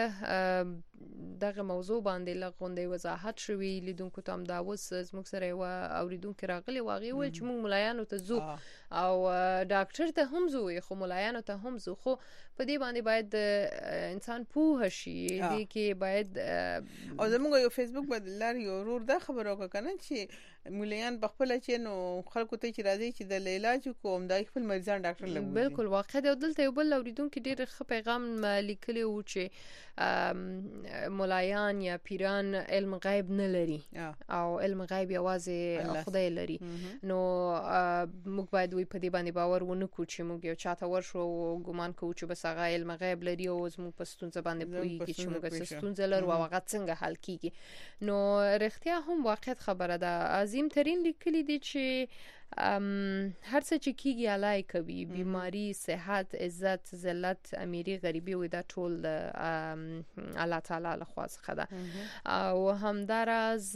دغه دغه موضوع باندې لغونډې وضاحت شوي لیدونکو ته هم دا وس زموږ سره و اوریدونکو راغلي واغې ول چې موږ ملایانو ته زو او ډاکټر ته هم زو خو ملایانو ته هم زو خو په دې باندې باید انسان پوه شي دې کې باید او زموږ یو فیسبوک بدلار یو ورور دا خبر وکړه کنه چې مليان بخپل چې نو خلکو ته چې راځي چې د علاج کوم دای خپل مریضان ډاکټر لګوي بالکل واقع دی. دلته یو بل اوریدونکو ډیر ښه پیغام لیکلی و چې ملایان یا پیران علم غیب نه لري او علم غیب یوازې خدای لري. نو موږ باید وي په دې باندې باور ونه کړو چې موږ یو چاته ورشو او ګمان کوو چې بس هغه علم غیب لري او زموږ په ستونزه باندې پوهیږي چې موږ څه ستونزه لرو او هغه څنګه حل کیږي. نو رښتیا هم واقعیت خبره ده. عظیم ترین لیکلی دی چې هر څه چې کیږي الله کوي، بیماری، صحت، عزت، ذلت، امیری، غریبی او دا ټول الله تعالی له خوا څخه ده. او همداراز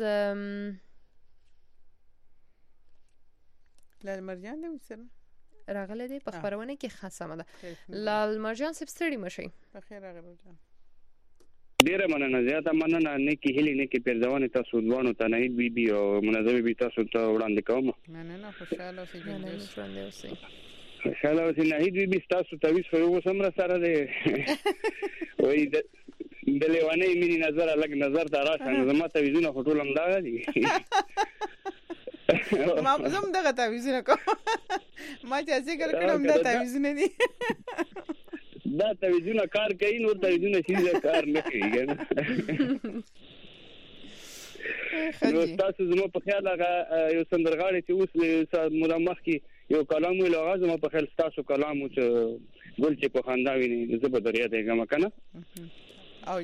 لال مرجان دی وسره راغله دی په خبرونه کې خاصه ده. لال مرجان سب ستړي مشي په خیر راغله. ډیره مننه، زیاته مننه نه کې هلي نه کې پیرځوانه تاسو دوانو ته نه بي بي او منظمه بي تاسو ته وړاندې کوم. مننه، خوشاله اوسئ. خوشاله اوسئ. خوشاله اوسئ. نه بي بي تاسو ته ویس خو سمره سره دی وای د د لیوانه مینی نظر الګ نظر ته راشه زما ته ویزونه ټول هم دا دي. ما زم دغه ته ویزونه کوم ما چې ذکر کړم دا ته ویزونه دي دا تویزونه کار کوي، نور تویزونه شي کار نه کوي کنه. نو تاسو زموږ په خیال هغه یو سندرغاړی چې اوس مدامخ کې یو کلام ویل هغه زموږ په خیال تاسو کلام چې ګل چې په خندا ویني زه به دریا دی ګم کنه او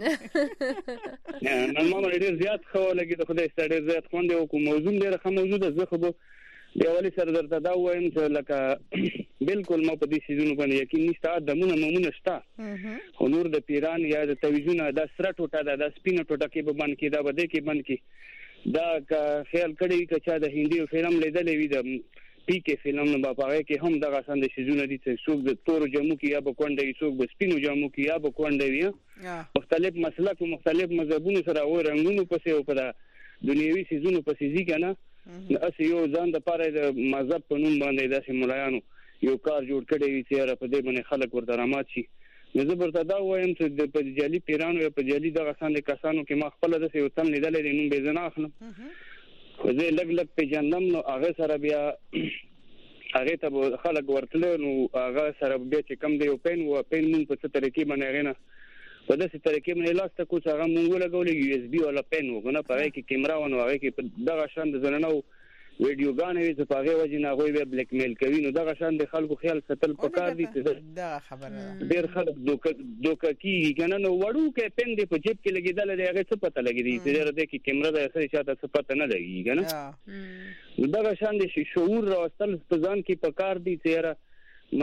نه نن ما ډېر زیات خو لګي د خدای ستړي زیات خوند یو کوم موضوع ډېر ښه موضوع ده. زه خو به دی اولی سره درته دا وایم چې لکه بالکل ما په دې سيزونو باندې یقین نشته، دمونه ممونه شته، خو نور د پیران یا د تویزونه د سره ټوټه ده د سپینه ټوټه کې به بند کې دا بده کې بند کې دا خیال کړی چې چا د هندي فلم لیدلې وي د پی کې فلم نه باپاره کې هم دغه سند سيزونه دي چې څوک د تور جامو کې یا په کونډه څوک د سپینو جامو کې یا په کونډه وي مختلف مسلک او مختلف مذهبونو سره او رنگونو پسې او په دنیوي سيزونو پسې ځي کنه. اسی یو ځان د پاره د مذهب په نوم باندې داسې ملایانو یو کار جوړ کړی وي چې په دې باندې خلک ورته رامات شي. نو زه ورته دا وایم چې د په جالي پیرانو یا په جالي دغه ساندې کسانو کې ما خپل داسې یو تم لیدلې دی نوم به زه نه اخلم، خو زه لږ لږ پېژندم. نو هغه سره بیا هغه ته خلک ورتله نو هغه سره بیا چې کم دی یو پین و پین مونږ په څه طریقې باندې هغه نه په داسې طریقې باندې لاس ته کوڅ هغه مونږ ولګولې یو اس بي ولا پین وګنه په هغه کې کیمرا ونه هغه کې دغه شان د زنانو ویډیوګانې وي چې په هغه وجه نه غوي به بلیک میل کوي. نو دغه شان د خلکو خیال ساتل پکار دي چې دا خبره ډېر خلک دوکه دوکه کیږي کنه. نو وړو کې پین دی په جیب کې لګیدل دی هغه څه پته لګیږي چې دا کې کیمرا د اثر شاته څه پته نه لګیږي کنه. نو دغه شان د شعور راوستل په ځان کې پکار دي چې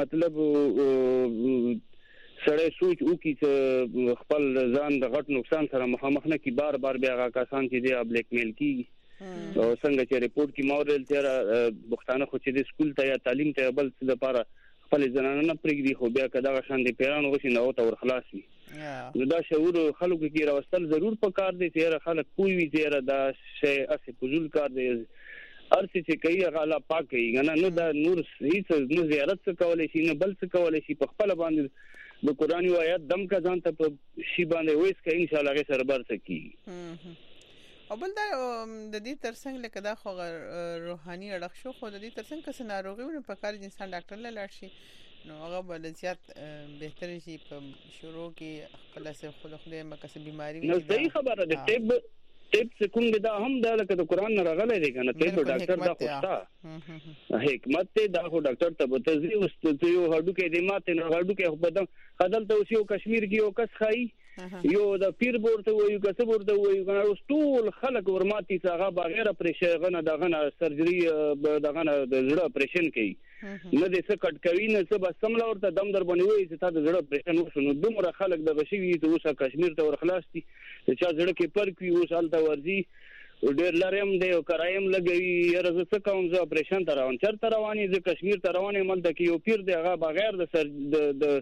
مطلب سړی سوچ وکړي چې خپل ځان د غټ نقصان سره مخامخ نه کی بار بار بیا هغه کسان چې دی بلیک میل کیږي او څنګه چې ریپورت کې مورل چې بختانه خو چې د سکول ته یا تعلیم ته بل څه لپاره خپل ځانانه نه پرېږدي خو بیا کدا غشان دي پیرانو غشي نه او ته ور خلاص وي. نو دا شعور خلکو کې راوستل ضرور پکار دي چې خلک کوی وي چې دا شی اسې فزول کار دی ارسي چې کوي هغه لا پاک کوي نه. نو دا نور هیڅ نو زیارت څه کولای شي نه بل څه کولای شي په خپل باندې د قرآن او آیات دم کا ځان ته په شی باندې وېس کې ان شاء الله غي سره برته کی. او بل دا د دې ترڅنګ لکه دا خو روحاني اړه شو خو د دې ترڅنګ کس ناروغي په کار انسان ډاکټر له لاړ شي نو هغه بل زیات بهتر شي په شروع کې خپل څه خود خدای مکه بیماری نو صحیح خبره ده. طب طب څه کوم دا هم دا لکه د قرآن نه راغلی دی کنه. طب ډاکټر دا خوستا حکمت ته دا خو ډاکټر ته به تزي واست یو هډو کې د ماته نه هډو کې خو بدن خدل ته اوسې کشمیر کې یو کس خای یو د پیر ورته وایو کس ورته وایو کنه ټول خلک ورماتي څنګه بغیر پرېشر غنه دغه نه سرجري دغه نه د زړه اپریشن کوي نه د څه کټ کوي نه څه بس سملا ورته دم در باندې وایي چې تا د زړه اپریشن وشو. نو دومره خلک دغه شي چې اوسه کشمیر ته ورخلاص دي چې چا زړه کې پر کوي اوس حالت ورزي ډېر لارم دی او کرایم لګوي یره زه څه کوم زه اپریشن ته روان چرته رواني زه کشمیر ته روانې ملته کې یو پیر دی هغه بغیر د سر د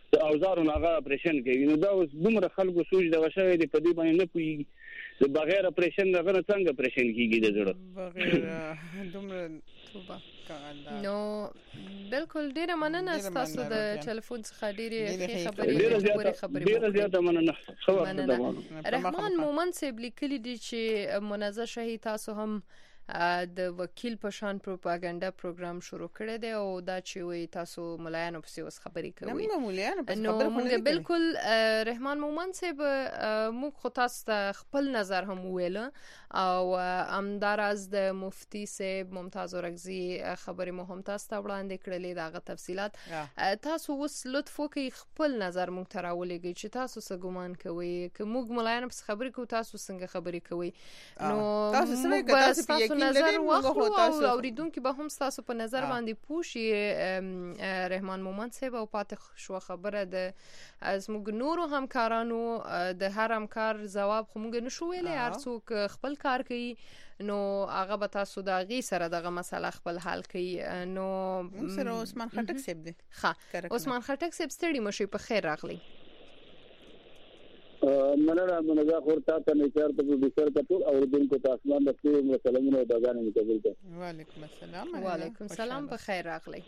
اوزارو هغه اپریشن کوي. نو دا اوس دومره خلکو سوچ دغه شوی دی په دې باندې نه پوهېږي د بغیر اپریشن دغه نه څنګه اپریشن کېږي د زړه بغیر دومره توبه. نو بالکل ډیره مننه ستاسو د ټلیفون څخه ډیره ښه خبرې خبرې ډیره زیاته مننه. رحمان مومند صاحب لیکلي دي چې منازعه شهي تاسو هم د وکیل په شان پروپاګاندا پروګرام شروع کړی دی او دا چې وي تاسو ملایانو پسې اوس خبرې کوي. نو ملایانو پسې نو خبرې موږ بالکل رحمان مومند صاحب موږ خو تاسو ته خپل نظر هم ویل او همداراز د مفتي صاحب ممتاز اورکزي خبرې مو هم تاسو ته وړاندې کړلې دغه تفصيلات. تاسو اوس لطف وکړئ خپل نظر موږ ته راولېږئ چې تاسو څه ګمان کوئ که موږ ملایانو پسې خبرې کوو تاسو څنګه خبرې کوئ. نو تاسو څنګه تاسو نظر واخلو او اوریدونکو به هم تاسو په نظر باندې پوښي رحمان مومند صاحب او پاتې شو خبره د از موږ نورو همکارانو د هر همکار جواب خو موږ نشو ویلې هر څوک خپل کار کوي نو هغه به تاسو د غي سره دغه مسله خپل حل کوي. نو سره عثمان خټک صاحب دی. ښه عثمان خټک صاحب ستړي مشي په خیر راغلی. مننه مننه خورتا ته نه چار ته د سر ته او دین کو تاسمان د ټول سلامونه او دغانې متقبل کړه. وعلیکم السلام. وعلیکم السلام په خیر راغلی.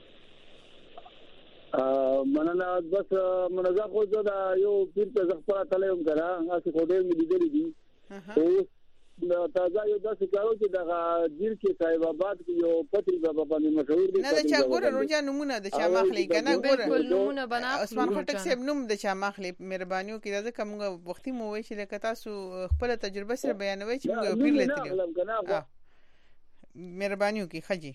مننه بس مننه خو زه دا یو پیر ته ځخپا تلم کړه هغه خو ډېر مې لیدلې دي او دا تازه یو داسې کارو چې دغه دیر کې صاحب آباد کې یو پتری بابا باندې مشهور دي. نه دا چا ګوره روجا نمونه د چا مخلي کنه ګوره نمونه بنا عثمان خټک صاحب نوم د چا مخلي مهربانيو کې دا کومه وختي مو وای چې لکه تاسو خپل تجربه سره بیانوي چې موږ پیر لته مهربانيو کې خجي.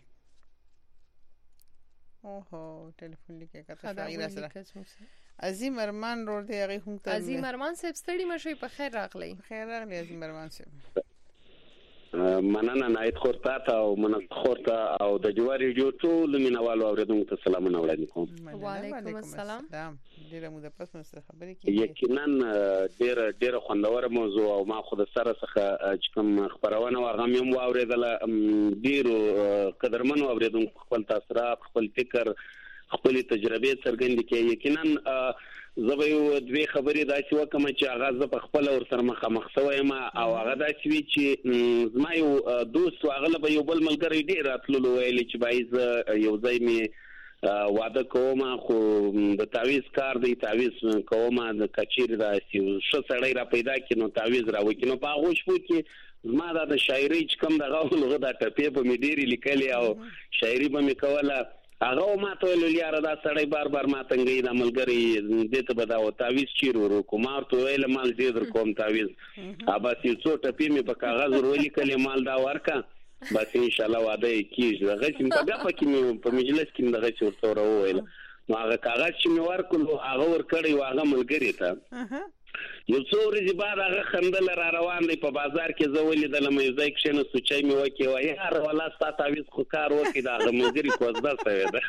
اوه ټلیفون لیکه کته شاعر سره عظیم ارمان ور دی هغه هم ته عظیم ارمان صاحب ستړي مشي په خیر راغلی. خیر راغلی عظیم ارمان صاحب. مننه نایت خورتا ته او مننه خورتا او د جواری ریډیو ټول مینوالو اوریدونکو ته سلامونه وړاندې کوم. وعلیکم السلام. ډیره مو د پس مست خبرې کې یقینا ډیره ډیره خوندوره موضوع او ما خو د سره څخه چې کوم خبرونه واغه مې مو اوریدله ډیرو قدرمنو اوریدونکو خپل تاثیرات خپل فکر خپل تجربه څرګند کړي. یقینا زه یو دوی خبرې داسې وکم چې هغه زه په خپل ور سره مخامخ شوم او هغه داسې وی چې زما یو دوست هغه به یو بل ملګری ډیر راتللو ویل چې بایز یو ځای می واده کوم خو د تعویز کار دی تعویز کوم د کچیر داسې شو سړی را پیدا کینو تعویز را وکینو په هغه شپو کې زما د شاعري چې کوم دغه لغه د ټپې په میډيري لیکلي او شاعري به می کوله هغه ما ته ویل یاره دا سړی بار بار ما تنګي د ملګری دې ته بداو تعویز چیر ورو کومار ته ویل مال دې در کوم تعویز ابا سي څو ټپې می په کاغذ ورولې کله مال دا ورکا بس ان شاء الله واده کیږي دغه چې په غاپه کې په مجلس کې دغه څه ورته ویل نو هغه کاغذ چې می ورکړو هغه ور کړی واغه ملګری ته یو څو ورځې بعد هغه خندل را روان دی په بازار کې زه ولیدل مې ځای کې نه سوچای مې وکي وای یار ولا ستا تعویز خو کار وکي دا ملګری کوزدا سوي ده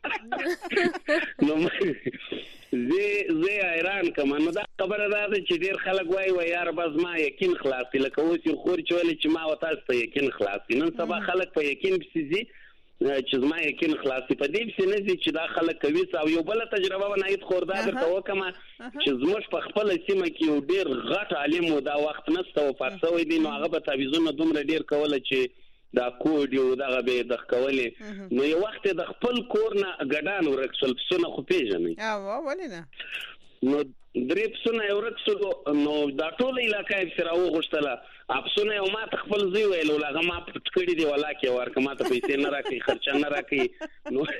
نو زه زه ایران کوم نو دا خبره ده چې ډیر خلک وای وای یار بس ما یقین خلاصي لکه اوس خور چول چې ما وتاس ته یقین خلاصي نن سبا خلک په یقین بسيزي چې زما یقین خلاصي په دې څه نه دي چې دا خلک کوي او یو بل تجربه ونایت خوردا درته وکما چې زموږ په خپل سیمه کې یو ډیر غټ عالم و دا وخت نسته او فارسوي دي نو هغه په تعویزونه دومره ډیر کوله چې دا کوډ یو دغه به د کولې نو یو وخت د خپل کور نه ګډان ورکسل پسونه خو پیژنې او ولې نه نو درې پسونه یو رکسل نو دا ټول علاقې سره وغوښتله اپسونه یو ما خپل زی ویل ولغه ما پټکړی دی ولا کې ورکه ما ته پیسې نه راکې خرچ نه راکې نو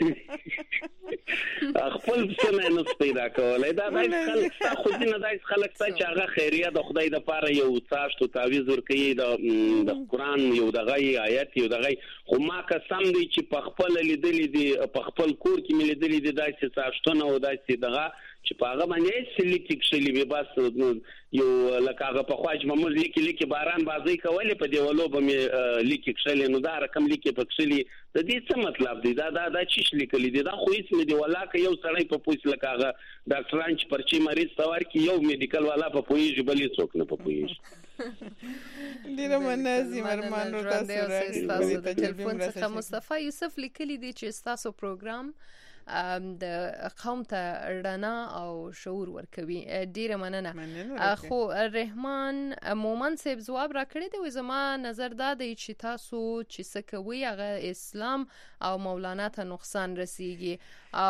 خپل څه نه پیدا کولای دا د خلک خو دې نه دای خلک چې هغه خیریه د خدای د پاره یو څاشتو تعویز ورکړي د د قران یو دغه آیت یو دغه خو ما قسم دی چې په خپل لیدلې دي په خپل کور کې مې لیدلې دي داسې څاشتونه او داسې دغه چې په هغه باندې سلیکي کښلي به بس یو لکه هغه په خواج ممز لیکي لیکي باران بازی کولې په دیولو به مې لیکي کښلي نو دا رقم لیکي په کښلي د دې څه مطلب دی دا دا دا چې لیکلي دي دا خو هیڅ مې دی ولا که یو سړی په پوښ لکه هغه ډاکټران چې پرچی مریض تور کې یو میډیکل والا په پوښ بلې څوک نه په پوښ ډیره مناسب ارمان ورته تاسو د ټلیفون څخه مصطفی یوسف لیکلی دی چې تاسو پروګرام د قوم ته رڼا او شعور ورکوي. ډیره مننه. خو رحمان مومن صاحب جواب راکړی دی، زما نظر دا دی چې تاسو چې څه کوي هغه اسلام او مولانا ته نقصان رسیږي.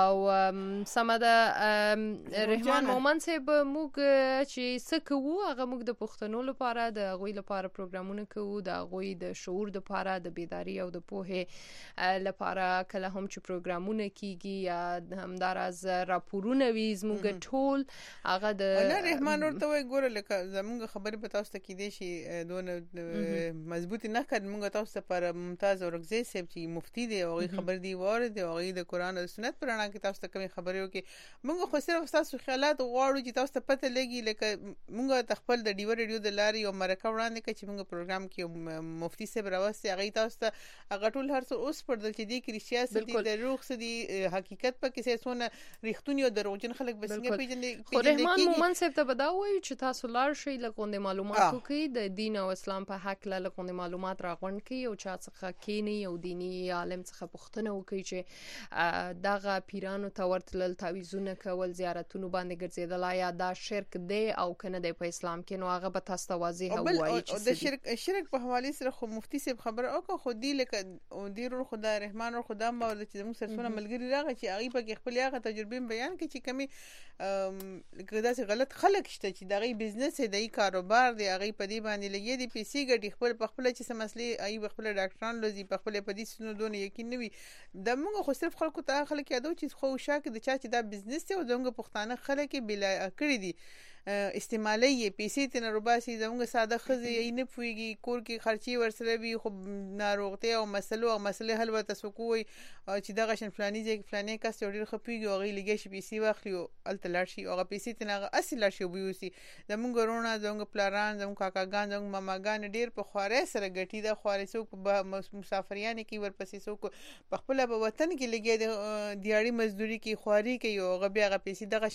او سمده رحمان مومن صاحب موږ چې څه کوو هغه موږ د پښتنو لپاره د غوي لپاره پروګرامونه کوو، د غوي د شعور لپاره، د بیداری او د پوهه لپاره. کله هم چې پروګرامونه کیږي یا همداراز راپورونه وي زموږ ټول هغه د نه رحمان ورته وای ګوره لکه زموږ خبرې په تاسو ته کې دي شي دونه مضبوطی نه کړ. موږ تاسو ته پر ممتاز اورغزی صاحب چې مفتی دی او خبر دی واره دی او د قران او سنت پرانا کې تاسو ته کوم خبرې وکي. موږ خو صرف تاسو خیالات غواړو چې تاسو ته پته لګي، لکه موږ تخپل د ډیو ریډیو د لاري او مرکه وړاندې کوي چې موږ پروګرام کې مفتی صاحب راوستي هغه تاسو ته هغه ټول هر څه اوس پر دل چې دی کې سیاست د روغ سدي حقیقت په کې څونه ریښتونی او دروغجن خلک بسنګ پیژنې. خو رحمان مومن صاحب ته بداوي چې تاسو لار شي لکه معلومات کوي د دین او اسلام په حق له لکه معلومات راغونډ کوي او چا څخه کینی او دینی عالم څخه پوښتنه وکړي چې دغه پیرانو ته ورتلل، تعویذونه کول، زیارتونو باندې ګرځیدل، یا دا شرک دی او کنه دی په اسلام کې، نو هغه به تاسو ته واضح وایي چې د شرک شرک په حواله سره خو مفتی صاحب خبر او خو دی لکه او دی رو خدای رحمان او خدای ما ول چې موږ سره ملګری راغی چې هغه په خپل هغه تجربه بیان کړي چې کمی لکه داسې غلط خلک شته چې دغه بزنس دی، کاروبار دی، هغه په دې باندې لګي دي پیسې ګټي خپل په خپل چې څه مسلې ای خپل ډاکټران لوزي په خپل په دې سونو دونه یقین نه وي. د موږ خو صرف خلکو ته خلک یادو چې خو شاک د چا چې دا بزنس دی او دغه پښتانه خلک بلا کړی دي استعمالي پیسې تن رباسي زموږ ساده خزي نه پويږي کور کې خرچي ورسره وي خو ناروغتي او مسلو او مسلې حل وته سکوي چې دغه شن فلاني ځای فلاني کس ډیر خپيږي او غي لګي شي پیسې واخلي او التلار شي او پیسې تن هغه اصل شي وبوسي زموږ رونه زموږ پلاران زموږ کاکاګان زموږ ماماګان ډیر په خواره سره ګټي د خواره څوک په مسافریان کې ورپسې څوک په خپل په وطن کې لګي د دیاړي مزدوري کې خواري کوي او غبي هغه پیسې دغه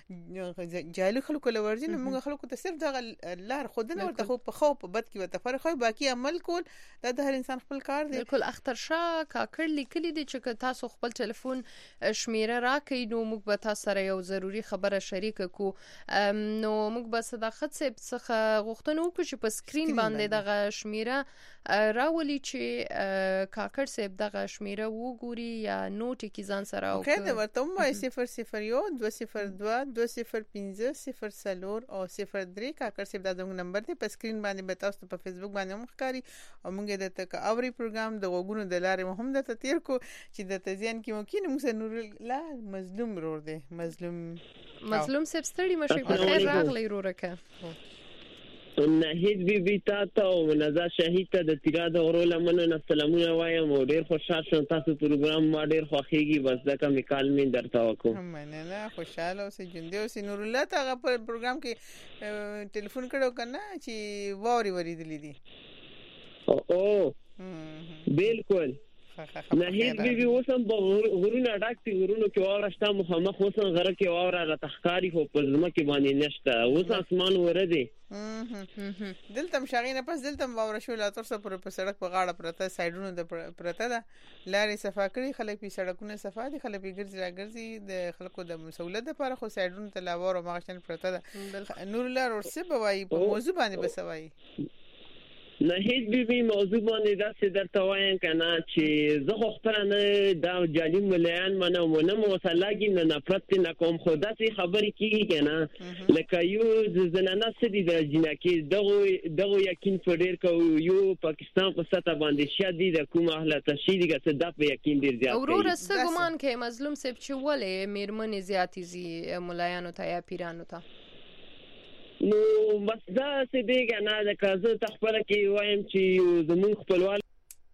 شن جالو خلکو ورځنه موږ خلکو ته صرف دغه لار خودنه ورته خو په خو په بد کې وته فرق وي، باقي عمل کول دا د هر انسان خپل کار دی. بالکل. اختر شاه کاکړ لیکلي دي چې تاسو خپل ټلیفون شمیره راکې نو موږ به تاسو سره یو ضروری خبره شریک کو. نو موږ به صداقت څخه غوښتنه وکړو چې په سکرین باندې دغه شمیره راولي چې کاکړ صاحب دغه شمیره وګوري یا نوټ کې ځان سره او خیر ورته مو صفر صفر یو دو صفر دو دو صفر پنځه صفر سلور او صفر درې کاکړ صاحب دا زموږ نمبر دی. په سکرین باندې به تاسو په فیسبوک باندې هم ښکاري او موږ د تک اوري پروګرام د غوګونو د لارې هم د تیر کو چې د تزیان کې ممکن موږ نور لا مظلوم رور دی مظلوم مظلوم صاحب ستړي مشه په خیر راغلی رورکه نهید بی بی تا ته او منزا شهید ته د تیراده غرو لمنه سلامونه وایم او ډیر خوشاله شوم تاسو پروګرام ما ډیر خوښیږي بس دا کوم کال مين درته وکړو. مننه خوشاله اوسې ژوند اوسې نور الله ته هغه په پروګرام کې ټلیفون کړو کنه چې ووري وریدلې دي. او بالکل نهید بی بی وسم غرونه ډاکټي غرونه کې واورشته مخامخ وسم غره کې واوره را تخکاری خو په زما کې باندې نشته وس اسمان ورده دلته مشاغینه پس دلته واوره شو لا تر څو پر سړک په غاړه پرته سایډونو د پرته ده لارې صفا کړی خلک په سړکونو صفا دي خلک په ګرځي راګرځي د خلکو د مسولت لپاره خو سایډونو ته لاوره ماغشن پرته ده نور الله ورسه بوای په موضوع باندې بسوي. نهید بی بی موضوع باندې دا څه درته وایم کنه چې زه خو خپل نه دا جالي مليان منه مونږ مو وسلاګي نه نفرت نه کوم خو دا څه خبرې کیږي کنه لکه یو زنانه سدي د جنکی دغه دغه یقین فډیر کو یو پاکستان په ستا باندې شادي د کوم اهله تشیدګه څه د په یقین ډیر زیات اورور څه ګمان کې مظلوم سپ چې ولې میرمنې زیاتی زی ملایانو ته یا پیرانو ته نو بس دا څه دی کنه د کازو تخبره کې وایم چې زمون خپلوان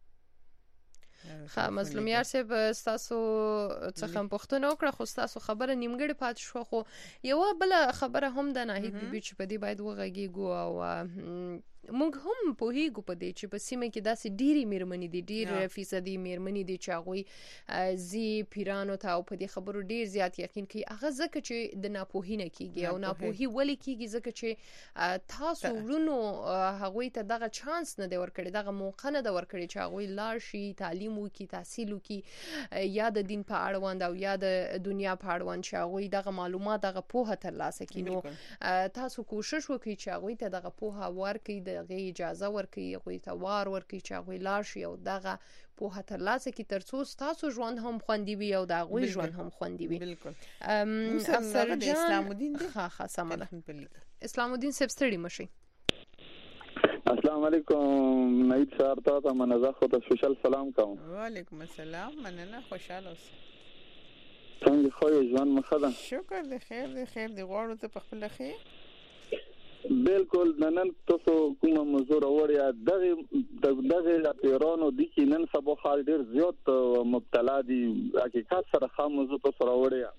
خا مظلوم یار صاحب تاسو څخه پښتنه وکړه خو تاسو خبره نیمګړې پات شو خو یو بل خبره هم د ناهید بي بي چې په دې باید وغږیږو او موږ هم پوهیږو په دې چې په سیمه کې داسې ډېری میرمنې دي ډېر فیصدي میرمنې دي چې هغوی زی پیرانو ته او په دې خبرو ډېر زیات یقین کوي هغه ځکه چې د ناپوهي نه کیږي او ناپوهي ولې کیږي ځکه چې تاسو ورونو هغوی ته دغه چانس نه دی ورکړی دغه موقع نه دی ورکړی چې هغوی لاړ شي تعلیم وکړي تحصیل وکړي یا د دین په اړوند او یا د دنیا په اړوند چې هغوی دغه معلومات دغه پوهه ترلاسه کړي نو تاسو کوشش وکړئ چې هغوی ته دغه پوهه ورکړي دغه اجازه ورکړي هغوی ته وار ورکړي چې هغوی لاړ شي او دغه پوهه ترلاسه کړي تر څو ستاسو ژوند هم خوندي وي او د هغوی ژوند هم خوندي وي. بالکل. افسر جان اسلام الدین ها ها سمه ده. اسلام الدین صاحب ستړي مشي. السلام علیکم نایب صاحب ته منزه خو ته سپیشل سلام کوم. وعلیکم السلام مننه خوشاله اوسه. څنګه خو ژوند مخه ده؟ شکر دې خیر دې خیر دې غواړو ته په خپل خیر. بالکل نن تاسو کومه موضوع راوړیا دغه دغه پیرانو د کې نن سبا خال ډیر زیات مبتلا دي حقیقت سره خام موضوع تاسو راوړیا.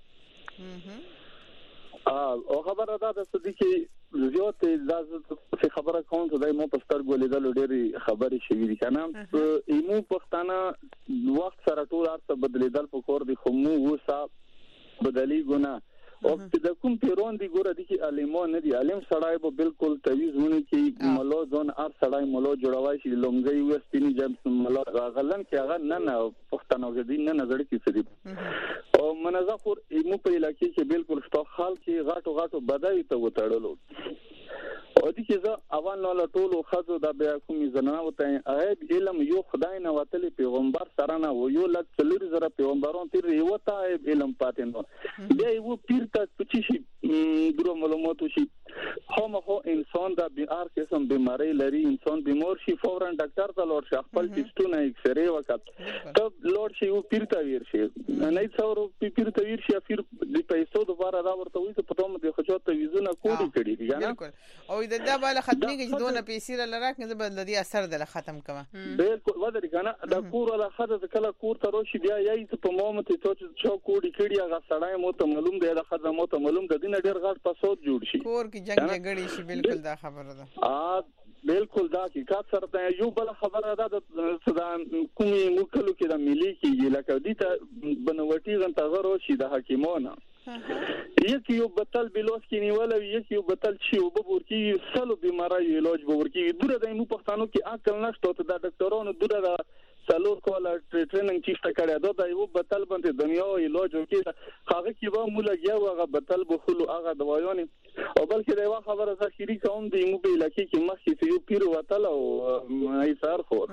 او خبره ده چې د کې زیات د خبره کوم ته د مو په سترګو لیدل ډېری خبرې شوې دي کنه ایمو پښتانه وخت سره ټول ارته بدلیدل په کور دي خو مو وسه بدلی ګنا او د کوم پیرون دی ګوره دي چې عالمو نه دي عالم سړای به بالکل تویز ونه کې ملو ځون ار سړای ملو جوړوي چې لومګي وستینی جمس ملو غلن کې هغه نه نه پښتنو کې نه نظر کې سړي او منظفور ایمو په علاقې کې بالکل شته خال کې غاټو غاټو بدای ته وتړلو او دي چې زه اول نو ټولو خزو د بیا کومي زنانه وته ایب علم یو خدای نه وتلی پیغمبر سره نه و یو لک څلور زره پیغمبرون تیر یو ته ایب علم پاتې نو بیا یو پیر ته پچی شي ګرو معلومات شي هم هو انسان د بیار قسم بیماری لري انسان بیمار شي فورا ډاکټر ته لور شي خپل ټیسټونه ایکس ری وکړي ته لور شي او پیر ته ویر شي نه څورو پیر ته ویر شي پیر د پیسو دوباره دا ورته وي ته پټوم د خجو ته ویزونه کوډي کړي دي نه بالکل او د دا بالا ختمي کې دونه پیسې لراک نه بل د اثر د ختم کما بالکل ودرې کنه دا کور ولا خزه کله کور ته روشي بیا یې په مومنت ته چې کوډي کړي هغه سړی مو ته معلوم دی دا خزه مو ته معلوم د دین ډیر غټ پسوت جوړ شي کور کې جنگ جګړې شي بالکل دا خبره ده ا بالکل دا کی کا سره یو بل خبره ده د صدا کومي مکلو کې د ملي کې لکه دي ته بنوټي غن تغرو شي د حکیمونه یک یو بتل بلوس کې نیول یک یو بتل شي او بور کې سلو بیماری علاج بور کې دوره د مو پښتنو کې عقل نشته ته د ډاکټرونو دوره د سلور کولا ټریننګ چیسته کړه دا یو بتل باندې دنیا علاج کې هغه کې به مو لګیا هغه بتل بخلو هغه دوايونه او بلکې دا خبره ذخیری کوم د مو په علاقې کې مخکې یو پیر وتل او ایثار خور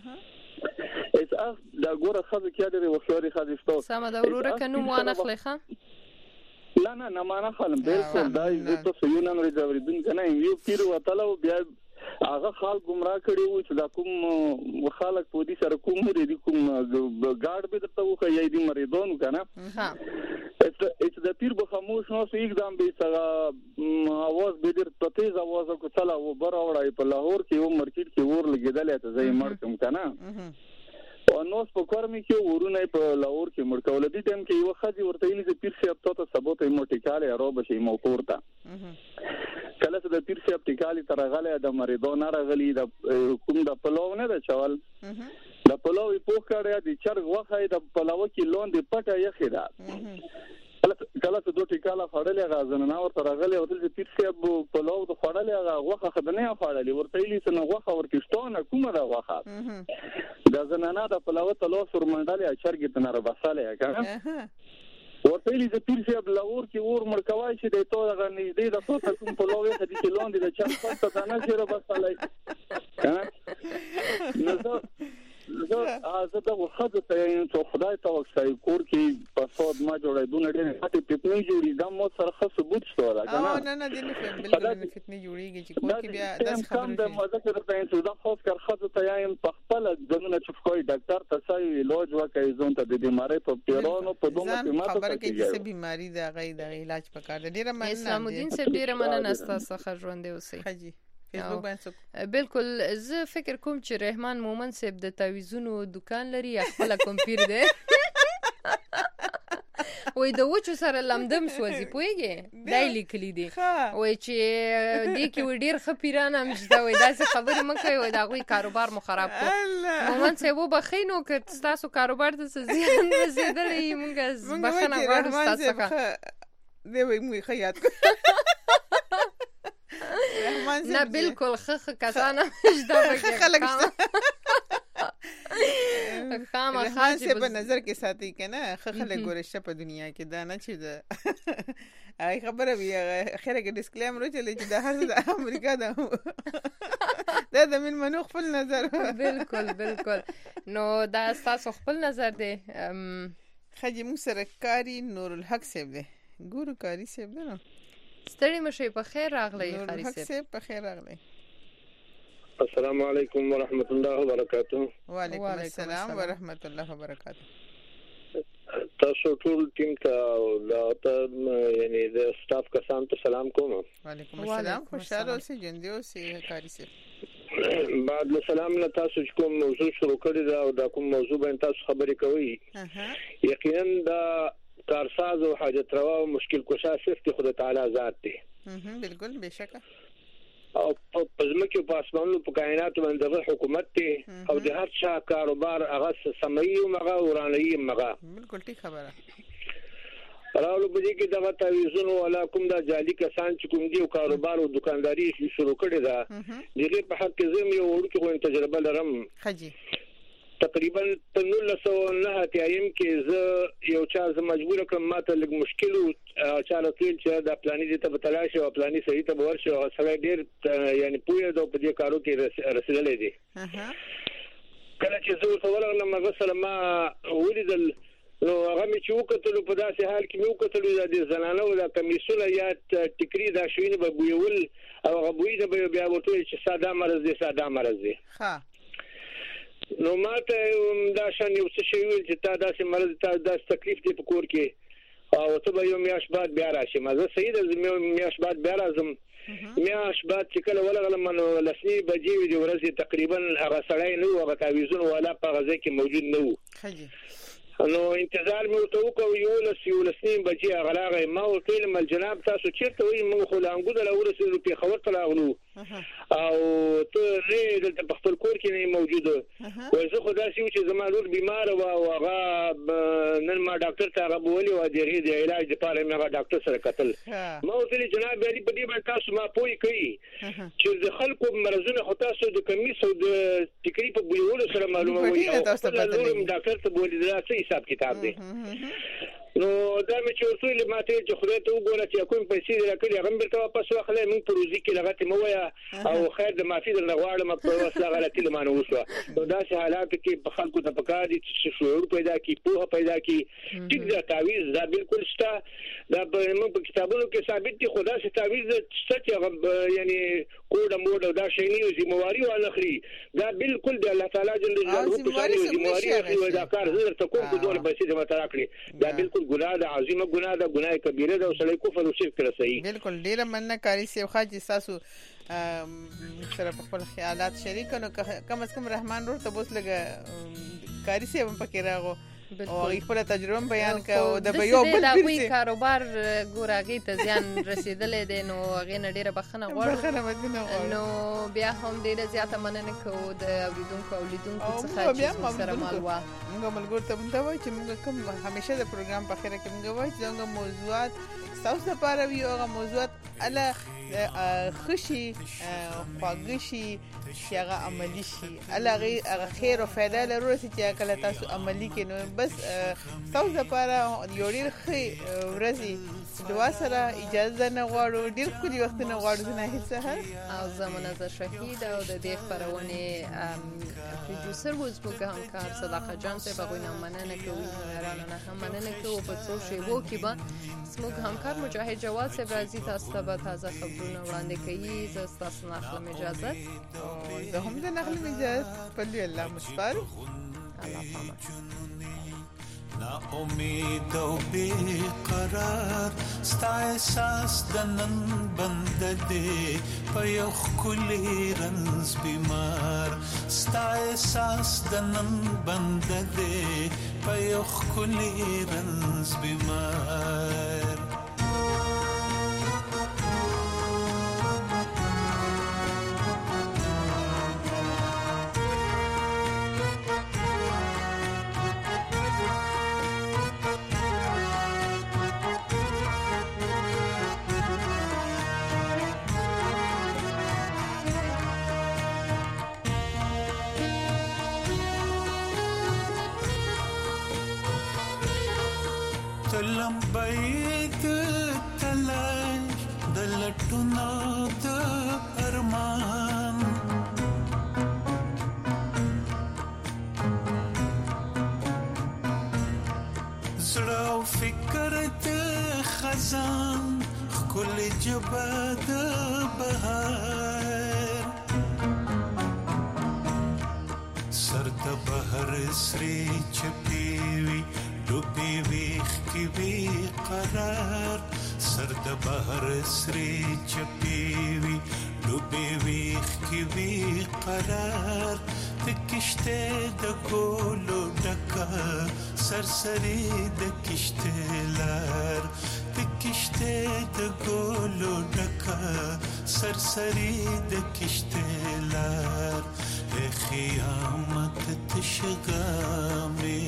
اس اخ دا ګوره خزه کې لري وخوري خزه سم دا وروره کنو مو انا خلخه لا نه نه معنا خلم بالکل دا زه ته یو نن ورځوریدون کنه یو پیر وتل او بیا هغه خال گمراه کړي و چې دا کوم خلک په دې سره کوم لري کوم ګارد به ته وخه یې دې مریدون کنه ها اته د پیر به خاموش نو سې اقدام به سره आवाज به ډېر تیز आवाज کو چلا و بر اورای په لاهور کې و مرکټ کې ور لګیدل ته زې مړ کوم کنه او نو په کورمي کې ورونه په لاهور کې مړ کول دي ټیم کې یو خدي ورته یې چې پیر سي اپ ته سبوت یې موټیکاله اروب شي موکور تا کله چې د پیر سي اپ ټیکالي ترغله د مریدون راغلي د کوم د پلو نه د چوال د پلو په کړه د چرګ وخه د پلو کې لون د پټه یې خېدا کله چې دوه ټیکاله خړلې غازنه نو ورته راغلي او د پیر سي اپ په لو د خړلې هغه وخه خدنه خړلې ورته یې چې نو وخه ورکشتونه کومه دا وخه د زنانه د پلو ته لو سر منډلې چرګ ته نه رساله کنه ورته یې چې پیر سي اپ لاور کې ور مرکوای شي د تو هغه نږدې د تو ته کوم په لو یې د کلون دي چې څه ته نه شي رساله کنه نو زه زه دا وخت ته یم چې خدای ته وکړي کور کې پاسورډ ما جوړې دونه ډېر هټي پټنی جوړې دا مو سره خاص ثبوت شته راکنه نه نه دې نه بالکل نه فتنی جوړیږي چې کور کې بیا داس خبره ده مو ذکر ته یم چې دا خاص کار خاص ته یم په خپل ځنه چې کوئی ډاکټر ته ساي علاج وکړي ځون ته د بیماری په پیرانو په دومره کې ماته خبره کې چې بیماری دا غي د علاج پکاره ډیره مننه اسلام الدین صاحب ډیره مننه تاسو ښه ژوند اوسئ حاجی فیسبوک باندې بالکل زه فکر کوم چې رحمان مومن صاحب د تعویذونو دکان لري خپل کمپیر دی وای د وچو سره لمدم سوځي پوهېږې دا یې لیکلي دي وای چې دې کې وای ډېر ښه پیران هم شته وای داسې خبرې مه کوئ وای د هغوی کاروبار مو خراب کړو مومند صاحب وبښئ نو که ستاسو کاروبار ته څه زیان رسېدلی موږ بښنه غواړو ستاسو څخه دی وای موږ ښه یاد کړو نه بالکل ښه ښه کسان هم شته پکې خلک شته خامخا چې په نظر کې ساتي که نه ښه خلک ګوره شته په دنیا کې دا نه چې د هغې خبره وي اخره کې ډسکلیمر وچلی چې دا هر څه د امریکا ده دا د مېلمنو خپل نظر بالکل بالکل نو دا ستاسو خپل نظر دی ښه چې موږ سره کاري نورالحق صاحب دی ګورو کاري صاحب دی نو ستړي مه شئ په خیر راغلی نورالحق صاحب په خیر راغلی السلام علیکم ورحمۃ اللہ وبرکاتہ. وعلیکم السلام ورحمۃ اللہ وبرکاتہ. تاسو ټول ټیم ته د یعنی د سټاف کسان ته سلام کوم. وعلیکم السلام. خوشاله اوسئ ژوندي اوسئ کاري صاحب. بعد له سلام نه تاسو کوم موضوع شروع کړی دا او دا کوم موضوع باندې تاسو خبرې کوئ یقینا دا کارساز او حاجت روا او مشکل کشا صرف خدای تعالی ذات دی. بالکل بشکه او په ځمکه په اسمانونو په کائنات باندې حکومت دی او د هر چا کاروبار هغه سمایي او هغه ورانایي مغه بالکل ټیک خبره راولو په دې کې دغه تعویذونو ولا کوم دا جعلي کسان چې کوم دی کاروبار او دکانداري شروع کړي دا دغه په حق کې زم یو ورکو تجربه لرم. خجي تقریبا په نولس سوه نهه اتیا کې زه یو چا زه مجبور کړم ماته لږ مشکل و چاله تل چې د پلاني دې ته بتلاش او پلاني صحیح ته ورشي او سره ډېر یعنی پوهه د په دې کارو کې رسیدلې دي. کله چې زه ورغلم هغه سره ما ولیدل نو هغه مې چې وکتلو په داسې حال کې مې وکتلو د زنانو د کمیسونه یا ټیکري دا شوینه به بویول او هغه بوی د بیا ورته چې ساده مرز دي ساده مرز دي. ها نو ماته دا شان یو څه شی ویل چې تا داسې مرض تا داسې تکلیف دی په کور کې او ته به یو میاشت بعد بیا راشې ما زه صحیح ده میاشت بعد بیا راځم میاشت بعد چې کله ولغلم نو لسنی بجې وي د ورځې تقریبا هغه سړی نه و هغه تعویذونه ولا په هغه ځای کې موجود نه و. نو انتظار مې ورته وکړ یولس یولسنی بجې هغه راغی ما ورته ویل مل جناب تاسو چېرته وایي موږ خو لانګو ته راورسېدو پېښور ته راغلو او ته نه دلته په خپل کور کې نه موجود وایي زه خو داسې و چې زما لور بیماره وه او هغه نن ما ډاکټر ته هغه بولي وه د هغې د علاج دپاره مې هغه ډاکټر سره کتل ما ورته ویلې جناب علي په دې باندې تاسو ما پوه کوي چې د خلکو مرضونه خو تاسو د کمیس او د ټیکري په بویولو سره معلوموئ او خپله لور م ډاکټر ته بولي دا څه حساب کتاب دی. نو دا مې چې ورته ویلې ما ته ویل چې خدای ته وګوره چې کوم پیسې دې راکړي هغه هم بېرته واپس واخلئ موږ په روزي کې لغتې مه وایه او خیر د معافي درنه غواړم په وسله غلطي له مانه وشوه. نو داسې حالاتو کې په خلکو ته پکار دي چې شعور پیدا کړي پوهه پیدا کړي ټیک دا تعویذ دا بالکل شته دا موږ په کتابونو کې ثابت دي خو داسې تعویذ شته چې هغه یعنی کوډ موډ او دا شی نه وي ذمهواري وانخلي دا بالکل د الله تعالی جل جلاله په شان ذمهواري اخلي وایي دا کار زه درته کوم په دونه پیسې دې ماته راکړي دا بالکل ګناه ده عظیمه ګناه ده ګناه کبیره ده او سړی کفر او شرک رسوي. بالکل ډیره مننه کاري صاحب خاجي تاسو سره په خپل خیالات شریک نو کم از کم رحمان ورته بوس لګه کاري صاحب پکې راغو او خپل تجربه بیان کاو د یو بل د کاروبار ګورغې ته ځان رسیدلې دي نو هغه نه ډیره بخنه غواړو نو بیا هم ډیره زیاته مننه کوو د اوریدونکو او لیدونکو څخه چې سره مالوا موږ ملګرو ته مونږ وایو چې موږ کوم همیشه د پروګرام په خیره کې موږ وایو چې موږ موضوعات تاسو لپاره وي هغه موضوعات اله خوشي خواږشي چې هغه عملی شي هغه هغه خیر او فایده لري چې کله تاسو عملی کینو بس تاسو لپاره یو ډیر ښه ورځي دعا سره اجازه نه غواړو ډیر کلی وخت نه غواړو نه هیڅ او زمونه ز شهید او د دې خبرونه پروډوسر وز په همکار صداقت جان ته بغوینه مننه کوي هرانه نه هم مننه کوي په څو شی وو کې به سموږ همکار مجاهد جواد صاحب راځي تاسو ته به تازه خبرونه وړاندې کوي زه تاسو نه اخلم اجازه او زه هم د نخلم اجازه په الله مسپار الله پامان نا امید او بے قرار ستا احساس دنن بند دے پیخ کلی رنز بیمار ستا احساس دنن بند دے پیخ کلی رنز بیمار لمبید تلاش دلټونو د ارمان زړه او فکر د خزان خل جبه د بهار سر د بهر سری چپیوي ډوبې ویخ کی بی قرار سر د بحر سری چپیوی ډوبې ویخ کی بی قرار د کشته د ګولو ډکا سرسری د کشته لار د کشته د ګولو ډکا سرسری د کشته لار خیامت تشګامې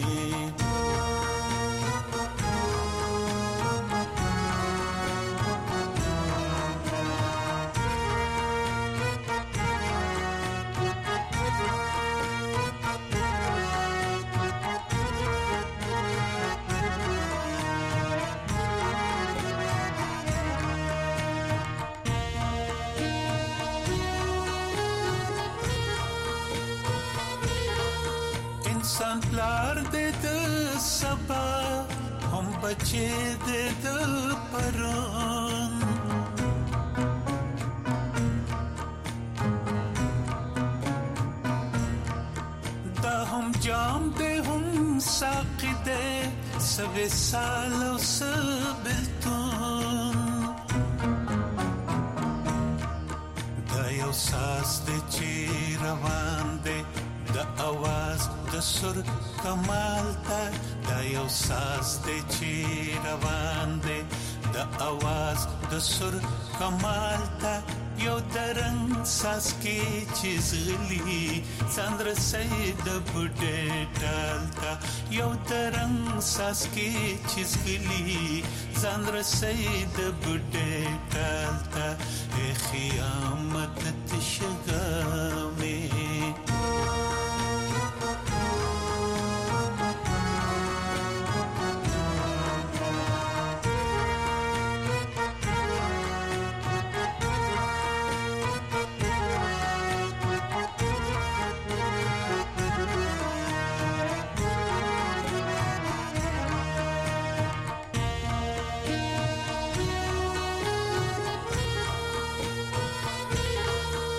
انسان پلار دې د سبا هم بچي دې د پرون دا هم جام دې هم ساقي دې سوي سال او سبلتون دا یو ساس دې چې روان دې د اواز د سر کمال تا دا یو ساز دی چې روان دی د اواز د سر کمال تا یو درنګ ساز کې چې زغلی څندر سید بډې ټالتا یو درنګ ساز کې چې زغلی څندر سید بډې ټالتا ای خیامت